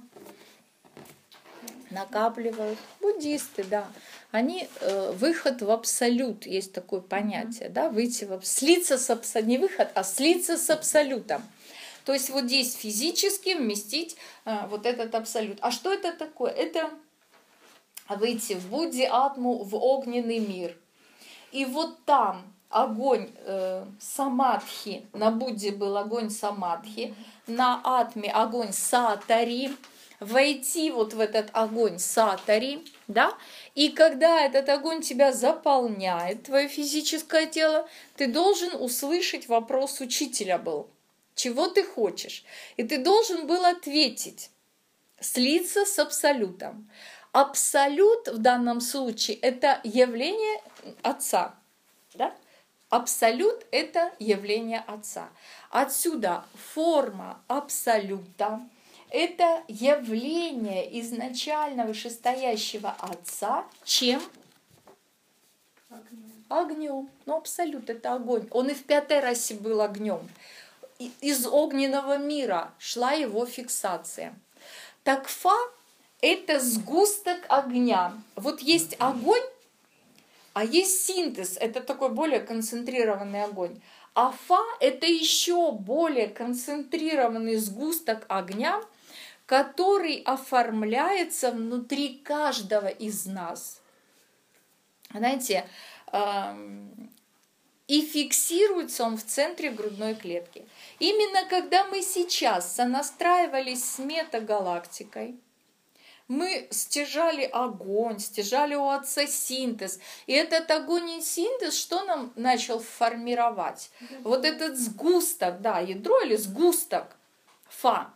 накапливают буддисты, да. Они э, выход в абсолют, есть такое понятие, да, выйти в слиться с абсолютом, не выход, а слиться с абсолютом. То есть вот здесь физически вместить э, вот этот абсолют. А что это такое? Это выйти в Будди Атму, в огненный мир. И вот там огонь э, самадхи, на Будде был огонь самадхи, на атме огонь сатари, войти вот в этот огонь сатари, да, и когда этот огонь тебя заполняет, твое физическое тело, ты должен услышать вопрос учителя был, чего ты хочешь, и ты должен был ответить, слиться с абсолютом. Абсолют в данном случае это явление Отца, да? Абсолют – это явление Отца. Отсюда форма абсолюта – это явление изначально вышестоящего Отца, чем? Огнем. Огнем. Ну, абсолют – это огонь. Он и в пятой расе был огнем. Из огненного мира шла его фиксация. Так Фа – это сгусток огня. Вот есть огонь, а есть синтез, это такой более концентрированный огонь. А Фа – это еще более концентрированный сгусток огня, который оформляется внутри каждого из нас. Знаете, и фиксируется он в центре грудной клетки. Именно когда мы сейчас сонастраивались с метагалактикой, мы стяжали огонь, стяжали у Отца синтез. И этот огонь и синтез, что нам начал формировать? Ядро. Вот этот сгусток, да, ядро или сгусток, фа.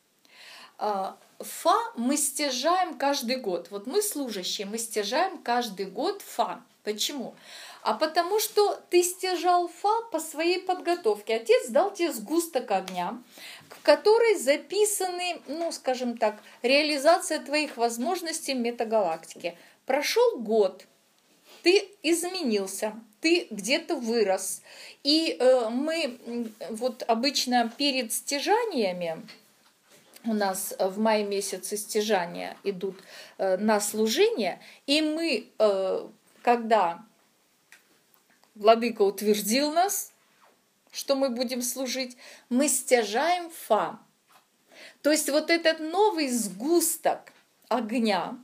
Фа мы стяжаем каждый год. Вот мы служащие, мы стяжаем каждый год фа. Почему? А потому что ты стяжал фа по своей подготовке. Отец дал тебе сгусток огня, в который записаны, ну, скажем так, реализация твоих возможностей в метагалактике. Прошел год, ты изменился, ты где-то вырос. И э, мы вот обычно перед стяжаниями, у нас в мае месяце стяжания идут э, на служение, и мы, э, когда Владыка утвердил нас, что мы будем служить, мы стяжаем фа. То есть вот этот новый сгусток огня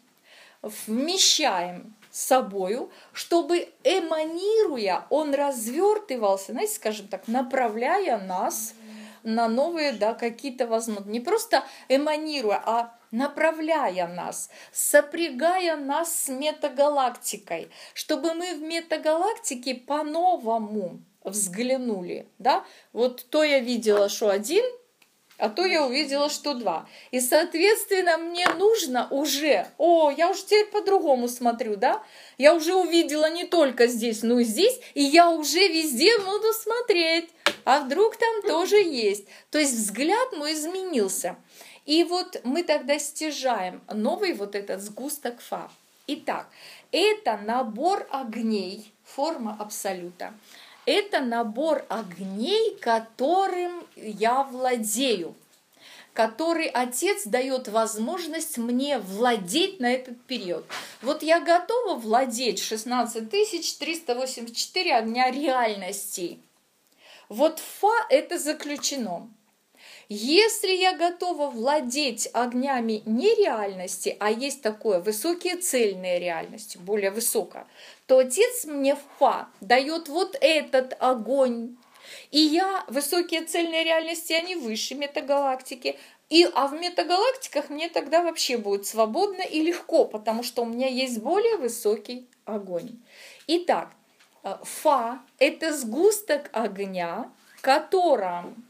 вмещаем с собою, чтобы, эманируя, он развертывался, знаете, скажем так, направляя нас на новые, да, какие-то возможности. Не просто эманируя, а направляя нас, сопрягая нас с метагалактикой, чтобы мы в метагалактике по-новому взглянули. Да? Вот то я видела, что один, а то я увидела, что два. И, соответственно, мне нужно уже, о, я уже теперь по-другому смотрю, да? Я уже увидела не только здесь, но и здесь, и я уже везде буду смотреть. А вдруг там тоже есть? То есть взгляд мой изменился. И вот мы тогда стяжаем новый вот этот сгусток фа. Итак, это набор огней, форма абсолюта. Это набор огней, которым я владею, который Отец дает возможность мне владеть на этот период. Вот я готова владеть шестнадцать тысяч триста восемьдесят четыре огня реальностей. Вот фа это заключено. Если я готова владеть огнями нереальности, а есть такое высокие цельные реальности, более высокое, то Отец мне в фа дает вот этот огонь. И я, высокие цельные реальности, они выше метагалактики. И, а в метагалактиках мне тогда вообще будет свободно и легко, потому что у меня есть более высокий огонь. Итак, фа – это сгусток огня, которым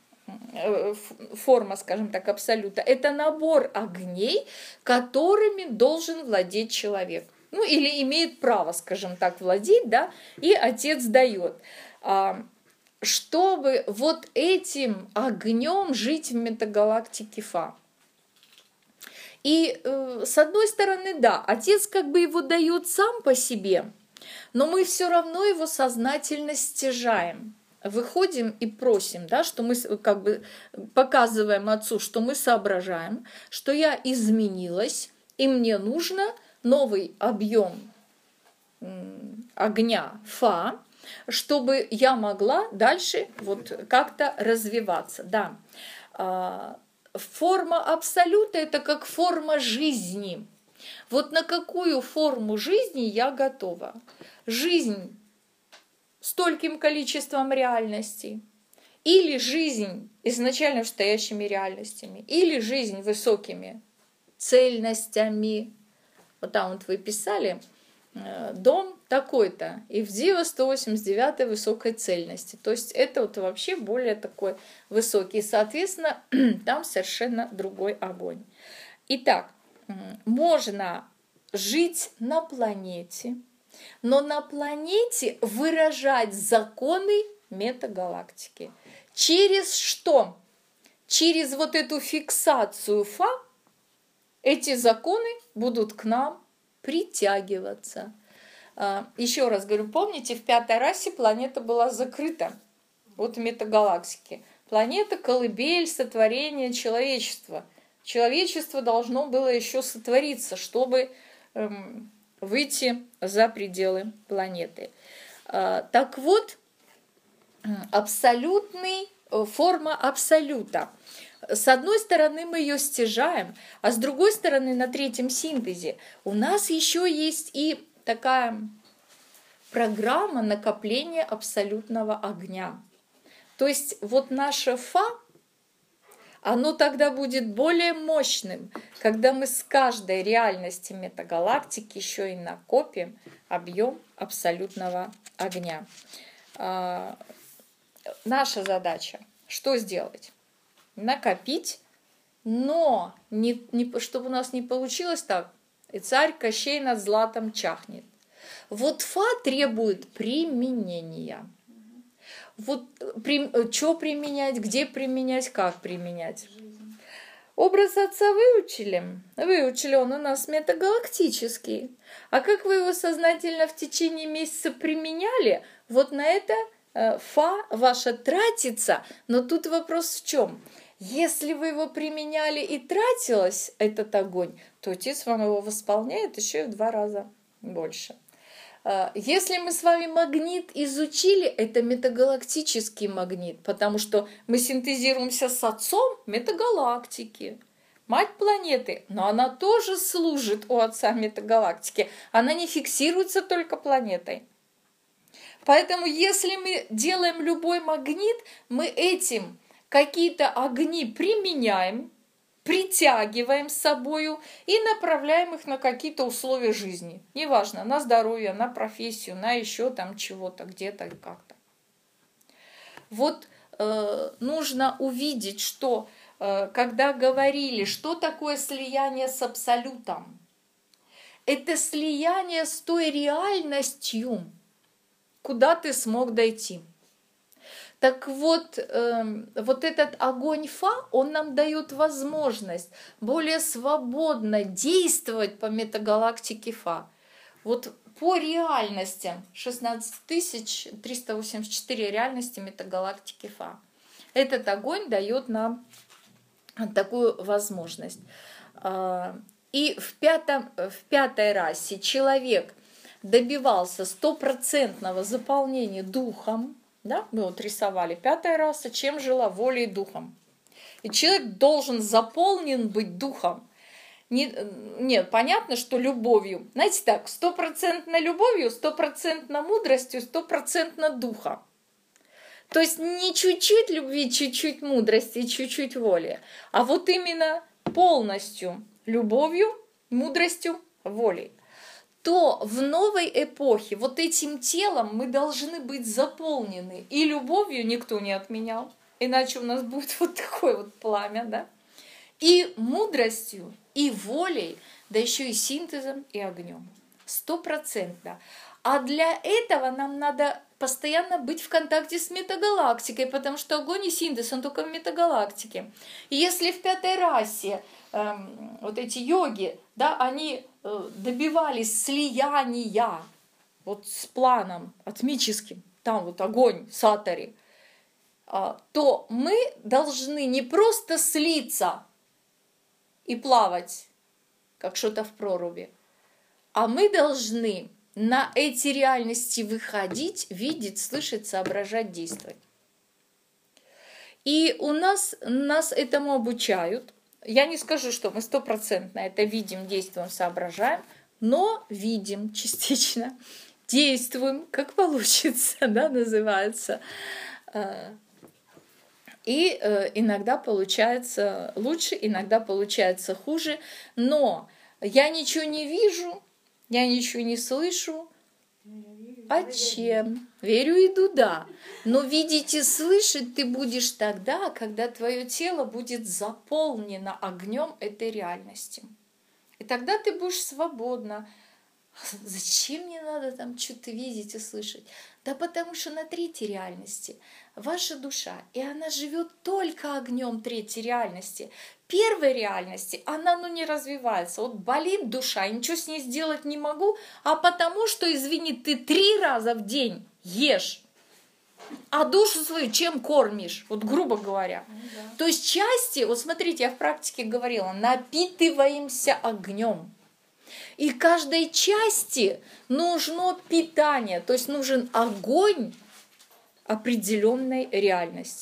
форма, скажем так, абсолюта, это набор огней, которыми должен владеть человек. Ну, или имеет право, скажем так, владеть, да, и Отец дает. Чтобы вот этим огнем жить в метагалактике фа. И э, с одной стороны, да, Отец как бы его дает сам по себе, но мы все равно его сознательно стяжаем. Выходим и просим, да, что мы как бы показываем Отцу, что мы соображаем, что я изменилась, и мне нужно новый объем огня фа, чтобы я могла дальше вот как-то развиваться. Да. Форма абсолюта – это как форма жизни. Вот на какую форму жизни я готова? Жизнь стольким количеством реальностей, или жизнь изначально стоящими реальностями, или жизнь высокими цельностями. Вот там вот вы писали, дом такой-то, и в Дива сто восемьдесят девятой высокой цельности. То есть это вот вообще более такой высокий. Соответственно, там совершенно другой огонь. Итак, можно жить на планете, но на планете выражать законы метагалактики. Через что? Через вот эту фиксацию фа эти законы будут к нам притягиваться. Еще раз говорю, помните, в пятой расе планета была закрыта от метагалактики. Планета – колыбель сотворения человечества. Человечество должно было еще сотвориться, чтобы эм, выйти за пределы планеты. Так вот, абсолютный, форма абсолюта. С одной стороны мы ее стяжаем, а с другой стороны на третьем синтезе у нас еще есть и такая программа накопления абсолютного огня. То есть вот наше Фа, оно тогда будет более мощным, когда мы с каждой реальности метагалактики еще и накопим объем абсолютного огня. А, наша задача что сделать? Накопить, но не, не, чтобы у нас не получилось так, и царь Кощей над златом чахнет. Вот Фа требует применения. Вот при, что применять, где применять, как применять. Образ отца выучили? Выучили, он у нас метагалактический. А как вы его сознательно в течение месяца применяли, вот на это э, Фа ваша тратится. Но тут вопрос в чем? Если вы его применяли и тратилось этот огонь, то Отец вам его восполняет еще и в два раза больше. Если мы с вами магнит изучили, это метагалактический магнит, потому что мы синтезируемся с Отцом метагалактики, мать планеты, но она тоже служит у Отца метагалактики, она не фиксируется только планетой. Поэтому если мы делаем любой магнит, мы этим какие-то огни применяем, притягиваем с собою и направляем их на какие-то условия жизни. Неважно, на здоровье, на профессию, на еще там чего-то, где-то, как-то. Вот э, нужно увидеть, что э, когда говорили, что такое слияние с Абсолютом, это слияние с той реальностью, куда ты смог дойти. Так вот, э, вот этот огонь Фа, он нам дает возможность более свободно действовать по метагалактике Фа. Вот по реальностям, шестнадцать тысяч триста восемьдесят четыре реальности метагалактики Фа. Этот огонь дает нам такую возможность. И в, пятом, в пятой расе человек добивался стопроцентного заполнения духом. Да? Мы вот рисовали пятая раса, чем жила волей и духом. И человек должен заполнен быть духом. Не, нет, понятно, что любовью. Знаете так, стопроцентно любовью, стопроцентно мудростью, стопроцентно духом. То есть не чуть-чуть любви, чуть-чуть мудрости, чуть-чуть воли, а вот именно полностью любовью, мудростью, волей. То в новой эпохе вот этим телом мы должны быть заполнены. И любовью никто не отменял, иначе у нас будет вот такое вот пламя, да? И мудростью, и волей, да еще и синтезом, и огнем. Стопроцентно. А для этого нам надо постоянно быть в контакте с метагалактикой, потому что огонь и синтез, он только в метагалактике. И если в пятой расе эм, вот эти йоги, да, они э, добивались слияния вот с планом атмическим, там вот огонь, сатари, э, то мы должны не просто слиться и плавать, как что-то в проруби, а мы должны на эти реальности выходить, видеть, слышать, соображать, действовать. И у нас, нас этому обучают. Я не скажу, что мы стопроцентно это видим, действуем, соображаем, но видим частично, действуем, как получится, да, называется. И иногда получается лучше, иногда получается хуже, но я ничего не вижу, я ничего не слышу. А чем? Верю, иду, да. Но видеть и слышать ты будешь тогда, когда твое тело будет заполнено огнем этой реальности. И тогда ты будешь свободна. Зачем мне надо там что-то видеть и слышать? Да потому что на третьей реальности ваша душа, и она живет только огнем третьей реальности. Первой реальности она ну, не развивается. Вот болит душа, и ничего с ней сделать не могу, а потому что, извини, ты три раза в день ешь, а душу свою чем кормишь? Вот грубо говоря. Ну, да. То есть части, вот смотрите, я в практике говорила, напитываемся огнем. И каждой части нужно питание, то есть нужен огонь определенной реальности.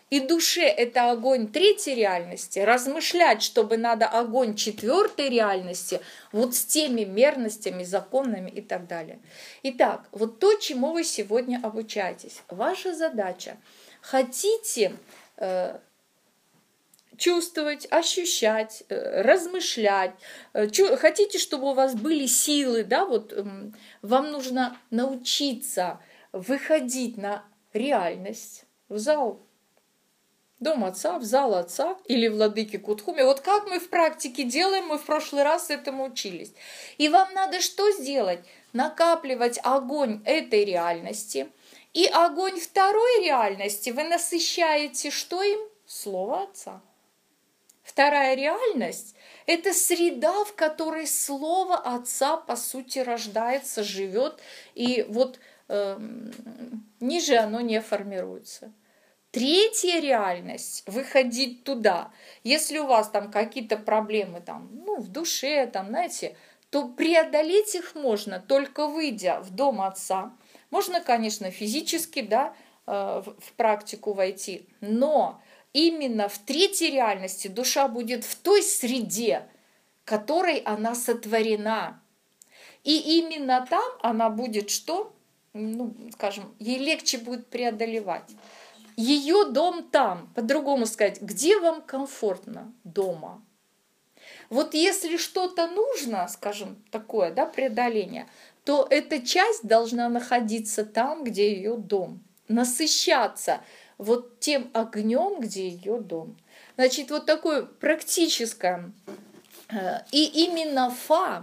и душе это огонь третьей реальности, размышлять, чтобы надо огонь четвертой реальности, вот с теми мерностями, законами и так далее. Итак, вот то, чему вы сегодня обучаетесь. Ваша задача. Хотите э, чувствовать, ощущать, э, размышлять, э, чу- хотите, чтобы у вас были силы, да, вот э, вам нужно научиться выходить на реальность, в зал, дом отца, в зал отца или владыки Кутхуми. Вот как мы в практике делаем, мы в прошлый раз этому учились. И вам надо что сделать? Накапливать огонь этой реальности. И огонь второй реальности вы насыщаете что им? Слово отца. Вторая реальность – это среда, в которой слово отца, по сути, рождается, живет, и вот э, ниже оно не формируется. Третья реальность – выходить туда. Если у вас там какие-то проблемы там, ну, в душе, там, знаете, то преодолеть их можно, только выйдя в дом отца. Можно, конечно, физически, да, в практику войти, но именно в третьей реальности душа будет в той среде, которой она сотворена. И именно там она будет что? Ну, скажем, ей легче будет преодолевать. Ее дом там, по-другому сказать, где вам комфортно дома. Вот если что-то нужно, скажем, такое, да, преодоление, то эта часть должна находиться там, где ее дом, насыщаться вот тем огнем, где ее дом. Значит, вот такое практическое. И именно Фа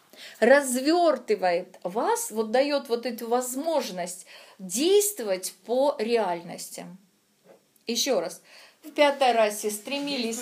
развертывает вас, вот дает вот эту возможность действовать по реальностям. Еще раз. В пятой расе стремились...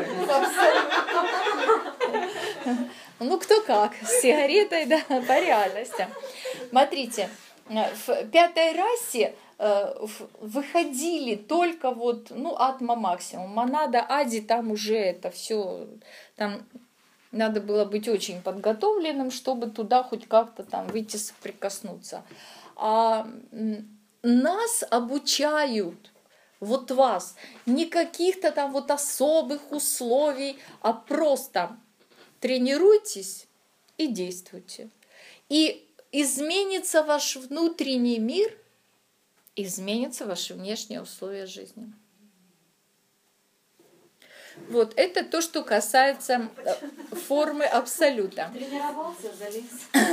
Ну, кто как, с сигаретой, да, по реальностям. Смотрите, в пятой расе выходили только вот, ну, атма максимум. Монада, ади, там уже это все, там надо было быть очень подготовленным, чтобы туда хоть как-то там выйти, соприкоснуться. А нас обучают, вот вас, не каких-то там вот особых условий, а просто тренируйтесь и действуйте. И изменится ваш внутренний мир, изменятся ваши внешние условия жизни. Вот это то, что касается формы абсолюта. Тренировался, залез.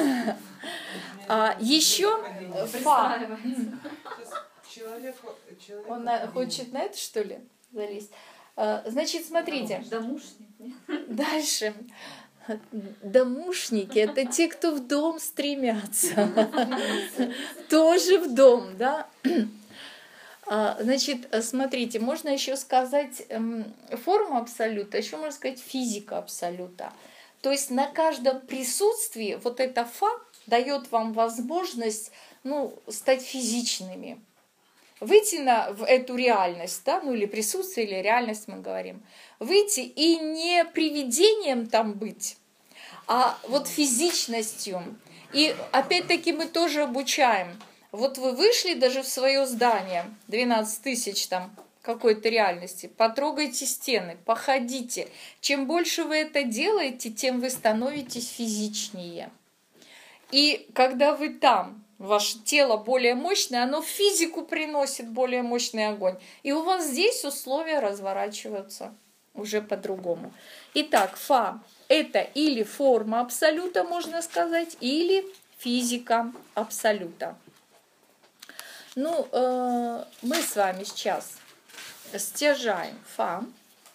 А еще Фа. Человек, человек Он на, хочет на это, что ли, залезть? А, значит, смотрите. Домушник. Нет? Дальше. Домушники – это те, кто в дом стремятся. Тоже в дом, да? Значит, смотрите, можно еще сказать форма абсолюта, еще можно сказать физика абсолюта. То есть на каждом присутствии вот эта Фа дает вам возможность, ну, стать физичными. Выйти на, в эту реальность, да, ну или присутствие, или реальность мы говорим. Выйти и не привидением там быть, а вот физичностью. И опять-таки мы тоже обучаем. Вот вы вышли даже в свое здание, двенадцать тысяч там какой-то реальности, потрогайте стены, походите. Чем больше вы это делаете, тем вы становитесь физичнее. И когда вы там, ваше тело более мощное, оно в физику приносит более мощный огонь. И у вас здесь условия разворачиваются уже по-другому. Итак, Фа – это или форма абсолюта, можно сказать, или физика абсолюта. Ну, э, мы с вами сейчас стяжаем Фа.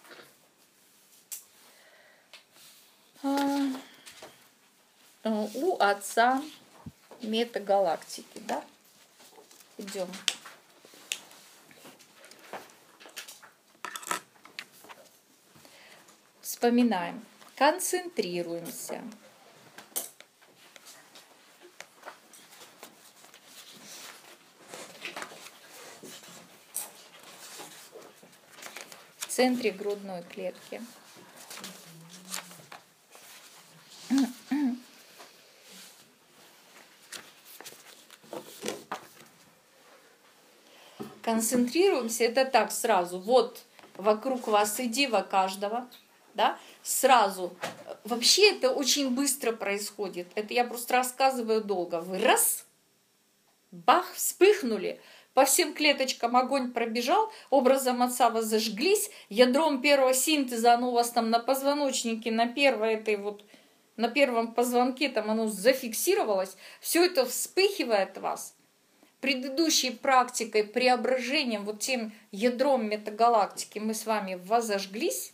Э, у отца метагалактики, да? Идем. Вспоминаем, концентрируемся. В центре грудной клетки. Концентрируемся, это так сразу. Вот вокруг вас идея каждого, да, сразу. Вообще это очень быстро происходит. Это я просто рассказываю долго. Вы раз, бах, вспыхнули, по всем клеточкам огонь пробежал, образом отца вас зажглись, ядром первого синтеза, оно у вас там на позвоночнике, на первой этой вот, на первом позвонке там оно зафиксировалось, все это вспыхивает в вас. Предыдущей практикой, преображением, вот тем ядром метагалактики мы с вами возожглись.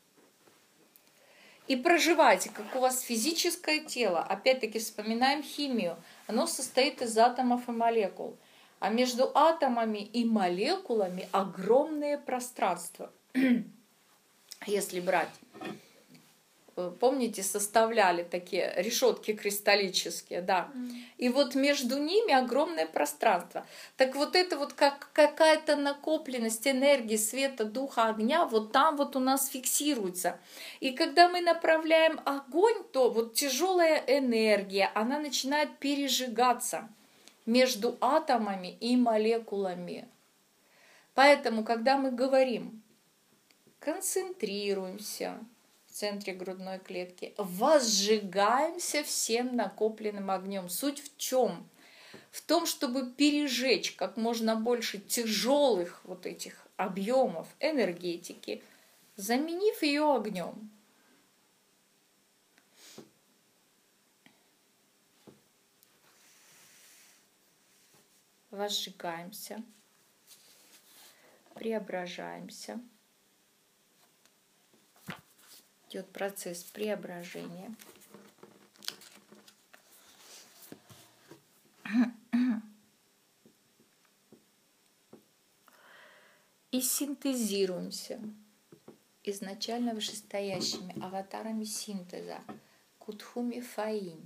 И проживайте, как у вас физическое тело. Опять-таки вспоминаем химию. Оно состоит из атомов и молекул. А между атомами и молекулами огромное пространство. Если брать, помните, составляли такие решетки кристаллические, да. И вот между ними огромное пространство. Так вот это вот как какая-то накопленность энергии, света, духа, огня, вот там вот у нас фиксируется. И когда мы направляем огонь, то вот тяжелая энергия, она начинает пережигаться между атомами и молекулами. Поэтому, когда мы говорим, концентрируемся в центре грудной клетки, возжигаемся всем накопленным огнем. Суть в чем? В том, чтобы пережечь как можно больше тяжелых вот этих объемов энергетики, заменив ее огнем. Возжигаемся, преображаемся. Идет процесс преображения. И синтезируемся изначально вышестоящими аватарами синтеза Кутхуми Фаинь.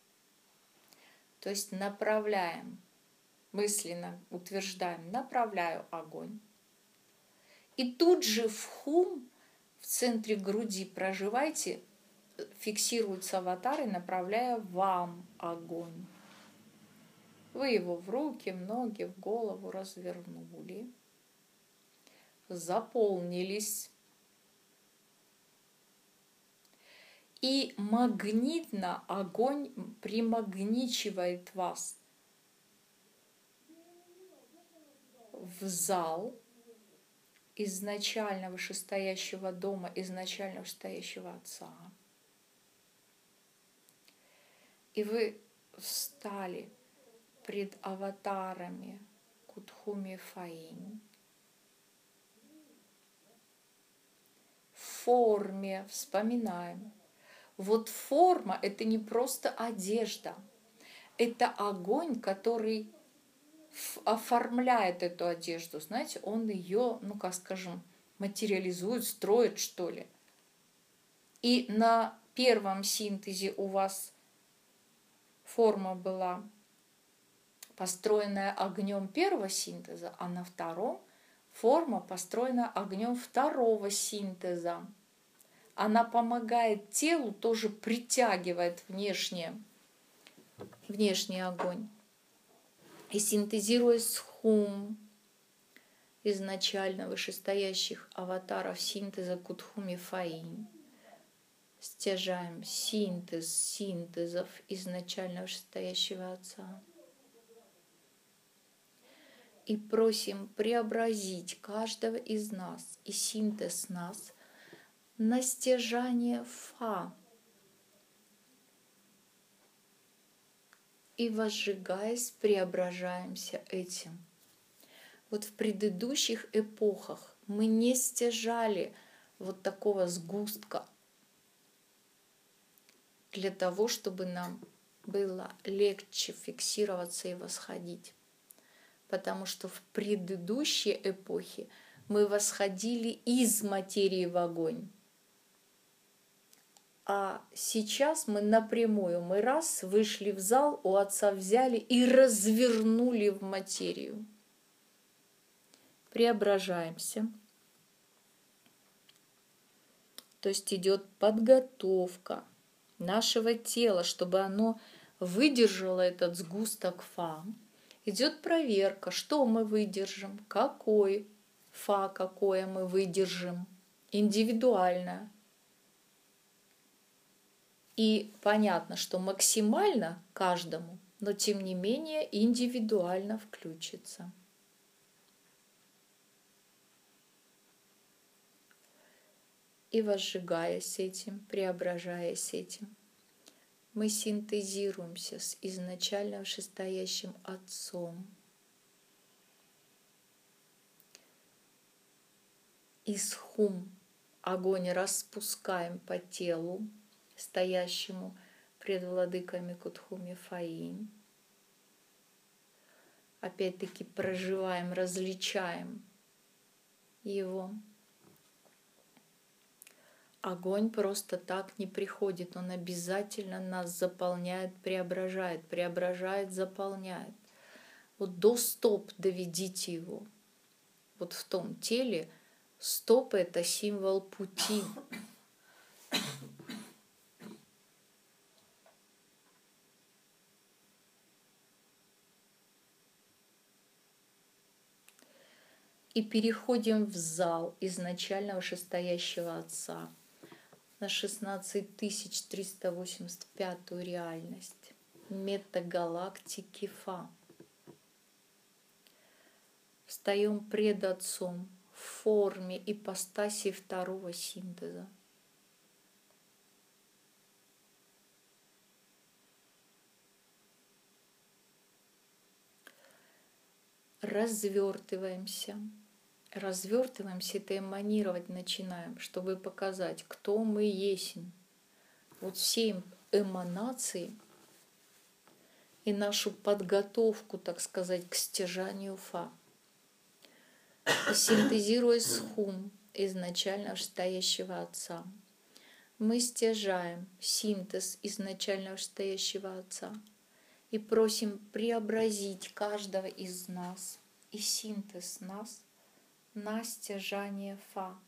То есть направляем, мысленно утверждаем, направляю огонь. И тут же в хум, в центре груди проживайте, фиксируются аватары, направляя вам огонь. Вы его в руки, в ноги, в голову развернули, заполнились. И магнитно огонь примагничивает вас в зал изначально вышестоящего дома, изначально вышестоящего отца. И вы встали пред аватарами Кутхуми Фаинь в форме, вспоминаем. Вот форма — это не просто одежда, это огонь, который оформляет эту одежду, знаете, он ее, ну как скажем, материализует, строит, что ли. И на первом синтезе у вас форма была построенная огнем первого синтеза, а на втором форма построена огнем второго синтеза. Она помогает телу, тоже притягивает внешне, внешний огонь. И синтезируя с хум изначально вышестоящих аватаров синтеза Кутхуми Фаинь, стяжаем синтез синтезов изначально вышестоящего отца. И просим преобразить каждого из нас и синтез нас на стяжание Фа. И возжигаясь, преображаемся этим. Вот в предыдущих эпохах мы не стяжали вот такого сгустка для того, чтобы нам было легче фиксироваться и восходить. Потому что в предыдущие эпохи мы восходили из материи в огонь. А сейчас мы напрямую, мы раз вышли в зал, у отца взяли и развернули в материю. Преображаемся. То есть идет подготовка нашего тела, чтобы оно выдержало этот сгусток Фа. идет проверка, что мы выдержим, какой фа, какое мы выдержим, индивидуально. И понятно, что максимально каждому, но тем не менее индивидуально включится. И возжигаясь этим, преображаясь этим, мы синтезируемся с изначально вышестоящим Отцом. Из хум огонь распускаем по телу, стоящему пред владыками Кутхуми Фаинь. Опять-таки проживаем, различаем его. Огонь просто так не приходит, он обязательно нас заполняет, преображает, преображает, заполняет. Вот до стоп доведите его. Вот в том теле стоп — это символ пути. И переходим в зал изначально вышестоящего Отца на шестнадцать тысяч триста восемьдесят пятую реальность метагалактики Фа. Встаем пред Отцом в форме ипостаси второго синтеза. Развертываемся. Развертываемся, это эманировать начинаем, чтобы показать, кто мы есть. Вот все эманации и нашу подготовку, так сказать, к стяжанию Фа. И синтезируя с хум изначально вышестоящего Отца, мы стяжаем синтез изначально вышестоящего Отца и просим преобразить каждого из нас и синтез нас на стяжание Фа.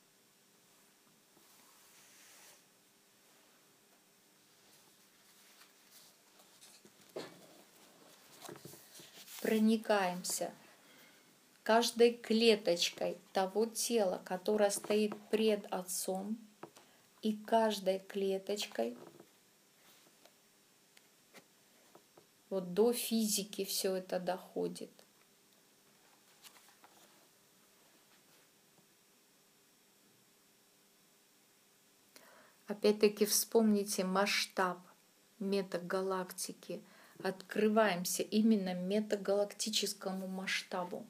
Проникаемся каждой клеточкой того тела, которое стоит пред Отцом, и каждой клеточкой, вот до физики все это доходит. Опять-таки вспомните масштаб метагалактики. Открываемся именно метагалактическому масштабу.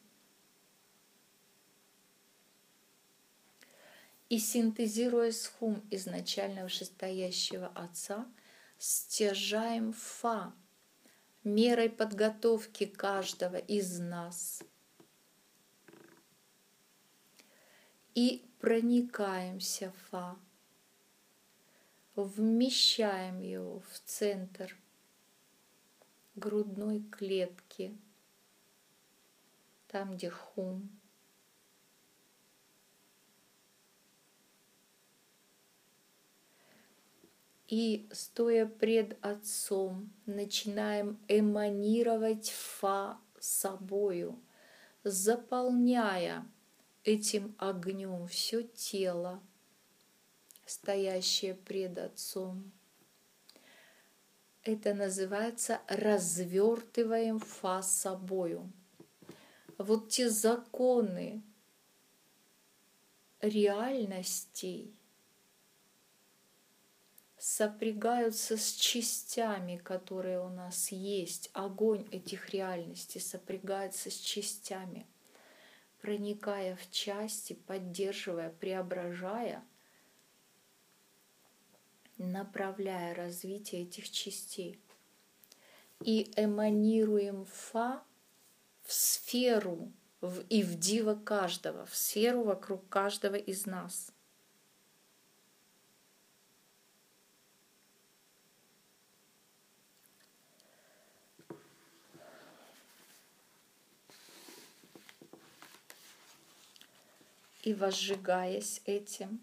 И синтезируя с хум изначально вышестоящего Отца, стяжаем Фа мерой подготовки каждого из нас. И проникаемся Фа. Вмещаем его в центр грудной клетки, там, где хум. И, стоя пред Отцом, начинаем эманировать Фа собою, заполняя этим огнем все тело, стоящее пред Отцом. Это называется развертываем Фа собою. Вот те законы реальностей сопрягаются с частями, которые у нас есть. Огонь этих реальностей сопрягается с частями, проникая в части, поддерживая, преображая, направляя развитие этих частей. И эманируем Фа в сферу в, и в диво каждого, в сферу вокруг каждого из нас. И возжигаясь этим,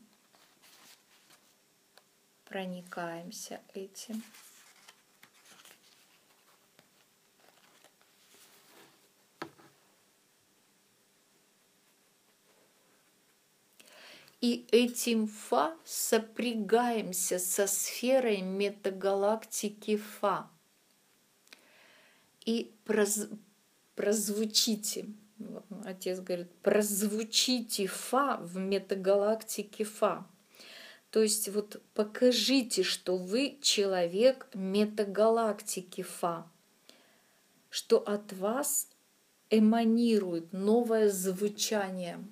проникаемся этим. И этим Фа сопрягаемся со сферой метагалактики Фа. И проз... прозвучите, отец говорит, прозвучите Фа в метагалактике Фа. То есть вот покажите, что вы человек метагалактики Фа, что от вас эманирует новое звучание.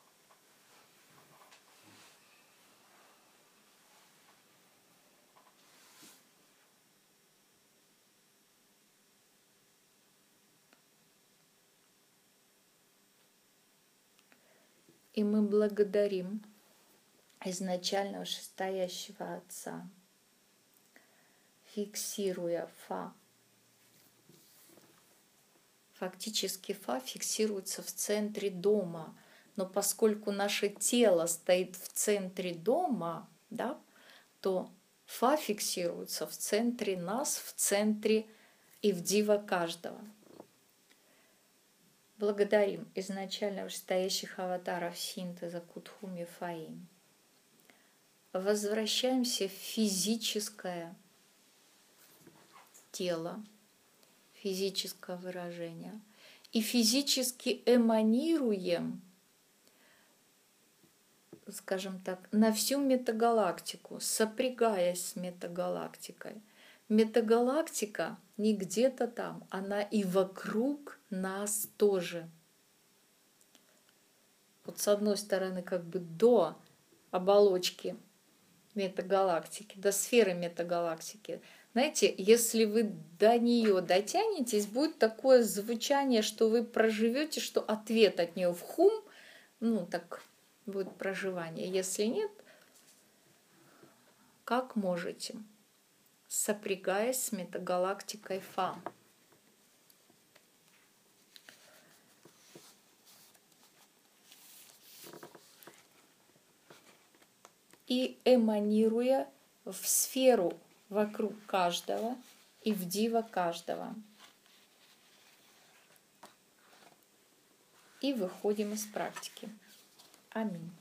И мы благодарим изначально вышестоящего Отца, фиксируя Фа. Фактически Фа фиксируется в центре дома, но поскольку наше тело стоит в центре дома, да, то Фа фиксируется в центре нас, в центре и в дива каждого. Благодарим изначально вышестоящих аватаров синтеза Кутхуми Фаим. Возвращаемся в физическое тело, физическое выражение, и физически эманируем, скажем так, на всю метагалактику, сопрягаясь с метагалактикой. Метагалактика не где-то там, она и вокруг нас тоже. Вот с одной стороны, как бы до оболочки метагалактики, до сферы метагалактики. Знаете, если вы до нее дотянетесь, будет такое звучание, что вы проживете, что ответ от нее в хум, ну так будет проживание. Если нет, как можете, сопрягаясь с метагалактикой Фа. И эманируя в сферу вокруг каждого и в дива каждого. И выходим из практики. Аминь.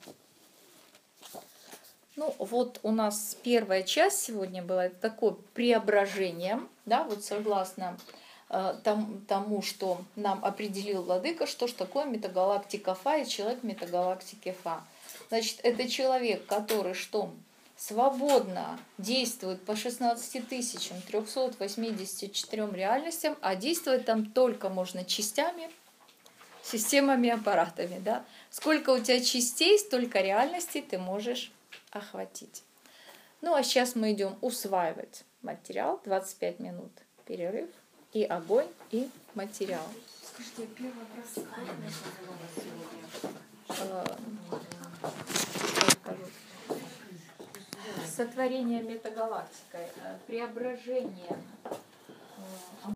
Ну вот у нас первая часть сегодня была такое преображение, да, вот согласно э, там, тому, что нам определил Владыка, что ж такое метагалактика Фа и человек метагалактики Фа. Значит, это человек, который что? Свободно действует по шестнадцати тысячам трёхсот восьмидесяти четырём реальностям, а действовать там только можно частями, системами, аппаратами. Да? Сколько у тебя частей, столько реальностей ты можешь охватить. Ну а сейчас мы идем усваивать материал. двадцать пять минут перерыв. И огонь, и материал. Скажите, первый вопрос, как это Э, скажу. Сотворение метагалактикой, э, преображение. э,